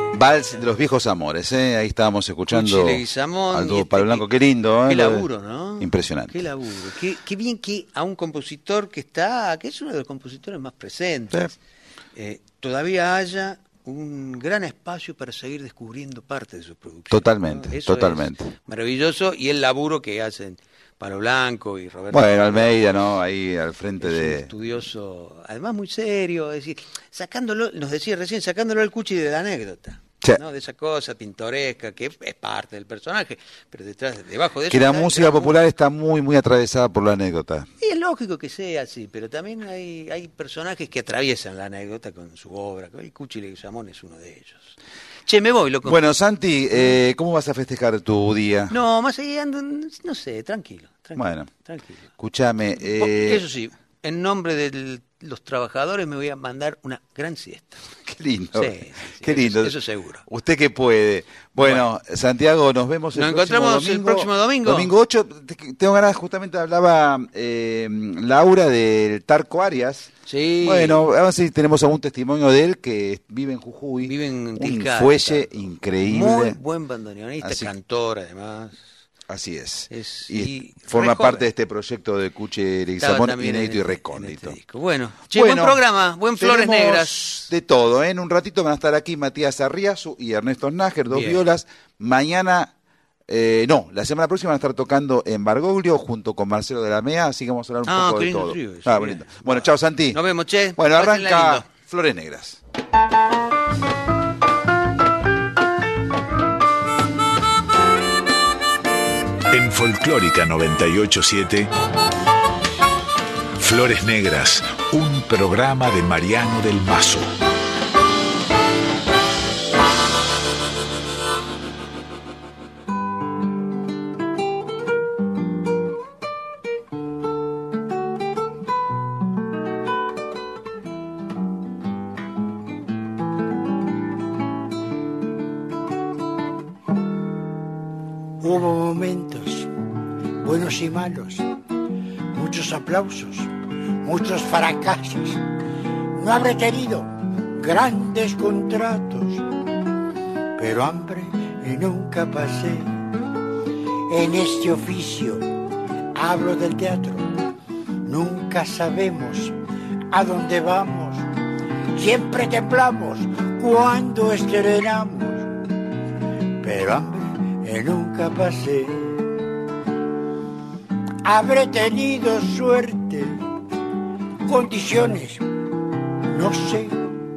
Vals de los viejos amores, ahí estábamos escuchando Cuchi Leguizamón al dúo Palo Blanco, qué lindo. Qué laburo, ¿no? Impresionante. Qué laburo. Qué bien que a un compositor que es uno de los compositores más presentes, todavía haya un gran espacio para seguir descubriendo parte de sus producciones. Totalmente, ¿no? Eso totalmente. es maravilloso, y el laburo que hacen Palo Blanco y Roberto. Bueno, Almeida, ¿no? Ahí al frente de... Un estudioso, además muy serio, es decir, sacándolo, nos decía recién, sacándolo al cuchi de la anécdota. Sí. ¿No? De esa cosa pintoresca que es parte del personaje, pero debajo de eso... Que la música popular está muy, muy atravesada por la anécdota. Y es lógico que sea así, pero también hay personajes que atraviesan la anécdota con su obra. El Cuchi Leguizamón es uno de ellos. Che, me voy, loco. Bueno, Santi, ¿cómo vas a festejar tu día? No, más allá ando, no sé, tranquilo. Bueno, tranquilo. Escúchame. Eso sí, en nombre de los trabajadores me voy a mandar una gran siesta. Qué lindo. Sí, qué lindo. Eso seguro. Usted que puede. Bueno, Santiago, nos vemos el próximo domingo. Domingo 8. Tengo ganas, justamente hablaba Laura del Tarco Arias. Sí. Bueno, a ver si tenemos algún testimonio de él, que vive en Jujuy. Vive en un Tilcara, fuelle increíble. Muy buen bandoneonista, cantor además. Así es. Y forma parte de este proyecto de Cuchi Leguizamón, inédito y recóndito. Bueno, buen programa, buen Flores Negras. De todo, ¿eh? En un ratito van a estar aquí Matías Arriazu y Ernesto Nájer, dos violas. Mañana, la semana próxima van a estar tocando en Bargoglio junto con Marcelo de la Mea, así que vamos a hablar un poco de todo. Bonito. Bueno, chao Santi. Nos vemos, che. Bueno, arranca Flores Negras. En Folclórica 98.7, Flores Negras, un programa de Mariano del Mazo. Hubo momentos buenos y malos, muchos aplausos, muchos fracasos. No habré tenido grandes contratos, pero hambre nunca pasé. En este oficio hablo del teatro, nunca sabemos a dónde vamos. Siempre temblamos cuando estrenamos, pero hambre nunca pasé. Habré tenido suerte, condiciones, no sé.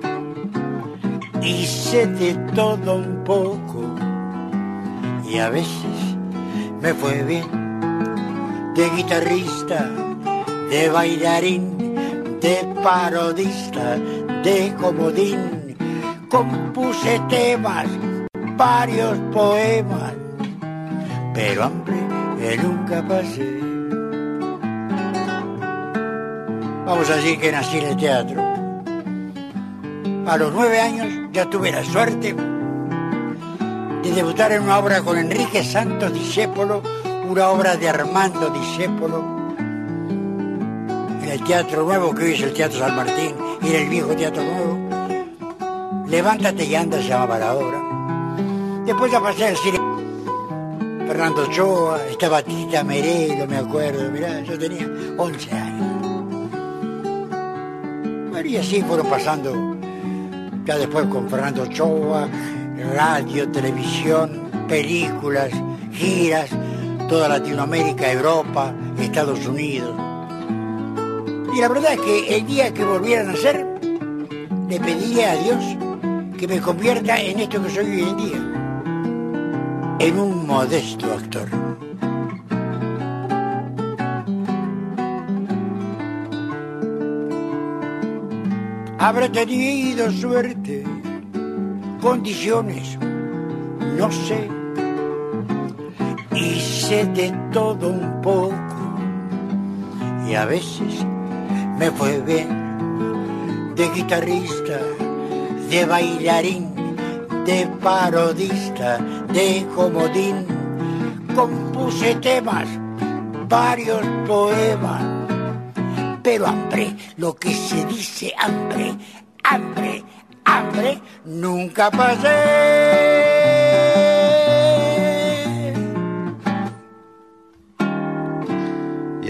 Hice de todo un poco y a veces me fue bien. De guitarrista, de bailarín, de parodista, de comodín. Compuse temas, varios poemas, pero hambre nunca pasé. Vamos a decir que nací en el teatro. A los 9 años ya tuve la suerte de debutar en una obra con Enrique Santos Discépolo, una obra de Armando Discépolo, en el Teatro Nuevo, que hoy es el Teatro San Martín, y en el viejo Teatro Nuevo. Levántate y anda, se llamaba la obra. Después ya pasé al cine. Fernando Ochoa, estaba Tita Merelo, me acuerdo, mirá, yo tenía 11 años. Bueno, y así fueron pasando, ya después con Fernando Ochoa, radio, televisión, películas, giras, toda Latinoamérica, Europa, Estados Unidos. Y la verdad es que el día que volviera a nacer, le pediría a Dios que me convierta en esto que soy hoy en día, en un modesto actor. Habré tenido suerte, condiciones, no sé. Hice de todo un poco y a veces me fue bien. De guitarrista, de bailarín, de parodista, de comodín. Compuse temas, varios poemas, pero hambre, lo que se dice hambre, hambre, hambre, nunca pasé.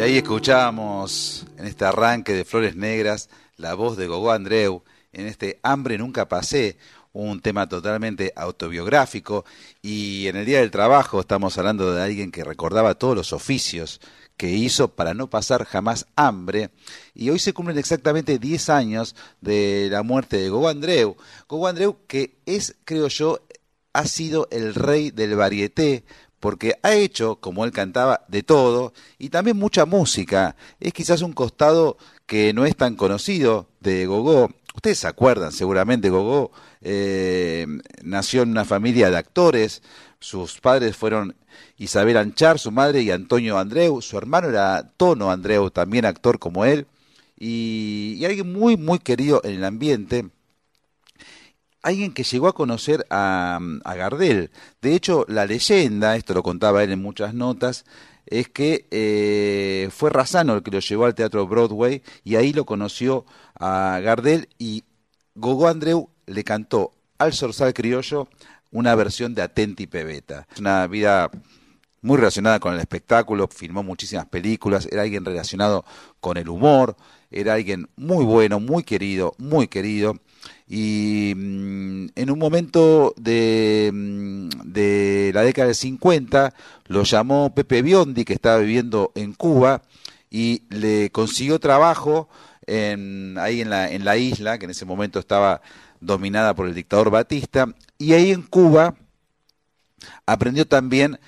ahí escuchamos en este arranque de Flores Negras la voz de Gogó Andreu en este Hambre Nunca Pasé, un tema totalmente autobiográfico, y en el Día del Trabajo estamos hablando de alguien que recordaba todos los oficios que hizo para no pasar jamás hambre, y hoy se cumplen exactamente 10 años de la muerte de Gogó Andreu. Gogó Andreu, que es, creo yo, ha sido el rey del varieté, porque ha hecho, como él cantaba, de todo, y también mucha música. Es quizás un costado que no es tan conocido de Gogó. Ustedes se acuerdan seguramente, Gogó nació en una familia de actores. Sus padres fueron Isabel Anchar, su madre, y Antonio Andreu. Su hermano era Tono Andreu, también actor como él, y alguien muy, muy querido en el ambiente. Alguien que llegó a conocer a Gardel. De hecho, la leyenda, esto lo contaba él en muchas notas, es que fue Razzano el que lo llevó al Teatro Broadway, y ahí lo conoció a Gardel, y Gogó Andreu le cantó al Zorzal Criollo una versión de Atenti Pebeta. Una vida muy relacionada con el espectáculo, filmó muchísimas películas, era alguien relacionado con el humor, era alguien muy bueno, muy querido, y en un momento de la década del 50 lo llamó Pepe Biondi, que estaba viviendo en Cuba, y le consiguió trabajo ahí en la isla, que en ese momento estaba dominada por el dictador Batista, y ahí en Cuba aprendió también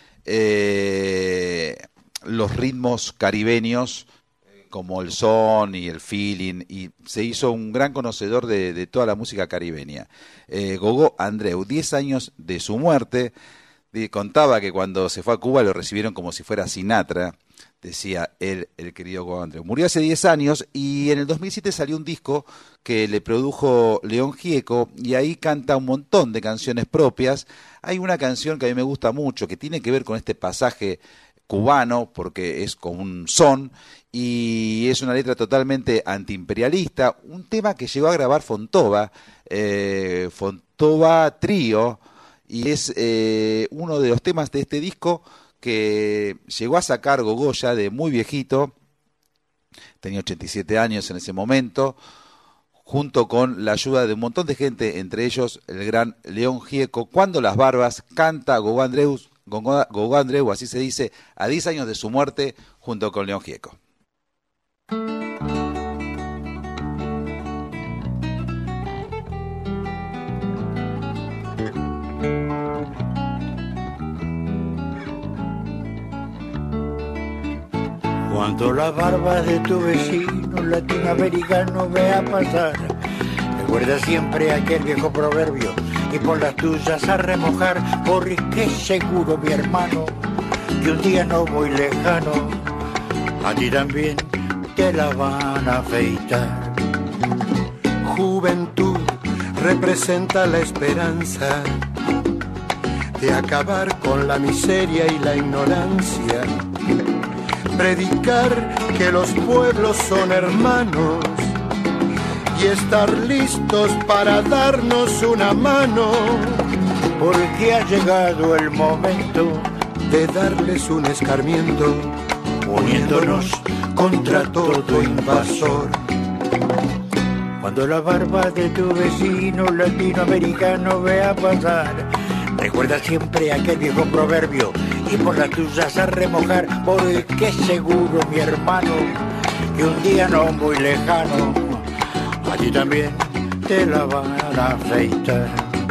los ritmos caribeños, como el son y el feeling, y se hizo un gran conocedor de toda la música caribeña. Gogó Andreu, 10 años de su muerte, contaba que cuando se fue a Cuba lo recibieron como si fuera Sinatra, decía él, el querido Gogó Andreu. Murió hace 10 años, y en el 2007 salió un disco que le produjo León Gieco, y ahí canta un montón de canciones propias. Hay una canción que a mí me gusta mucho, que tiene que ver con este pasaje cubano, porque es con un son, y es una letra totalmente antiimperialista, un tema que llegó a grabar Fontova Trío, y es uno de los temas de este disco que llegó a sacar Gogó ya de muy viejito, tenía 87 años en ese momento, junto con la ayuda de un montón de gente, entre ellos el gran León Gieco. Cuando las barbas, canta Gogó Andreu, así se dice, a 10 años de su muerte, junto con León Gieco. Cuando la barba de tu vecino latinoamericano vea pasar, recuerda siempre aquel viejo proverbio y por las tuyas a remojar, porque seguro, mi hermano, que un día no muy lejano a ti también te la van a afeitar. Juventud representa la esperanza de acabar con la miseria y la ignorancia, predicar que los pueblos son hermanos y estar listos para darnos una mano, porque ha llegado el momento de darles un escarmiento, uniéndonos contra todo invasor. Cuando la barba de tu vecino latinoamericano vea pasar, recuerda siempre aquel viejo proverbio y por las tuyas a remojar, porque seguro, mi hermano, que un día no muy lejano a ti también te la van a afeitar.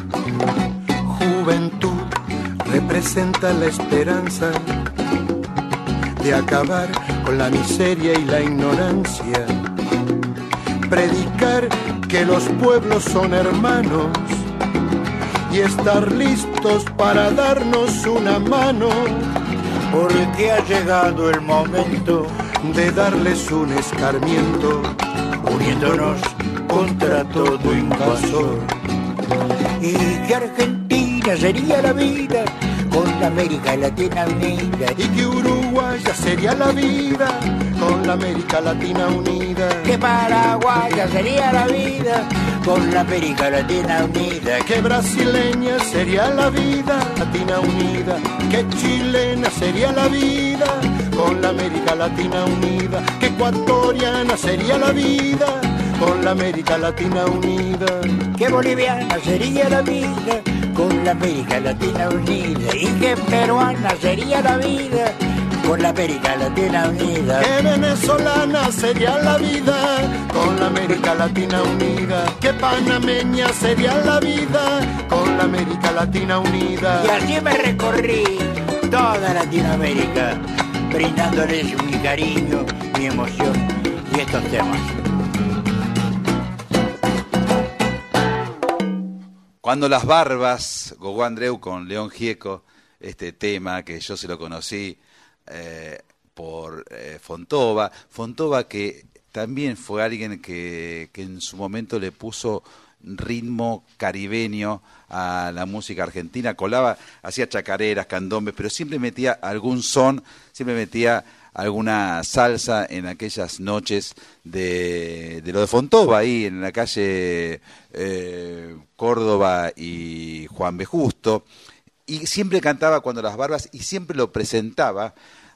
Juventud representa la esperanza de acabar con la miseria y la ignorancia, predicar que los pueblos son hermanos y estar listos para darnos una mano, porque ha llegado el momento de darles un escarmiento, uniéndonos contra todo invasor. Y que Argentina sería la vida con la América Latina unida, y que Uruguaya sería la vida con la América Latina unida, que Paraguaya sería la vida con la América Latina unida, que brasileña sería la vida Latina unida, que chilena sería la vida con la América Latina unida. Qué ecuatoriana sería la vida con la América Latina unida. Qué boliviana sería la vida con la América Latina unida. Y qué peruana sería la vida con la América Latina unida. Qué venezolana sería la vida con la América Latina unida. Qué panameña sería la vida con la América Latina unida. Y así me recorrí toda Latinoamérica, brindándoles mi cariño, mi emoción y estos temas. Cuando las barbas, Gogó Andreu con León Gieco, este tema que yo se lo conocí por Fontova. Fontova, que también fue alguien que en su momento le puso ritmo caribeño a la música argentina, colaba, hacía chacareras, candombes, pero siempre metía algún son, siempre metía alguna salsa en aquellas noches de lo de Fontova, ahí en la calle Córdoba y Juan B. Justo, y siempre cantaba Cuando las barbas y siempre lo presentaba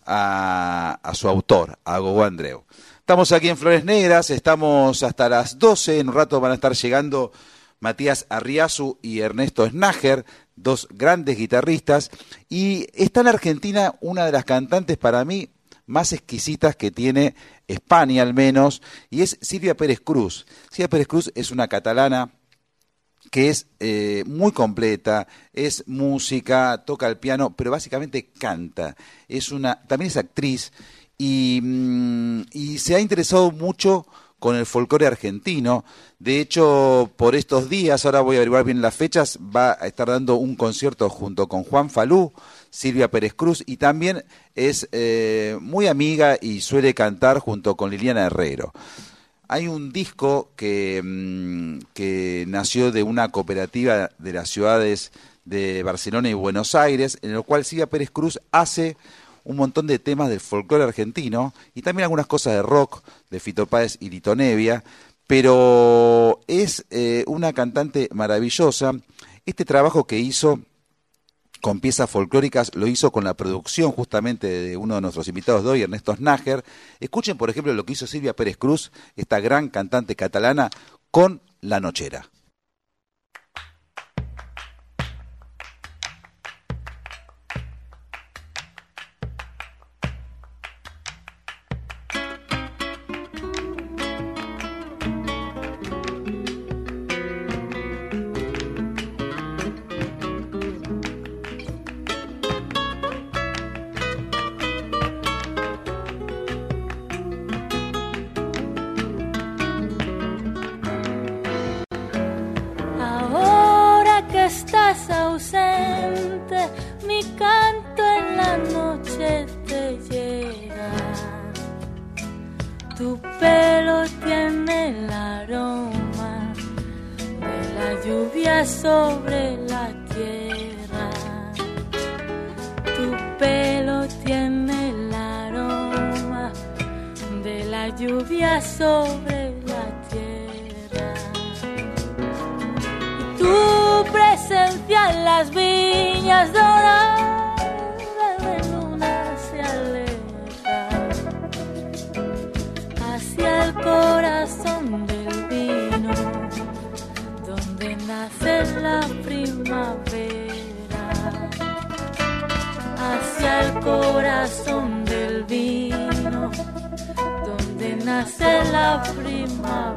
a su autor, a Gogó Andreu. Estamos aquí en Flores Negras, estamos hasta las 12, en un rato van a estar llegando Matías Arriazu y Ernesto Snager, dos grandes guitarristas, y está en Argentina una de las cantantes para mí más exquisitas que tiene España al menos, y es Silvia Pérez Cruz. Silvia Pérez Cruz es una catalana que es muy completa, es música, toca el piano, pero básicamente canta. También es actriz y se ha interesado mucho con el folclore argentino. De hecho, por estos días, ahora voy a averiguar bien las fechas, va a estar dando un concierto junto con Juan Falú, Silvia Pérez Cruz, y también es muy amiga y suele cantar junto con Liliana Herrero. Hay un disco que nació de una cooperativa de las ciudades de Barcelona y Buenos Aires, en el cual Silvia Pérez Cruz hace un montón de temas del folclore argentino y también algunas cosas de rock de Fito Páez y Lito Nevia, pero es una cantante maravillosa. Este trabajo que hizo con piezas folclóricas lo hizo con la producción justamente de uno de nuestros invitados de hoy, Ernesto Snager. Escuchen, por ejemplo, lo que hizo Silvia Pérez Cruz, esta gran cantante catalana, con La Nochera. Estás ausente, mi canto en la noche te llega. Tu pelo tiene el aroma de la lluvia sobre la tierra. Tu pelo tiene el aroma de la lluvia sobre la tierra. Tu presencia en las viñas doradas de luna se aleja hacia el corazón del vino, donde nace la primavera. Hacia el corazón del vino, donde nace la primavera.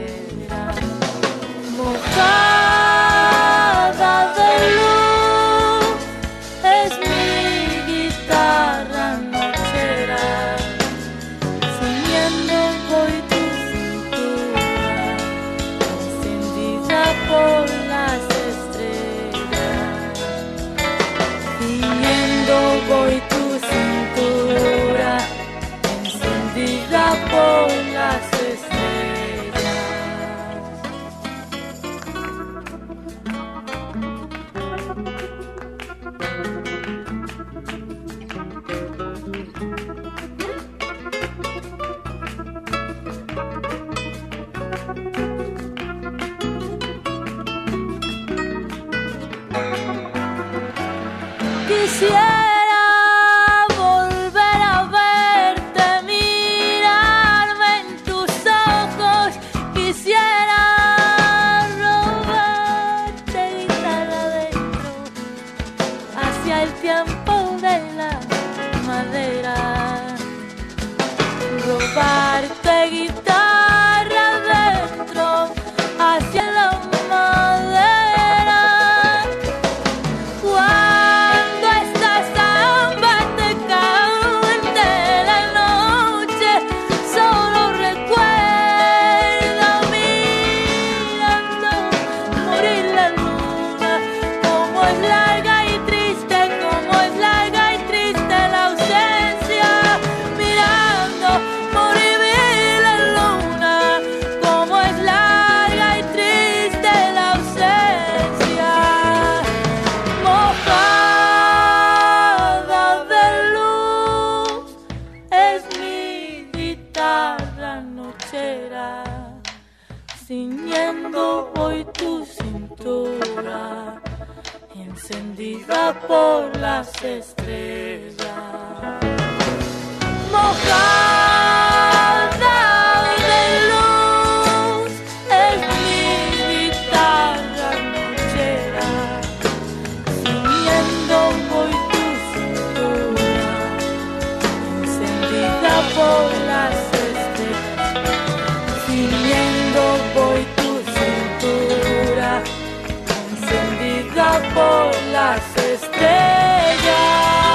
Mojada de luz es mi guitarra nochera, ciñendo voy tu cintura, encendida por las estrellas. Ciñendo voy tu cintura, encendida por las estrellas. Quisiera volver a ver es larga y triste, como es larga y triste la ausencia, mirando morir la luna, como es larga y triste la ausencia, mojada de luz es mi guitarra nochera, ciñendo hoy tu cintura, encendida por las estrellas, mojada de luz es mi guitarra nochera, ciñendo hoy tu cintura, encendida por las estrellas, ciñendo hoy tu cintura, encendida por las estrellas.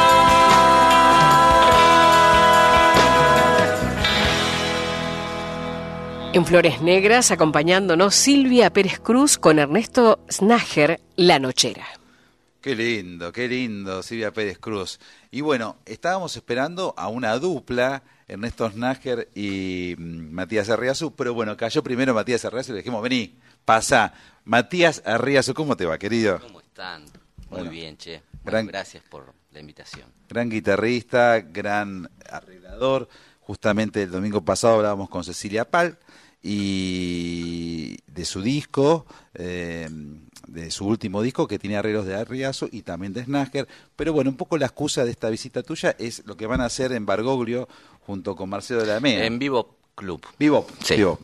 En Flores Negras, acompañándonos Silvia Pérez Cruz con Ernesto Snager, La Nochera. Qué lindo, Silvia Pérez Cruz. Y bueno, estábamos esperando a una dupla, Ernesto Snager y Matías Arriazu, pero bueno, cayó primero Matías Arriazu y le dijimos, vení, pasa. Matías Arriazu, ¿cómo te va, querido? ¿Cómo están? Muy Bueno, bien, che. Bueno, gracias por la invitación. Gran guitarrista, gran arreglador. Justamente el domingo pasado hablábamos con Cecilia Pal y de su disco, de su último disco, que tiene arreglos de Arriazu y también de Snager. Pero bueno, un poco la excusa de esta visita tuya es lo que van a hacer en Bargoglio junto con Marcelo de la Mea. En Vivo Club. Vivo. Sí. Vivo.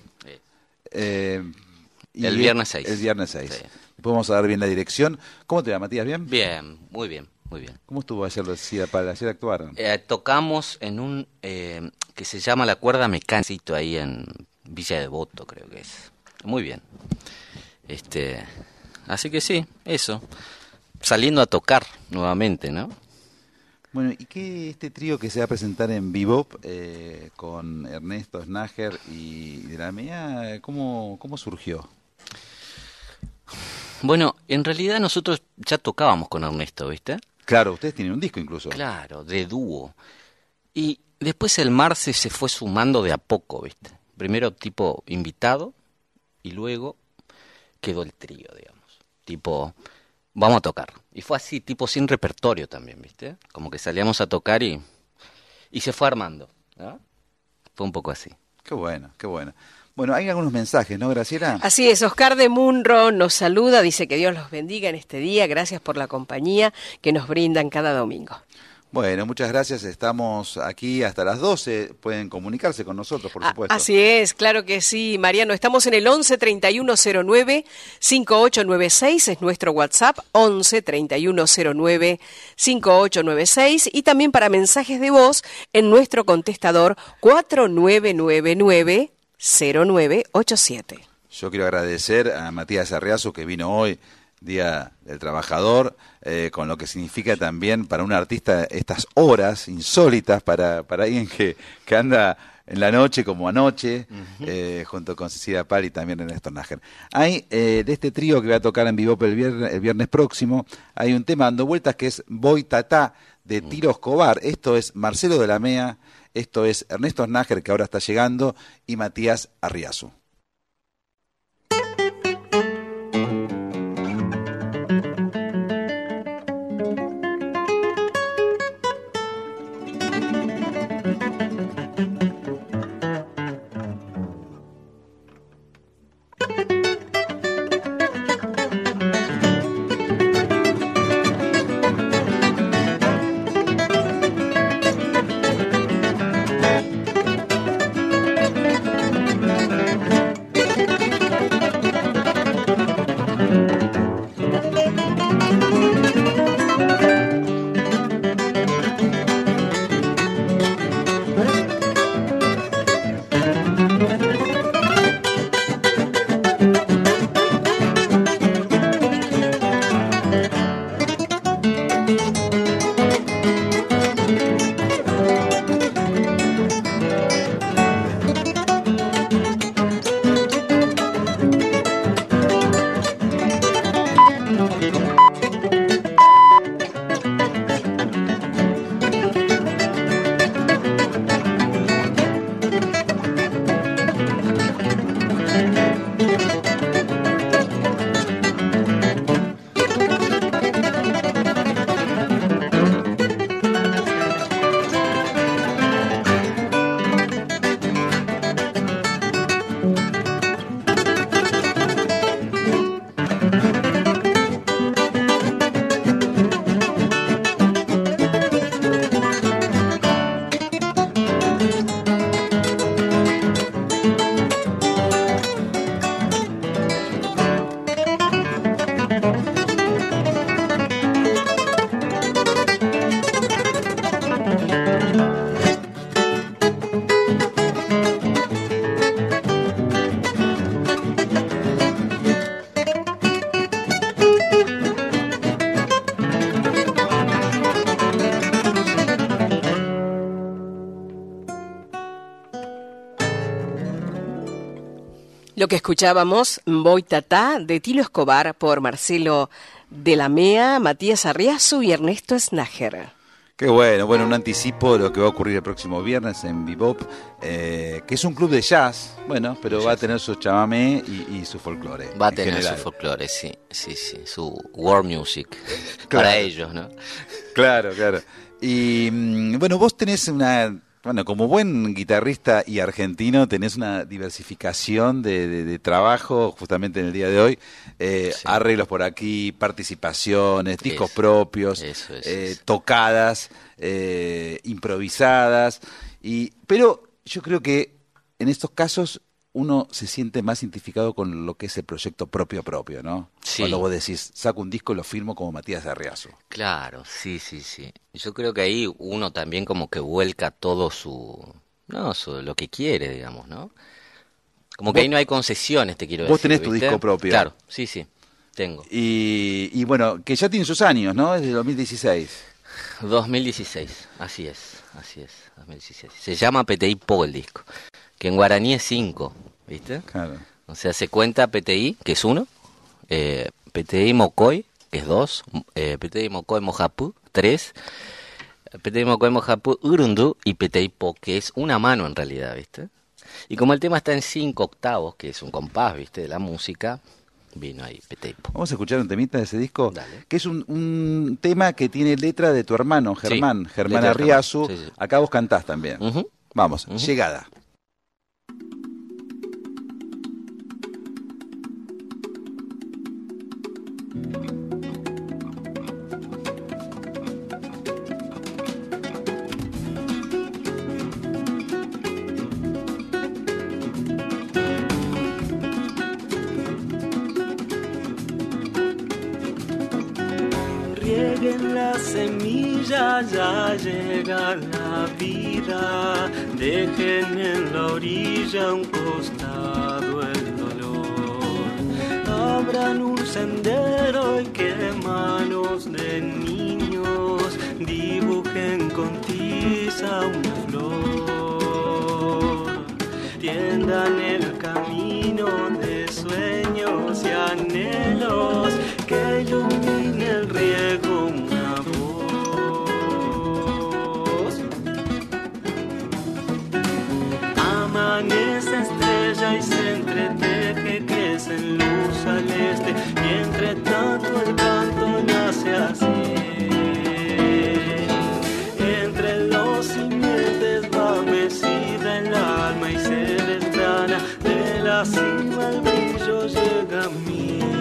Y el viernes 6. El viernes 6. Sí. Después vamos a dar bien la dirección. ¿Cómo te va, Matías? ¿Bien? Bien, muy bien, muy bien. ¿Cómo estuvo ayer Cecilia Pal? Ayer actuaron. Tocamos en un que se llama La Cuerda Mecánica, ahí en Villa Devoto, creo que es. Muy bien. Así que sí, eso. Saliendo a tocar nuevamente, ¿no? Bueno, ¿y qué este trío que se va a presentar en Bebop con Ernesto Snager y de la Mea, cómo surgió? Bueno, en realidad nosotros ya tocábamos con Ernesto, ¿viste? Claro, ustedes tienen un disco incluso. Claro, de dúo. Y después el Marce se fue sumando de a poco, ¿viste? Primero tipo invitado y luego quedó el trío, digamos. Tipo, vamos a tocar. Y fue así, tipo sin repertorio también, ¿viste? Como que salíamos a tocar y se fue armando, ¿no? Fue un poco así. Qué bueno, qué bueno. Bueno, hay algunos mensajes, ¿no, Graciela? Así es, Oscar de Munro nos saluda, dice que Dios los bendiga en este día, gracias por la compañía que nos brindan cada domingo. Bueno, muchas gracias, estamos aquí hasta las 12, pueden comunicarse con nosotros, por supuesto. Así es, claro que sí, Mariano, estamos en el 11 3109 5896, es nuestro WhatsApp, 11 3109 5896, y también para mensajes de voz en nuestro contestador 4999 0987. Yo quiero agradecer a Matías Arriazu que vino hoy, Día del Trabajador, con lo que significa también para un artista estas horas insólitas para alguien que anda en la noche como anoche, junto con Cecilia Pal y también Ernesto Snager. Hay de este trío que va a tocar en Vivo el viernes próximo, hay un tema dando vueltas que es Voy Tatá de Tiro Escobar. Esto es Marcelo de la Mea, esto es Ernesto Snager, que ahora está llegando, y Matías Arriazu. Lo que escuchábamos, Voy Tatá, de Tilo Escobar, por Marcelo de la Mea, Matías Arriazu y Ernesto Snager. Qué bueno, un anticipo de lo que va a ocurrir el próximo viernes en Bebop, que es un club de jazz, pero va a tener su chamamé y su folclore. Va a tener su folclore, sí, su world music, claro, para ellos, ¿no? Claro. Y vos tenés como buen guitarrista y argentino, tenés una diversificación de trabajo justamente en el día de hoy. Arreglos por aquí, participaciones, discos propios, tocadas, improvisadas. Pero yo creo que en estos casos uno se siente más identificado con lo que es el proyecto propio, ¿no? Sí. Cuando vos decís, saco un disco y lo firmo como Matías Arriazu. Claro, sí. Yo creo que ahí uno también como que vuelca todo lo que quiere, digamos, ¿no? Como que ahí no hay concesiones, te quiero decir. Vos tenés tu disco propio. Claro, sí, tengo. Y que ya tiene sus años, ¿no? Es de 2016. 2016, así es, 2016. Se llama PTI Po el disco, que en guaraní es 5, ¿viste? Claro. O sea, se cuenta PTI, que es 1, PTI Mocoy, que es 2, PTI Mocoy Mojapú, 3, PTI Mocoy Mojapú Urundu y PTI Po, que es una mano en realidad, ¿viste? Y como el tema está en 5 octavos, que es un compás, ¿viste? De la música, vino ahí PTI Po. Vamos a escuchar un temita de ese disco. Dale. Que es un tema que tiene letra de tu hermano, Germán Arriazu. Sí. Acá vos cantás también. Uh-huh. Vamos, Llegada. Rieguen la semilla, ya llega la vida. Dejen en la orilla un costado el dolor. Abran un sendero y que manos de niños dibujen con tiza una flor. Tiendan el camino de sueños y anhelos que ilumine el riego una voz. Amanece estrella y se entreteje, crece en luz al este, y entre tanto el canto nace así. Entre los simientes va mecida el alma y se desgrana, de la cima el brillo llega a mí.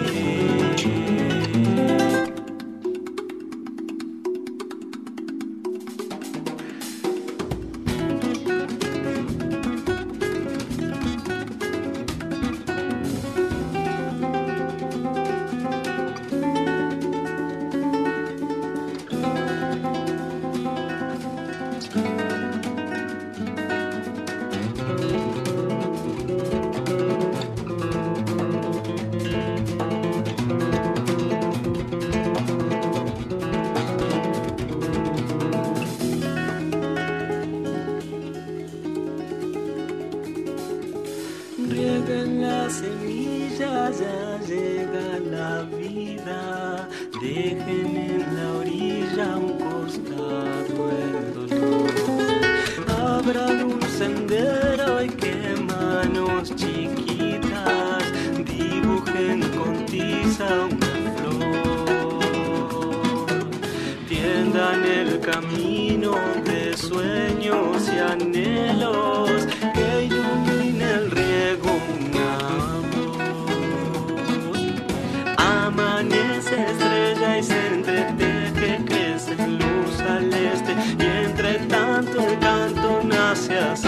Rieguen la semilla, ya llega la vida. Dejen en la orilla un costado el dolor. Abran un sendero y que manos chiquitas dibujen con tiza una flor. Tiendan el camino de sueños y anhelos que ilumine el riego una voz. Amanece estrella y se entreteje, crece luz al este, y entre tanto el canto nace así.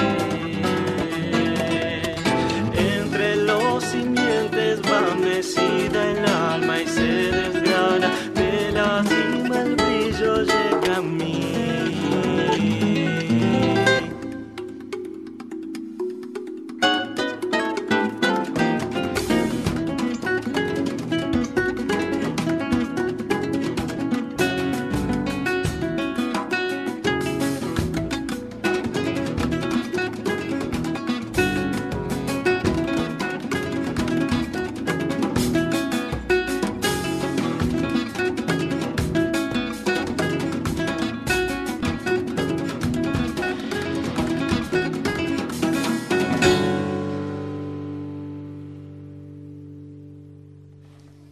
Entre los simientes va mecida el alma y se desgrana, de la cima el brillo llega a mí.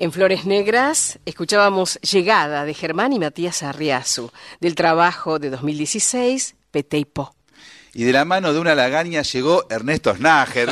En Flores Negras escuchábamos Llegada de Germán y Matías Arriazu, del trabajo de 2016, Peteipo. Y de la mano de una lagaña llegó Ernesto Snager.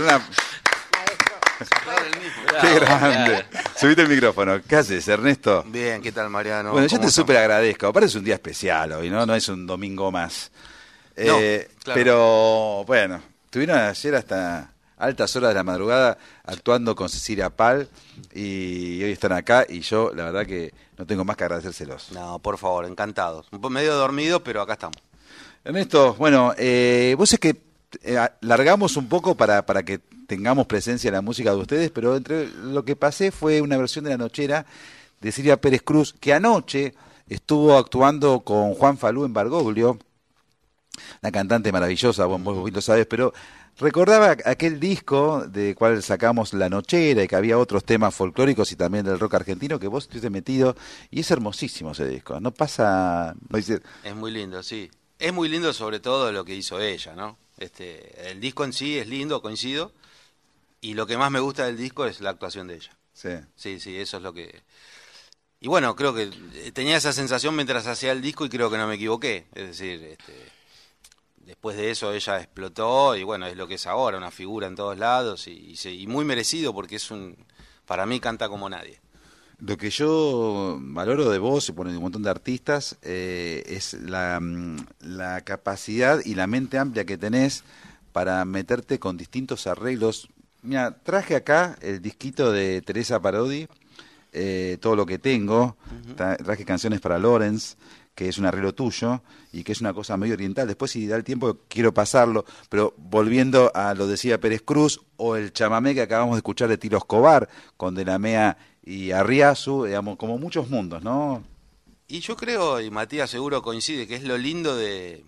¡Qué grande! Subite el micrófono. ¿Qué haces, Ernesto? Bien, ¿qué tal, Mariano? Bueno, yo te ¿Cómo súper agradezco. Aparte es un día especial hoy, ¿no? No es un domingo más. No, claro. Pero, bueno, estuvieron ayer hasta altas horas de la madrugada actuando con Cecilia Pal y hoy están acá y yo, la verdad que no tengo más que agradecérselos. No, por favor, encantados. Un poco medio dormido, pero acá estamos. Ernesto, bueno, vos es que largamos un poco para que tengamos presencia en la música de ustedes, pero entre lo que pasé fue una versión de La Nochera de Silvia Pérez Cruz, que anoche estuvo actuando con Juan Falú en Bergoglio, una cantante maravillosa, vos lo sabés, pero recordaba aquel disco de cual sacamos La Nochera y que había otros temas folclóricos y también del rock argentino que vos estuviste metido, y es hermosísimo ese disco, no pasa... No dice... Es muy lindo, sí. Es muy lindo sobre todo lo que hizo ella, ¿no? El disco en sí es lindo, coincido, y lo que más me gusta del disco es la actuación de ella. Sí. Sí, eso es lo que... Y bueno, creo que tenía esa sensación mientras hacía el disco y creo que no me equivoqué, es decir... Después de eso ella explotó y bueno, es lo que es ahora, una figura en todos lados y muy merecido porque para mí canta como nadie. Lo que yo valoro de vos y por un montón de artistas es la capacidad y la mente amplia que tenés para meterte con distintos arreglos. Mira, traje acá el disquito de Teresa Parodi, Todo lo que tengo, traje canciones para Lorenz, que es un arreglo tuyo y que es una cosa medio oriental. Después, si da el tiempo, quiero pasarlo, pero volviendo a lo decía Pérez Cruz, o el chamamé que acabamos de escuchar de Tilo Escobar, con De la Mea y Arriazu, digamos, como muchos mundos, ¿no? Y yo creo, y Matías seguro coincide, que es lo lindo de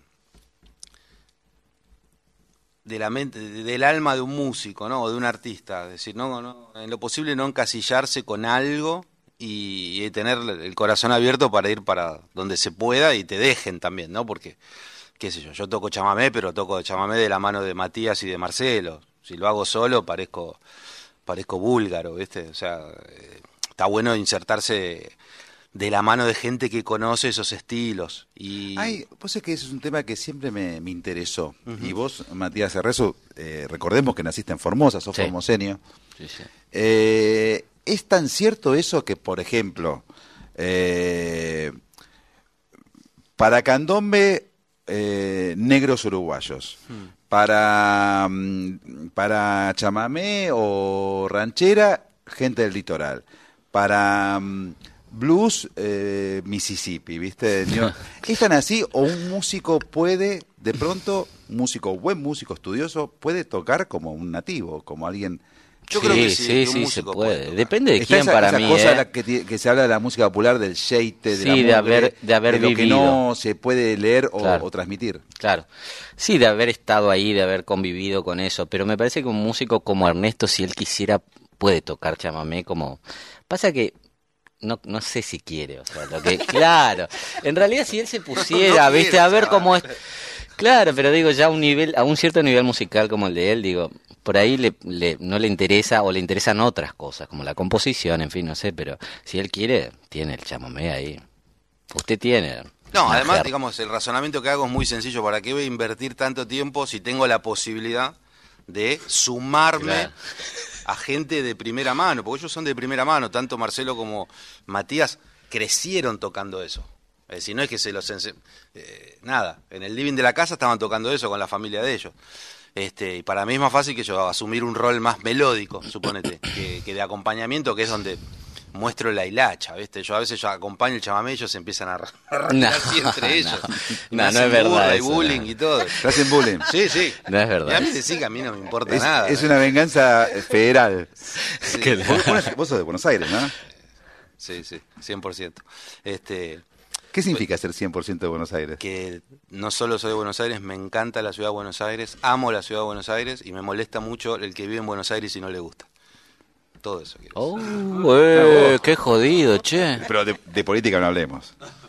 la mente, del alma de un músico, ¿no? O de un artista. Es decir, no, en lo posible no encasillarse con algo y tener el corazón abierto para ir para donde se pueda y te dejen también, ¿no? Porque, qué sé yo toco chamamé, pero toco chamamé de la mano de Matías y de Marcelo. Si lo hago solo parezco búlgaro, ¿viste? O sea, está bueno insertarse de la mano de gente que conoce esos estilos. Vos sabés que ese es un tema que siempre me interesó. Y vos, Matías Arriazu, recordemos que naciste en Formosa, sos formoseño. Sí. ¿Es tan cierto eso que, por ejemplo, para candombe, negros uruguayos, para chamamé o ranchera, gente del litoral, para blues, Mississippi, ¿viste? ¿Es tan así o un músico puede, de pronto, buen músico estudioso, puede tocar como un nativo, como alguien... Yo creo que sí, se puede. Depende de quién esa para mí. Cosa que se habla de la música popular, del sheite, de de haber de lo vivido. que no se puede leer o transmitir. Claro. Sí, de haber estado ahí, de haber convivido con eso. Pero me parece que un músico como Ernesto, si él quisiera, puede tocar chamamé como... Pasa que no sé si quiere, o sea, claro. En realidad, si él se pusiera, ¿viste? A ver cómo es... Claro, pero digo, ya a un cierto nivel musical como el de él, digo... Por ahí no le interesa o le interesan otras cosas, como la composición, en fin, no sé, pero si él quiere, tiene el chamamé ahí. Usted tiene. No, además, digamos, el razonamiento que hago es muy sencillo. ¿Para qué voy a invertir tanto tiempo si tengo la posibilidad de sumarme a gente de primera mano? Porque ellos son de primera mano, tanto Marcelo como Matías crecieron tocando eso. Es decir, no es que se los... nada, en el living de la casa estaban tocando eso con la familia de ellos. Y para mí es más fácil que yo asumir un rol más melódico, supónete, que de acompañamiento, que es donde muestro la hilacha, ¿viste? Yo a veces acompaño el chamamé y ellos empiezan a así entre ellos. No es verdad. Hay bullying y todo. ¿Te hacen bullying? Sí. No es verdad. Y a mí sí que a mí no me importa nada. Es una venganza federal. Sí. Vos sos de Buenos Aires, ¿no? Sí, 100%. ¿Qué significa ser 100% de Buenos Aires? Que no solo soy de Buenos Aires, me encanta la ciudad de Buenos Aires, amo la ciudad de Buenos Aires y me molesta mucho el que vive en Buenos Aires y no le gusta. Todo eso quiero decir. Qué jodido, che. Pero de política no hablemos.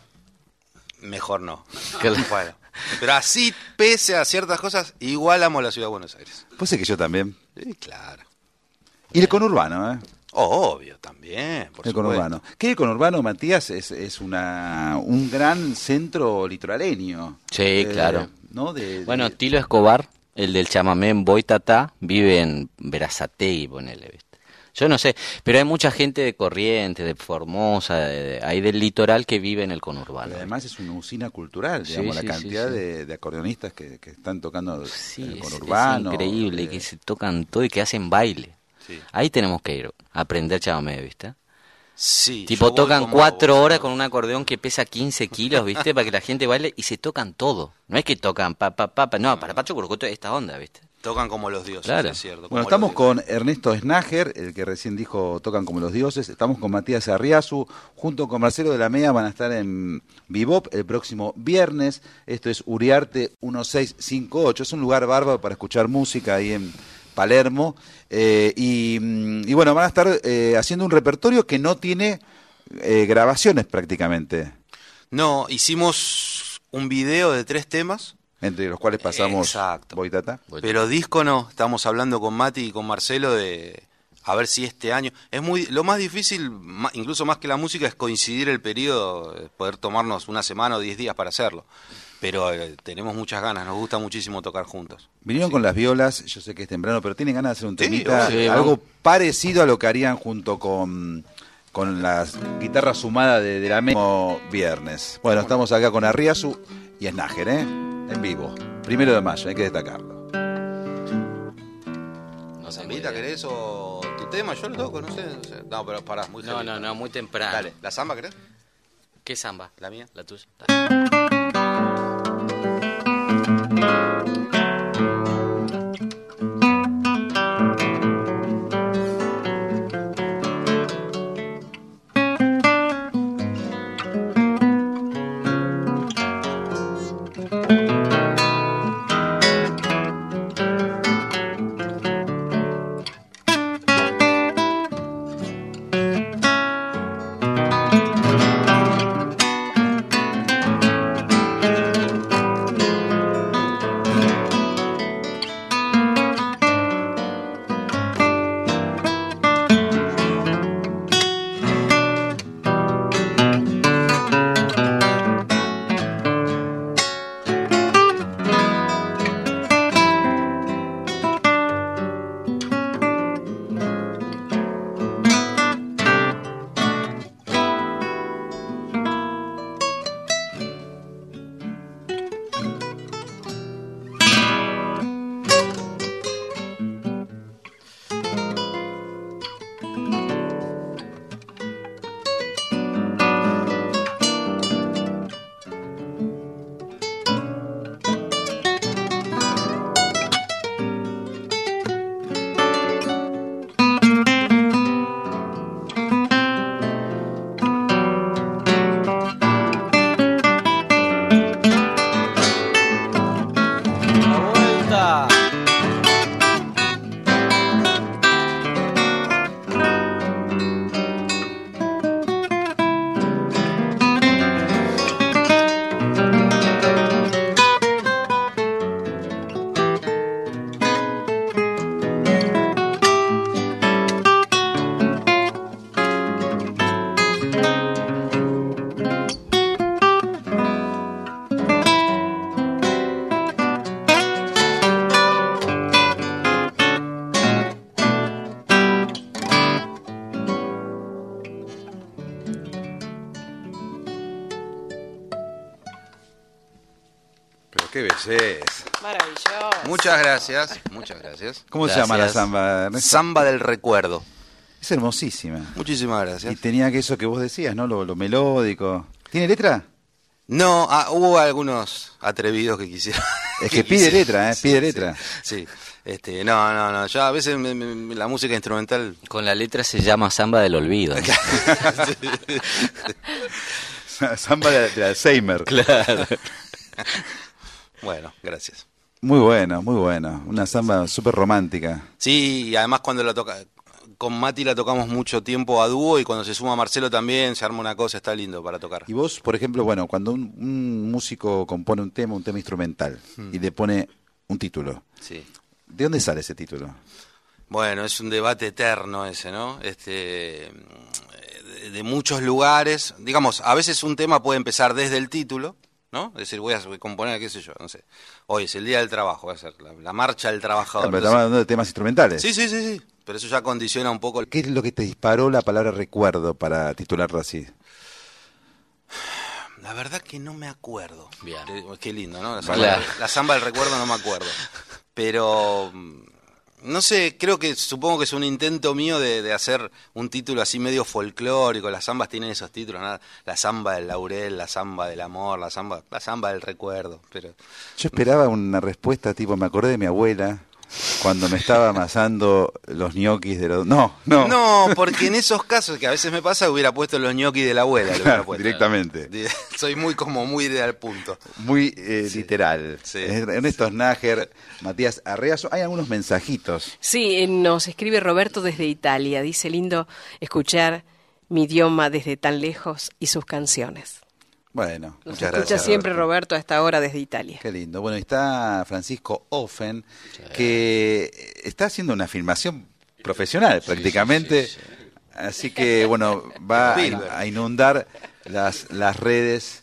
Mejor no. Bueno, pero así, pese a ciertas cosas, igual amo la ciudad de Buenos Aires. Pues sé que yo también. Sí, claro. Y el conurbano, ¿eh? Obvio, también, por el supuesto. conurbano. Que el conurbano, Matías, es un gran centro litoraleño. Sí, claro. ¿No? Bueno, Tilo Escobar, el del chamamé en Boitatá, vive en Berazategui, ponele, ¿viste? Yo no sé, pero hay mucha gente de Corrientes, de Formosa, ahí del litoral que vive en el conurbano. Pero además es una usina cultural, digamos, la cantidad de acordeonistas que están tocando en el conurbano. Es increíble, que se tocan todo y que hacen baile. Sí. Ahí tenemos que ir a aprender chamamé, ¿viste? Sí. Tipo, tocan 4 horas con un acordeón que pesa 15 kilos, ¿viste? Para que la gente baile y se tocan todo. No es que tocan no, para Pacho Curucuto esta onda, ¿viste? Tocan como los dioses, claro. es cierto. Bueno, estamos con Ernesto Snager, el que recién dijo tocan como los dioses. Estamos con Matías Arriazu, junto con Marcelo de la Mea, van a estar en Bebop el próximo viernes. Esto es Uriarte 1658, es un lugar bárbaro para escuchar música ahí en Palermo. Y bueno, van a estar haciendo un repertorio que no tiene grabaciones prácticamente. No, hicimos un video de 3 temas. Entre los cuales pasamos Boitatá. Pero disco no, estamos hablando con Mati y con Marcelo de a ver si este año... Lo más difícil, incluso más que la música, es coincidir el periodo, poder tomarnos una semana o 10 días para hacerlo. Pero tenemos muchas ganas, nos gusta muchísimo tocar juntos. Vinieron con las violas, yo sé que es temprano, pero tienen ganas de hacer un temita, algo parecido a lo que harían junto con las guitarras sumadas de la mismo viernes. Bueno, estamos acá con Arriazu y Snager, en vivo. 1 de mayo, hay que destacarlo. ¿Nos invita, querés, o tu tema? Yo lo toco, no sé. No, pero pará, muy heavy. No, muy temprano. Dale, ¿la samba querés? ¿Qué samba? ¿La mía? La tuya. Dale. Qué belleza. Maravilloso. Muchas gracias, muchas gracias. ¿Cómo se llama la samba, Ernesto? Samba del recuerdo. Es hermosísima. Muchísimas gracias. Y tenía que eso que vos decías, ¿no? Lo melódico. ¿Tiene letra? No, hubo algunos atrevidos que quisieron. Es que pide letra, pide letra. Sí. No, yo a veces la música instrumental... Con la letra se llama samba del olvido, ¿no? Samba de Alzheimer. Claro. Bueno, gracias. Muy bueno, muy bueno. Una samba súper romántica. Sí, y además cuando la toca... Con Mati la tocamos mucho tiempo a dúo y cuando se suma Marcelo también se arma una cosa, está lindo para tocar. Y vos, por ejemplo, bueno, cuando un músico compone un tema instrumental y le pone un título, sí. ¿De dónde sale ese título? Bueno, es un debate eterno ese, ¿no? De muchos lugares, digamos, a veces un tema puede empezar desde el título, ¿no? Es decir, voy a componer, qué sé yo, no sé. Hoy es el Día del Trabajo, va a ser la marcha del trabajador. Pero estamos hablando de temas instrumentales. Sí. Pero eso ya condiciona un poco. ¿Qué es lo que te disparó la palabra recuerdo para titularlo así? La verdad que no me acuerdo. Bien. Qué lindo, ¿no? Claro. La samba del recuerdo no me acuerdo. Pero no sé, supongo que es un intento mío de hacer un título así medio folclórico. Las zambas tienen esos títulos, ¿no? La zamba del laurel, la zamba del amor, la zamba del recuerdo. Pero yo esperaba una respuesta tipo, me acordé de mi abuela cuando me estaba amasando los ñoquis de los... No, porque en esos casos que a veces me pasa hubiera puesto los ñoquis de la abuela. Claro, directamente. Soy muy de al punto. Muy literal. Sí. Ernesto Snager, Matías Arreazo, hay algunos mensajitos. Sí, nos escribe Roberto desde Italia. Dice, lindo escuchar mi idioma desde tan lejos y sus canciones. Bueno, Nos muchas escucha gracias, siempre Roberto. Roberto a esta hora desde Italia. Qué lindo. Bueno, está Francisco Offen, que está haciendo una filmación profesional prácticamente. Sí. Así que, bueno, va a inundar las redes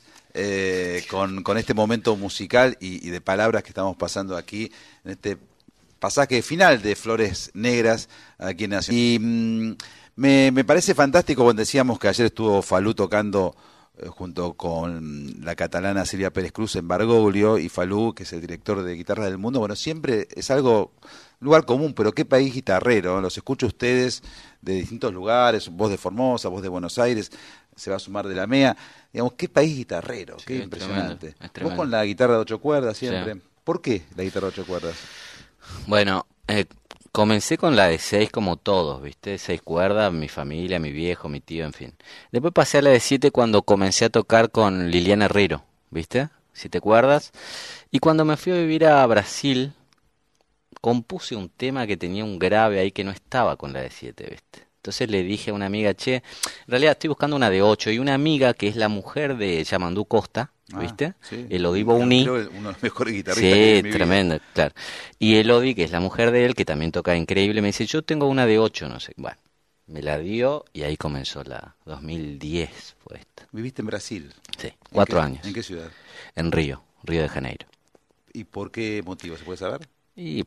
con este momento musical y de palabras que estamos pasando aquí en este pasaje final de Flores Negras aquí en Nación. Y me parece fantástico cuando decíamos que ayer estuvo Falú tocando junto con la catalana Silvia Pérez Cruz en Bergoglio, y Falú, que es el director de Guitarras del Mundo. Bueno, siempre es algo, lugar común, pero qué país guitarrero. Los escucho ustedes de distintos lugares, voz de Formosa, voz de Buenos Aires, se va a sumar de la MEA. Digamos, qué país guitarrero, qué impresionante. Tremendo. Vos con la guitarra de 8 cuerdas siempre. Sí. ¿Por qué la guitarra de 8 cuerdas? Bueno, comencé con la de 6 como todos, ¿viste? 6 cuerdas, mi familia, mi viejo, mi tío, en fin. Después pasé a la de 7 cuando comencé a tocar con Liliana Herrero, ¿viste? 7 cuerdas. Y cuando me fui a vivir a Brasil, compuse un tema que tenía un grave ahí que no estaba con la de 7, ¿viste? Entonces le dije a una amiga, che, en realidad estoy buscando una de 8, y una amiga que es la mujer de Yamandú Costa, ¿viste? Sí. Elodie Bouni. Uno de los mejores guitarristas Sí, que en mi tremendo, vida. claro. Y Elodie, que es la mujer de él, que también toca increíble, me dice, yo tengo una de 8, no sé. Bueno, me la dio y ahí comenzó la 2010 fue esta. ¿Viviste en Brasil? Sí, 4 años. ¿En qué ciudad? En Río de Janeiro. ¿Y por qué motivo? ¿Se puede saber? Y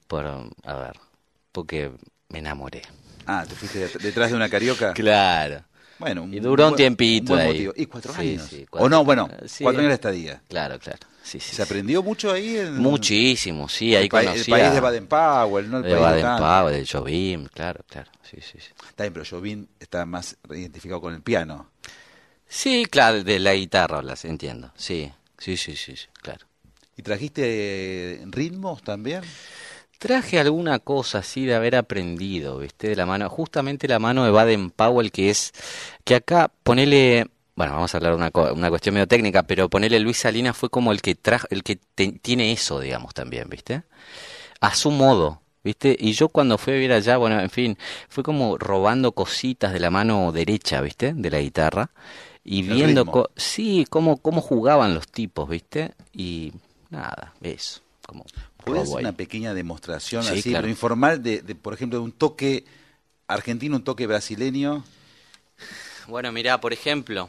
porque me enamoré. Ah, ¿te fuiste detrás de una carioca? Claro. Bueno, y duró un tiempito un buen ahí. Motivo. ¿Y 4 años? Sí, ¿O no? Bueno, sí, 4 años de estadía. Claro. Sí, ¿Se aprendió mucho ahí? Muchísimo, sí. Ahí conocí el país de Baden-Powell, ¿no? El de país Baden-Powell, de Jobim, claro. Sí. Está bien, pero Jobim está más identificado con el piano. Sí, claro, de la guitarra hablas, entiendo. Sí, claro. ¿Y trajiste ritmos también? Traje alguna cosa así de haber aprendido, ¿viste? De la mano, justamente la mano de Baden-Powell, que acá ponele, bueno, vamos a hablar de una cuestión medio técnica, pero ponele Luis Salinas fue como el que tiene eso, digamos, también, ¿viste? A su modo, ¿viste? Y yo cuando fui a vivir allá, bueno, en fin, fue como robando cositas de la mano derecha, ¿viste? De la guitarra, y viendo, cómo jugaban los tipos, ¿viste? Y nada, eso, como... ¿Puedes hacer una pequeña demostración sí, así, claro. pero informal, de, por ejemplo, de un toque argentino, un toque brasileño? Bueno, mirá, por ejemplo,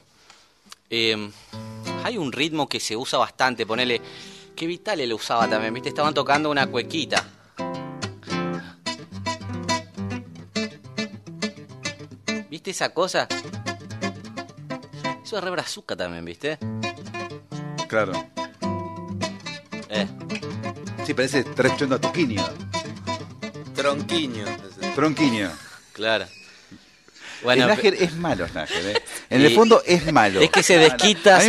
hay un ritmo que se usa bastante, ponele, que Vitale lo usaba también, ¿viste? Estaban tocando una cuequita. ¿Viste esa cosa? Eso es re brazuca también, ¿viste? Claro. Sí, parece trechondo a toquinho. Tronquiño. Claro. Bueno, Snager es malo, Snager, ¿eh? En el fondo es malo. Es que se desquita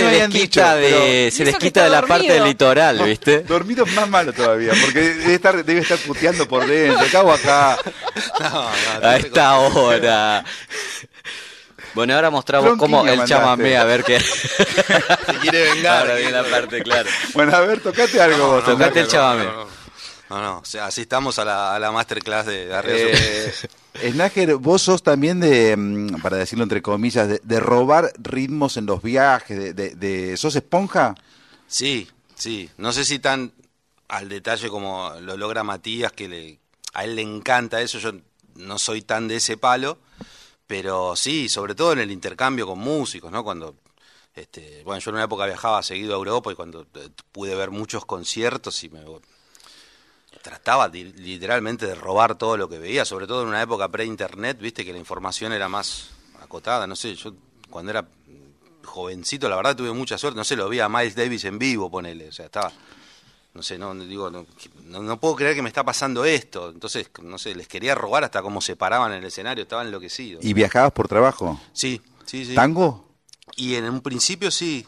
de la parte del litoral, ¿viste? Dormido es más malo todavía, porque debe estar puteando por dentro, acá. A esta hora. Bueno, ahora mostramos cómo el chamamé, a ver qué... Se quiere vengar. Ahora viene la parte, claro. Bueno, a ver, tocate algo vos. Tocate el chamamé. No, o sea, asistamos a la masterclass de Arreazo. Snager, vos sos también de, para decirlo entre comillas, de robar ritmos en los viajes, ¿sos esponja? Sí. No sé si tan al detalle como lo logra Matías, a él le encanta eso. Yo no soy tan de ese palo, pero sí, sobre todo en el intercambio con músicos, ¿no? Cuando, bueno, yo en una época viajaba seguido a Europa y cuando pude ver muchos conciertos y me trataba literalmente de robar todo lo que veía, sobre todo en una época pre-internet, viste que la información era más acotada, no sé, yo cuando era jovencito la verdad tuve mucha suerte, no sé, lo vi a Miles Davis en vivo, ponele, o sea, estaba, no sé, no puedo creer que me está pasando esto, entonces, no sé, les quería robar hasta cómo se paraban en el escenario, estaban enloquecidos. ¿Y viajabas por trabajo? Sí. ¿Tango? Y en un principio sí,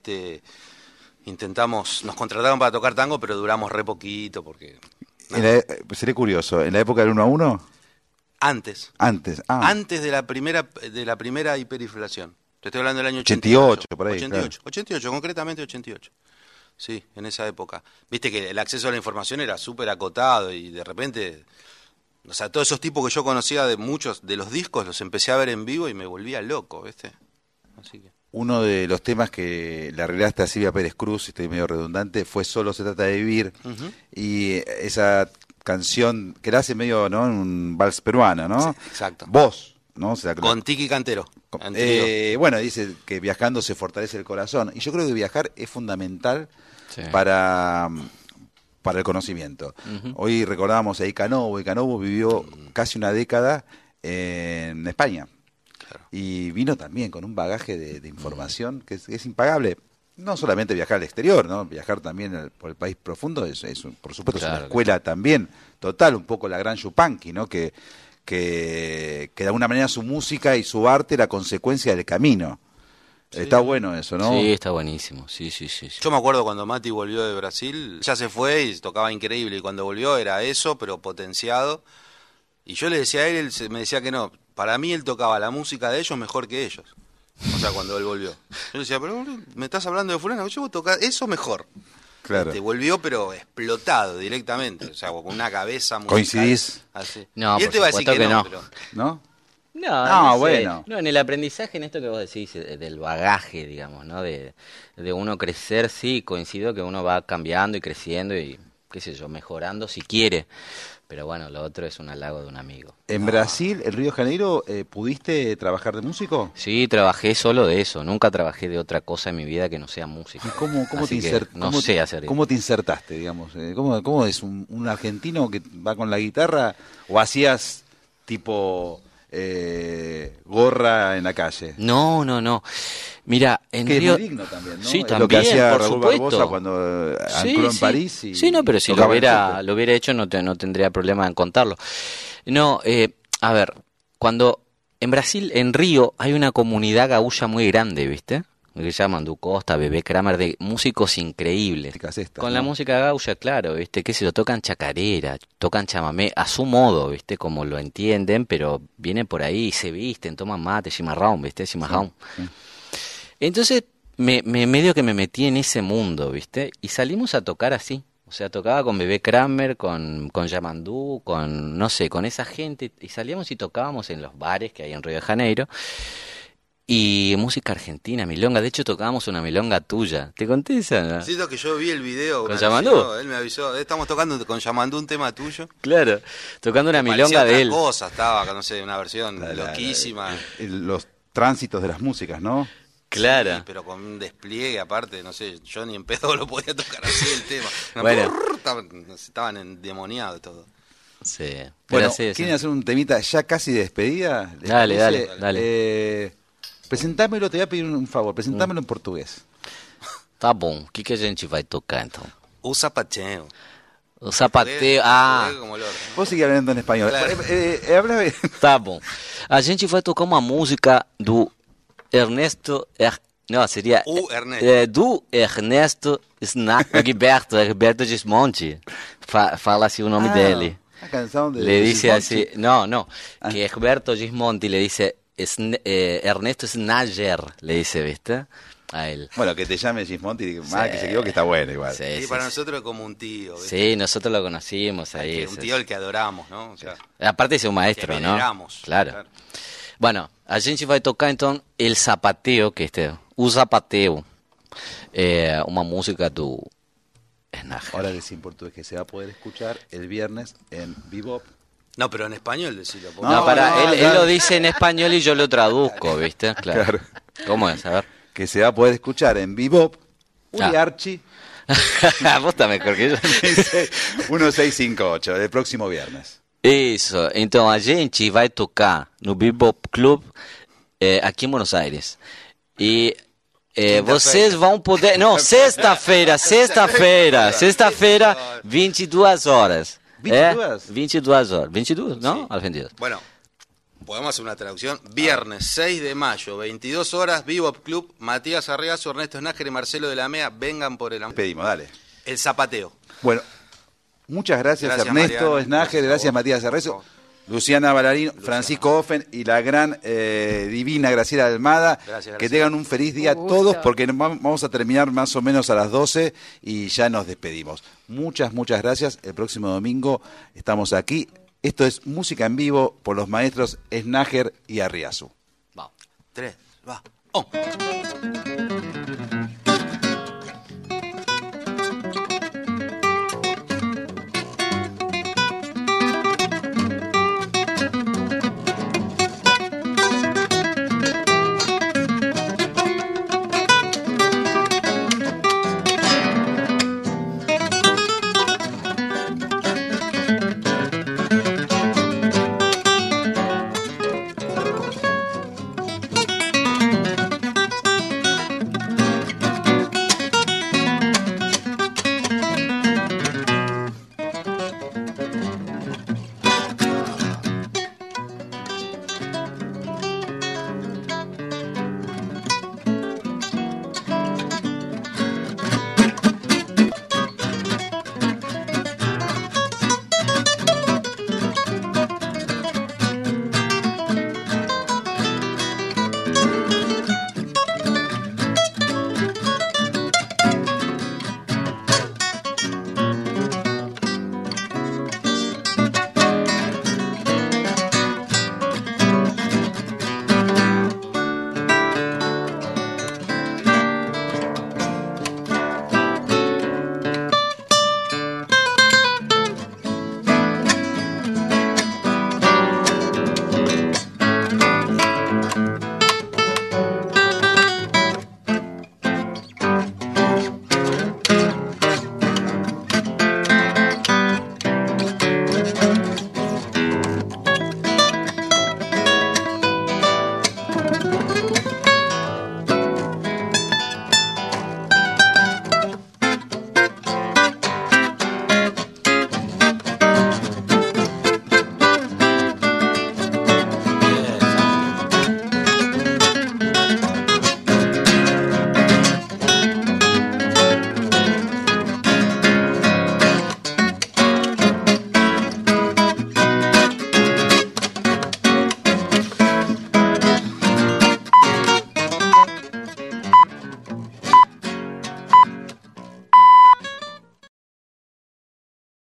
nos contrataron para tocar tango, pero duramos re poquito porque... Sería curioso, ¿en la época del 1 a 1? Antes. Antes de la primera hiperinflación. Te estoy hablando del año 88. Por ahí, 88, claro. 88, concretamente 88. Sí, en esa época. Viste que el acceso a la información era súper acotado y de repente, o sea, todos esos tipos que yo conocía de muchos de los discos los empecé a ver en vivo y me volvía loco, ¿viste? Así que... Uno de los temas que le arreglaste a Silvia Pérez Cruz, estoy medio redundante, fue Solo se trata de vivir. Uh-huh. Y esa canción que la hace medio, ¿no? Un vals peruano, ¿no? Sí, exacto. Vos, ¿no? O sea, con Tiki Cantero. Bueno, dice que viajando se fortalece el corazón. Y yo creo que viajar es fundamental para el conocimiento. Uh-huh. Hoy recordábamos a Icanovo. Icanovo vivió casi una década en España. Y vino también con un bagaje de información que es impagable. No solamente viajar al exterior, ¿no? Viajar también por el país profundo es por supuesto, es una escuela también total, un poco la gran Yupanqui, ¿no? Que de alguna manera su música y su arte era consecuencia del camino. Sí. Está bueno eso, ¿no? Sí, está buenísimo. Sí. Yo me acuerdo cuando Mati volvió de Brasil, ya se fue y tocaba increíble, y cuando volvió era eso, pero potenciado. Y yo le decía a él me decía que no. Para mí él tocaba la música de ellos mejor que ellos. O sea, cuando él volvió. Yo le decía, pero me estás hablando de fulano, yo voy a tocar eso mejor. Claro. Volvió, pero explotado directamente. O sea, con una cabeza musical. ¿Coincidís? Así. No, y él te va a decir que no. Pero... ¿No? No, bueno. No, en el aprendizaje, en esto que vos decís, del bagaje, digamos, ¿no? De uno crecer, sí, coincido que uno va cambiando y creciendo y, qué sé yo, mejorando si quiere. Pero bueno, lo otro es un halago de un amigo. ¿En Brasil, en Río de Janeiro, pudiste trabajar de músico? Sí, trabajé solo de eso. Nunca trabajé de otra cosa en mi vida que no sea música. ¿Y cómo te insertaste? ¿Cómo te insertaste, digamos? ¿Cómo es un argentino que va con la guitarra o hacías tipo gorra en la calle? No. Mira, en Río... es muy digno también, ¿no? Sí, es también, lo que hacía por Raúl supuesto. Barbosa cuando ancló en París. Sí, no, pero si lo hubiera hecho no tendría problema en contarlo. No, a ver, cuando en Brasil, en Río, hay una comunidad gaúcha muy grande, ¿viste? Que se llaman Du Costa, Bebé Kramer, de músicos increíbles. Con la música gaúcha, claro, ¿viste? Qué sé yo, tocan chacarera, tocan chamamé, a su modo, ¿viste? Como lo entienden, pero vienen por ahí, se visten, toman mate, chimarrón, ¿viste? Chimarrón. Sí. Entonces, medio que me metí en ese mundo, ¿viste? Y salimos a tocar así. O sea, tocaba con Bebé Kramer, con Yamandú, no sé, con esa gente. Y salíamos y tocábamos en los bares que hay en Río de Janeiro. Y música argentina, milonga. De hecho, tocábamos una milonga tuya. ¿Te conté esa? ¿No? Sí, que yo vi el video. ¿Con Yamandú? Él me avisó. Estamos tocando con Yamandú un tema tuyo. Claro, tocando una milonga de él. Cosa, estaba, no sé, una versión loquísima. Los tránsitos de las músicas, ¿no? Claro. Sí, pero con un despliegue aparte, no sé, yo ni en pedo lo podía tocar así el tema. Bueno. Estaban endemoniados todo. Sí. Bueno, ¿quieren hacer un temita ya casi de despedida? Dale. Presentámelo, te voy a pedir un favor, presentámelo en portugués. Tá bom, o que a gente vai tocar então? O Zapateo. O Zapateo, Vos seguís hablando en español. Claro. Tá bom. A gente vai tocar uma música do Ernesto... Não, seria... do Ernesto Gilberto Gismonti. Fala assim o nome dele. A canção de le dice Gismonti. así... No. Que Gilberto Gismonti le dice... Ernesto Snager, le dice, ¿viste? A él. Bueno, que te llame Gismonti, que se equivocó, que está bueno igual. Sí, para nosotros es como un tío, ¿viste? Sí, nosotros lo conocimos ahí. Un tío al que adoramos, ¿no? O sea, aparte de ser un maestro, que ¿no? Claro. Bueno, a gente vai tocar então El Zapateo, o Zapateo, uma música do Ahora decís en portugués que se va a poder escuchar el viernes en Bebop. No, pero en español decilo. Él lo dice en español y yo lo traduzco, ¿viste? Claro. ¿Cómo es? A ver. Que se va a poder escuchar en Bebop, Uriarchi. Vos estás mejor que yo. 1658, el próximo viernes. Isso. Então a gente vai tocar no Bebop Club aqui em Buenos Aires. E vocês vão poder... Não, sexta-feira, 22 horas. 22 horas. 22, ¿no? Sí. Argentinos. Bueno, podemos hacer una traducción. Viernes 6 de mayo, 22 horas, Bebop Club, Matías Arriazo, Ernesto Snager y Marcelo de la Mea, vengan por el amor. Pedimos, dale. El zapateo. Bueno, muchas gracias Ernesto Snager, gracias Matías Arriazo, Luciana Ballarino, Francisco Offen y la gran divina Graciela Almada. Gracias. Que tengan un feliz día todos, porque vamos a terminar más o menos a las 12 y ya nos despedimos. Muchas gracias. El próximo domingo estamos aquí. Esto es Música en Vivo por los maestros Snager y Arriazu. Va. 3, va.